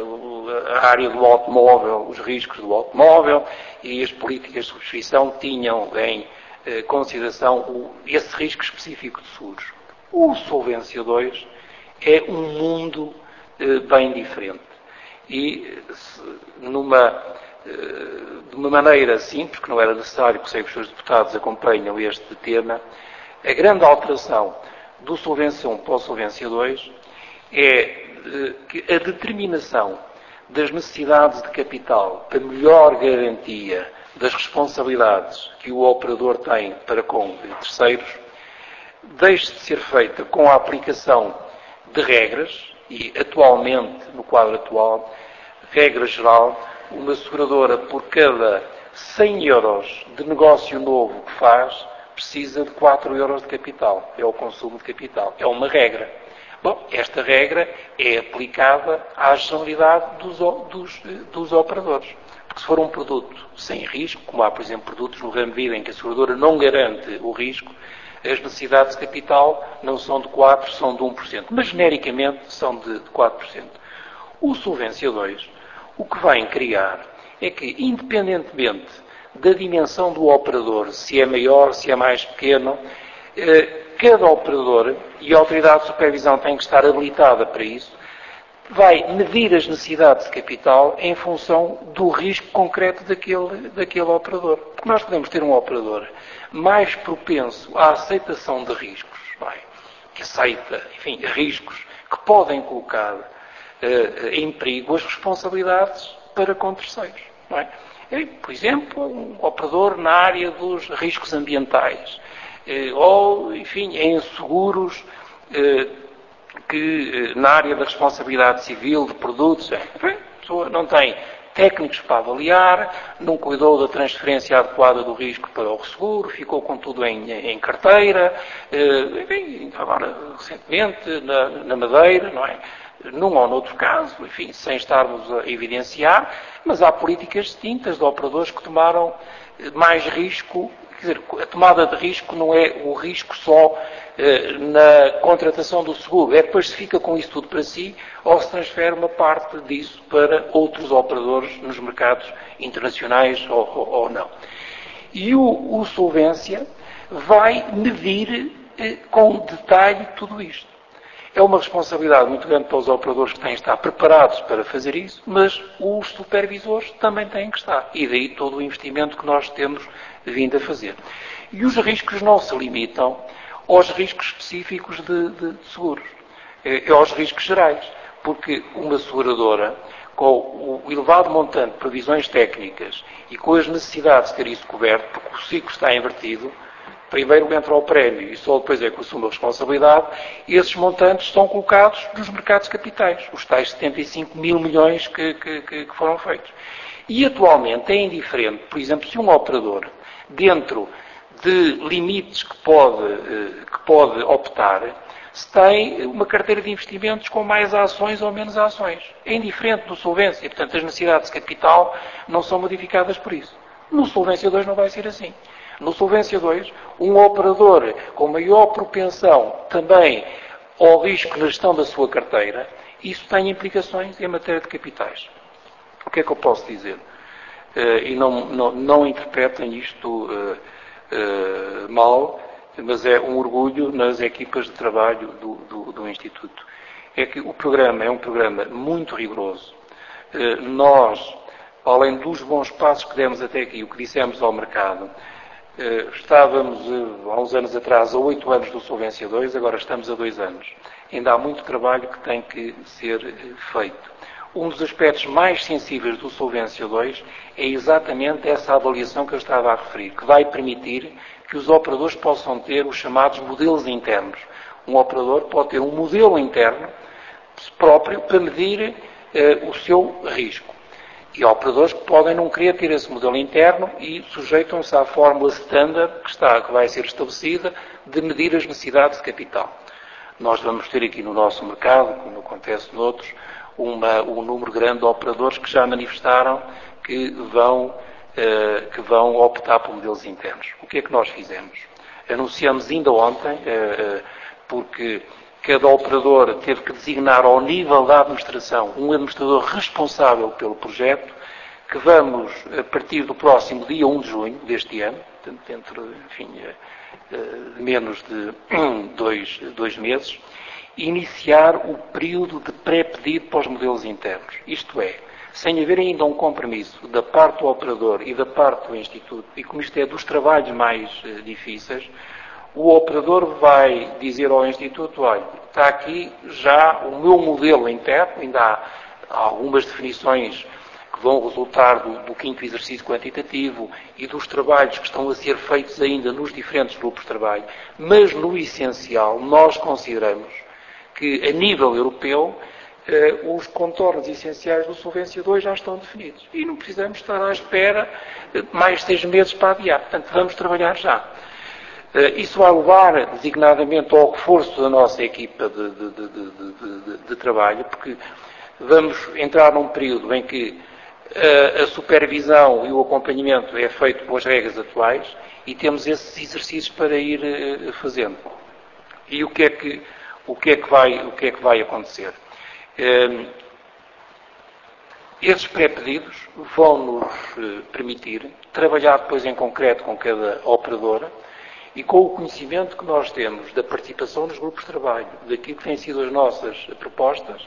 a área do automóvel, os riscos do automóvel, e as políticas de subscrição tinham em consideração esse risco específico de seguros. O Solvência dois é um mundo bem diferente. E numa, de uma maneira simples, que não era necessário, porque sei que os seus deputados acompanham este tema, a grande alteração do Solvência um para o Solvência dois é que a determinação das necessidades de capital para melhor garantia das responsabilidades que o operador tem para com terceiros deixe de ser feita com a aplicação de regras, e atualmente, no quadro atual, regra geral, uma seguradora por cada cem euros de negócio novo que faz precisa de quatro euros de capital. É o consumo de capital. É uma regra. Bom, esta regra é aplicada à generalidade dos, dos, dos operadores. Porque se for um produto sem risco, como há, por exemplo, produtos no ramo de vida em que a seguradora não garante o risco, as necessidades de capital não são de quatro por cento, são de um por cento. Mas, genericamente, são de quatro por cento. O Solvência dois, o que vai criar é que, independentemente da dimensão do operador, se é maior, se é mais pequeno, cada operador, e a autoridade de supervisão tem que estar habilitada para isso, vai medir as necessidades de capital em função do risco concreto daquele, daquele operador. Porque nós podemos ter um operador mais propenso à aceitação de riscos, não é? Que aceita, enfim, riscos que podem colocar uh, em perigo as responsabilidades para com terceiros, não é? E, por exemplo, um operador na área dos riscos ambientais, uh, ou, enfim, em seguros, uh, que na área da responsabilidade civil de produtos, a pessoa não tem técnicos para avaliar, não cuidou da transferência adequada do risco para o seguro, ficou com tudo em, em carteira, enfim, agora recentemente na, na Madeira, não é? Num ou noutro caso, enfim, sem estarmos a evidenciar, mas há políticas distintas de operadores que tomaram mais risco. Quer dizer, a tomada de risco não é o risco só eh, na contratação do seguro, é depois se fica com isso tudo para si ou se transfere uma parte disso para outros operadores nos mercados internacionais ou, ou, ou não. E o, o Solvência vai medir eh, com detalhe tudo isto. É uma responsabilidade muito grande para os operadores que têm que estar preparados para fazer isso, mas os supervisores também têm que estar. E daí todo o investimento que nós temos vindo a fazer. E os riscos não se limitam aos riscos específicos de, de, de seguros, é, é aos riscos gerais, porque uma seguradora, com o elevado montante de previsões técnicas e com as necessidades de ter isso coberto, porque o ciclo está invertido, primeiro entra o prémio e só depois é que assume a responsabilidade, e esses montantes são colocados nos mercados capitais, os tais setenta e cinco mil milhões que, que, que foram feitos. E atualmente é indiferente, por exemplo, se um operador, dentro de limites que pode, que pode optar, se tem uma carteira de investimentos com mais ações ou menos ações. É indiferente do Solvência, e, portanto, as necessidades de capital não são modificadas por isso. No Solvência dois não vai ser assim. No Solvência dois, um operador com maior propensão também ao risco na gestão da sua carteira, isso tem implicações em matéria de capitais. O que é que eu posso dizer? Uh, e não, não, não interpretem isto uh, uh, mal, mas é um orgulho nas equipas de trabalho do, do, do Instituto. É que o programa é um programa muito rigoroso. Uh, nós, além dos bons passos que demos até aqui, o que dissemos ao mercado, uh, estávamos uh, há uns anos atrás a oito anos do Solvência dois, agora estamos a dois anos. Ainda há muito trabalho que tem que ser uh, feito. Um dos aspectos mais sensíveis do Solvência dois é exatamente essa avaliação que eu estava a referir, que vai permitir que os operadores possam ter os chamados modelos internos. Um operador pode ter um modelo interno próprio para medir eh, o seu risco. E há operadores que podem não querer ter esse modelo interno e sujeitam-se à fórmula standard que, está, que vai ser estabelecida de medir as necessidades de capital. Nós vamos ter aqui no nosso mercado, como acontece noutros, Uma, um número grande de operadores que já manifestaram que vão, uh, que vão optar por modelos internos. O que é que nós fizemos? Anunciamos ainda ontem, uh, uh, porque cada operador teve que designar ao nível da administração um administrador responsável pelo projeto, que vamos, a partir do próximo dia um de junho deste ano, portanto, dentro, enfim, uh, uh, menos de dois, dois meses, iniciar o período de pré-pedido para os modelos internos. Isto é, sem haver ainda um compromisso da parte do operador e da parte do Instituto, e como isto é dos trabalhos mais uh, difíceis, o operador vai dizer ao Instituto, olha, está aqui já o meu modelo interno, ainda há, há algumas definições que vão resultar do, do quinto exercício quantitativo e dos trabalhos que estão a ser feitos ainda nos diferentes grupos de trabalho, mas no essencial nós consideramos que, a nível europeu, eh, os contornos essenciais do Solvência dois já estão definidos. E não precisamos estar à espera de mais seis meses para adiar. Portanto, vamos trabalhar já. Eh, isso vai levar, designadamente, ao reforço da nossa equipa de, de, de, de, de, de trabalho, porque vamos entrar num período em que eh, a supervisão e o acompanhamento é feito pelas regras atuais e temos esses exercícios para ir eh, fazendo. E o que é que O que é que vai, o que é que vai acontecer? esses pré-pedidos vão-nos permitir trabalhar depois em concreto com cada operadora e com o conhecimento que nós temos da participação nos grupos de trabalho, daquilo que têm sido as nossas propostas,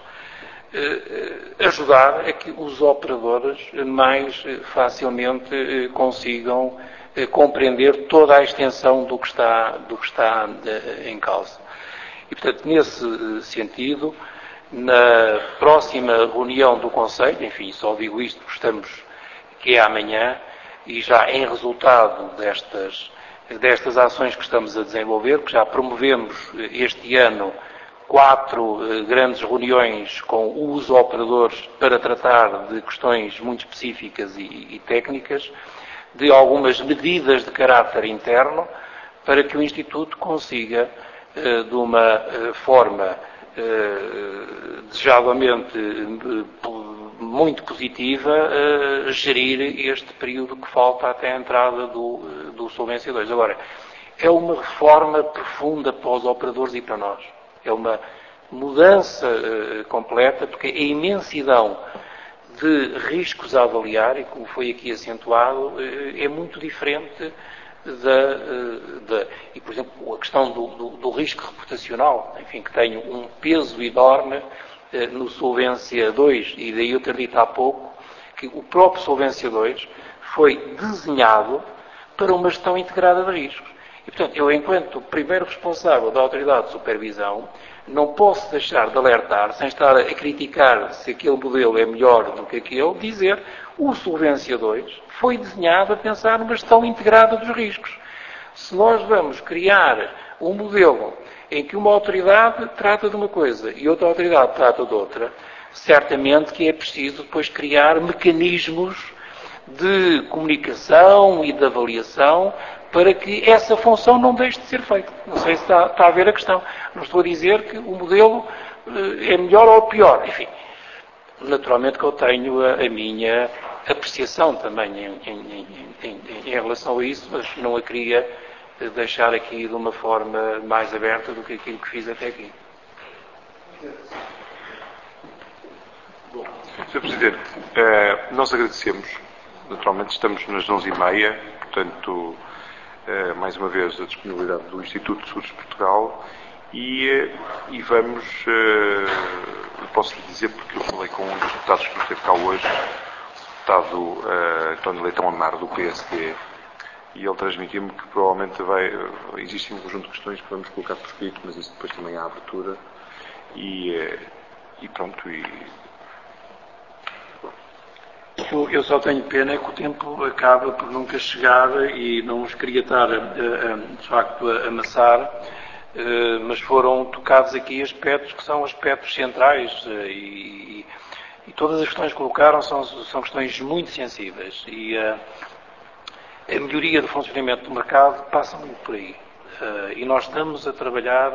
ajudar a que os operadores mais facilmente consigam compreender toda a extensão do que está, do que está em causa. E, portanto, nesse sentido, na próxima reunião do Conselho, enfim, só digo isto porque estamos, que é amanhã, e já em resultado destas, destas ações que estamos a desenvolver, que já promovemos este ano quatro grandes reuniões com os operadores para tratar de questões muito específicas e, e técnicas, de algumas medidas de caráter interno, para que o Instituto consiga, de uma forma desejadamente muito positiva, gerir este período que falta até a entrada do, do Solvência dois. Agora, é uma reforma profunda para os operadores e para nós. É uma mudança completa, porque a imensidão de riscos a avaliar, e como foi aqui acentuado, é muito diferente da, da e, por exemplo, a questão do, do, do risco reputacional, enfim, que tem um peso enorme no Solvência dois, e daí eu ter dito há pouco que o próprio Solvência dois foi desenhado para uma gestão integrada de riscos. E, portanto, eu, enquanto primeiro responsável da Autoridade de Supervisão, não posso deixar de alertar, sem estar a criticar se aquele modelo é melhor do que aquele, dizer o Solvência dois foi desenhado a pensar numa gestão integrada dos riscos. Se nós vamos criar um modelo em que uma autoridade trata de uma coisa e outra autoridade trata de outra, certamente que é preciso depois criar mecanismos de comunicação e de avaliação para que essa função não deixe de ser feita. Não sei se está, está a ver a questão. Não estou a dizer que o modelo é melhor ou pior. Enfim, naturalmente que eu tenho a, a minha apreciação também em, em, em, em relação a isso, mas não a queria deixar aqui de uma forma mais aberta do que aquilo que fiz até aqui. Bom, senhor Presidente, eh, nós agradecemos. Naturalmente estamos nas onze e meia, portanto, eh, mais uma vez, a disponibilidade do Instituto de Seguros de Portugal e, eh, e vamos, eh, posso lhe dizer, porque eu falei com um dos deputados que esteve cá hoje, o deputado eh, António Leitão Amaro, do P S D, e ele transmitiu-me que provavelmente vai, existe um conjunto de questões que vamos colocar por escrito, mas isso depois também há abertura e, eh, e pronto, e Eu, eu só tenho pena que o tempo acaba por nunca chegar e não os queria estar, a, a, de facto, a amassar, mas foram tocados aqui aspectos que são aspectos centrais e, e todas as questões que colocaram são, são questões muito sensíveis e a, a melhoria do funcionamento do mercado passa muito por aí. E nós estamos a trabalhar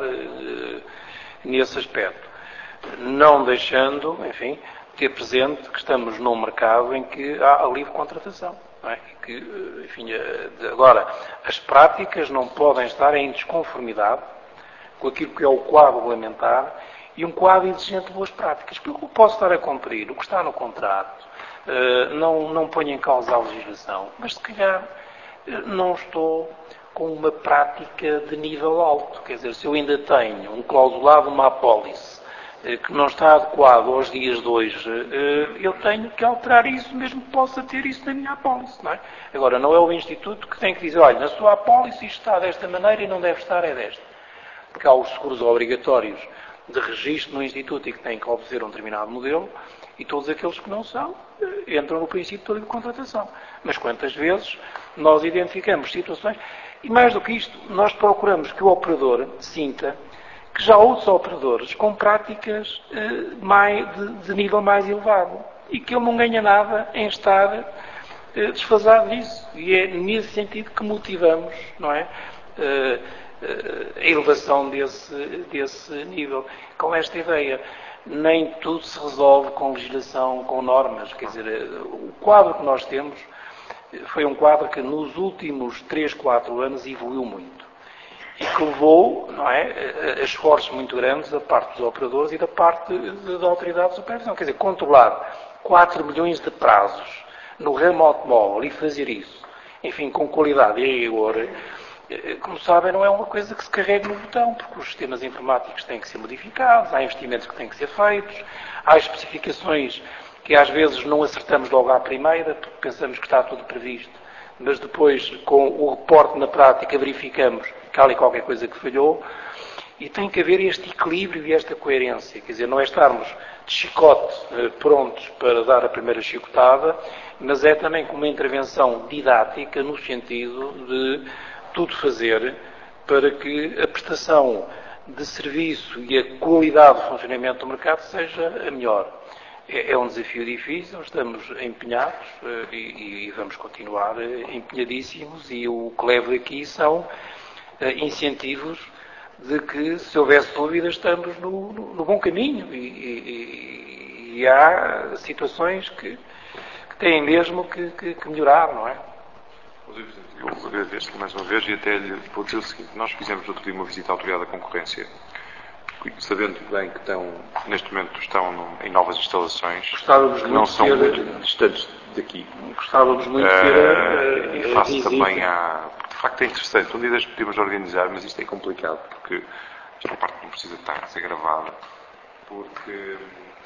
nesse aspecto, não deixando, enfim, ter presente que estamos num mercado em que há a livre contratação. Não é? Que, enfim, agora, as práticas não podem estar em desconformidade com aquilo que é o quadro regulamentar e um quadro exigente de boas práticas. Porque eu posso estar a cumprir o que está no contrato, não, não ponho em causa a legislação, mas se calhar não estou com uma prática de nível alto. Quer dizer, se eu ainda tenho um clausulado, uma apólice, que não está adequado aos dias de hoje, eu tenho que alterar isso, mesmo que possa ter isso na minha apólice, não é? Agora, não é o Instituto que tem que dizer, olha, na sua apólice isto está desta maneira e não deve estar é desta. Porque há os seguros obrigatórios de registro no Instituto e que têm que obedecer a um determinado modelo, e todos aqueles que não são, entram no princípio de contratação. Mas quantas vezes nós identificamos situações, e mais do que isto, nós procuramos que o operador sinta que já há outros operadores com práticas eh, mais, de, de nível mais elevado e que ele não ganha nada em estar eh, desfasado disso. E é nesse sentido que motivamos, não é, eh, eh, a elevação desse, desse nível. Com esta ideia, nem tudo se resolve com legislação, com normas. Quer dizer, o quadro que nós temos foi um quadro que nos últimos três, quatro anos evoluiu muito. E que levou, não é, a esforços muito grandes da parte dos operadores e da parte da autoridade de supervisão. Quer dizer, controlar quatro milhões de prazos no ramo automóvel e fazer isso, enfim, com qualidade e rigor, como sabem, não é uma coisa que se carregue no botão, porque os sistemas informáticos têm que ser modificados, há investimentos que têm que ser feitos, há especificações que às vezes não acertamos logo à primeira, porque pensamos que está tudo previsto, mas depois, com o reporte na prática, verificamos que há ali qualquer coisa que falhou, e tem que haver este equilíbrio e esta coerência, quer dizer, não é estarmos de chicote prontos para dar a primeira chicotada, mas é também com uma intervenção didática no sentido de tudo fazer para que a prestação de serviço e a qualidade de funcionamento do mercado seja a melhor. É, é um desafio difícil, estamos empenhados e, e vamos continuar empenhadíssimos, e o que levo aqui são incentivos de que, se houvesse dúvidas, estamos no, no, no bom caminho, e, e, e há situações que, que têm mesmo que, que, que melhorar, não é? Eu agradeço-lhe mais uma vez e até lhe vou dizer o seguinte: nós fizemos outro dia uma visita à Autoridade da Concorrência, sabendo bem que estão, neste momento estão em novas instalações, Gostávamos que muito não são ter, muito distantes daqui. Gostávamos muito de ter a, uh, a, e face visita. também à... De facto é interessante, um dia das podemos organizar, mas isto é complicado, porque esta parte não precisa estar a ser gravada, porque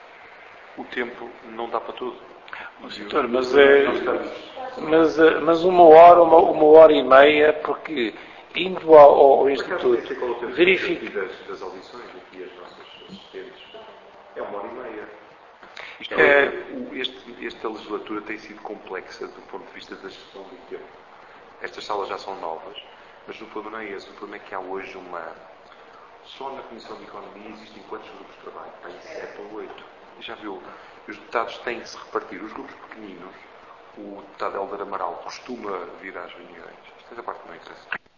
o tempo não dá para tudo. Doutor, mas, é, mas, mas uma hora, uma, uma hora e meia, porque indo ao, ao Instituto, verificar... Das, das audições aqui, as nossas assistentes, é uma hora e meia. Isto É, é, este, esta legislatura tem sido complexa do ponto de vista da gestão do tempo. Estas salas já são novas, mas o problema não é esse. O problema é que há hoje uma... Só na Comissão de Economia existem quantos grupos de trabalho? Há sete ou oito. E já viu, os deputados têm que se repartir. Os grupos pequeninos, o deputado Hélder Amaral costuma vir às reuniões. Esta é a parte que não interessa.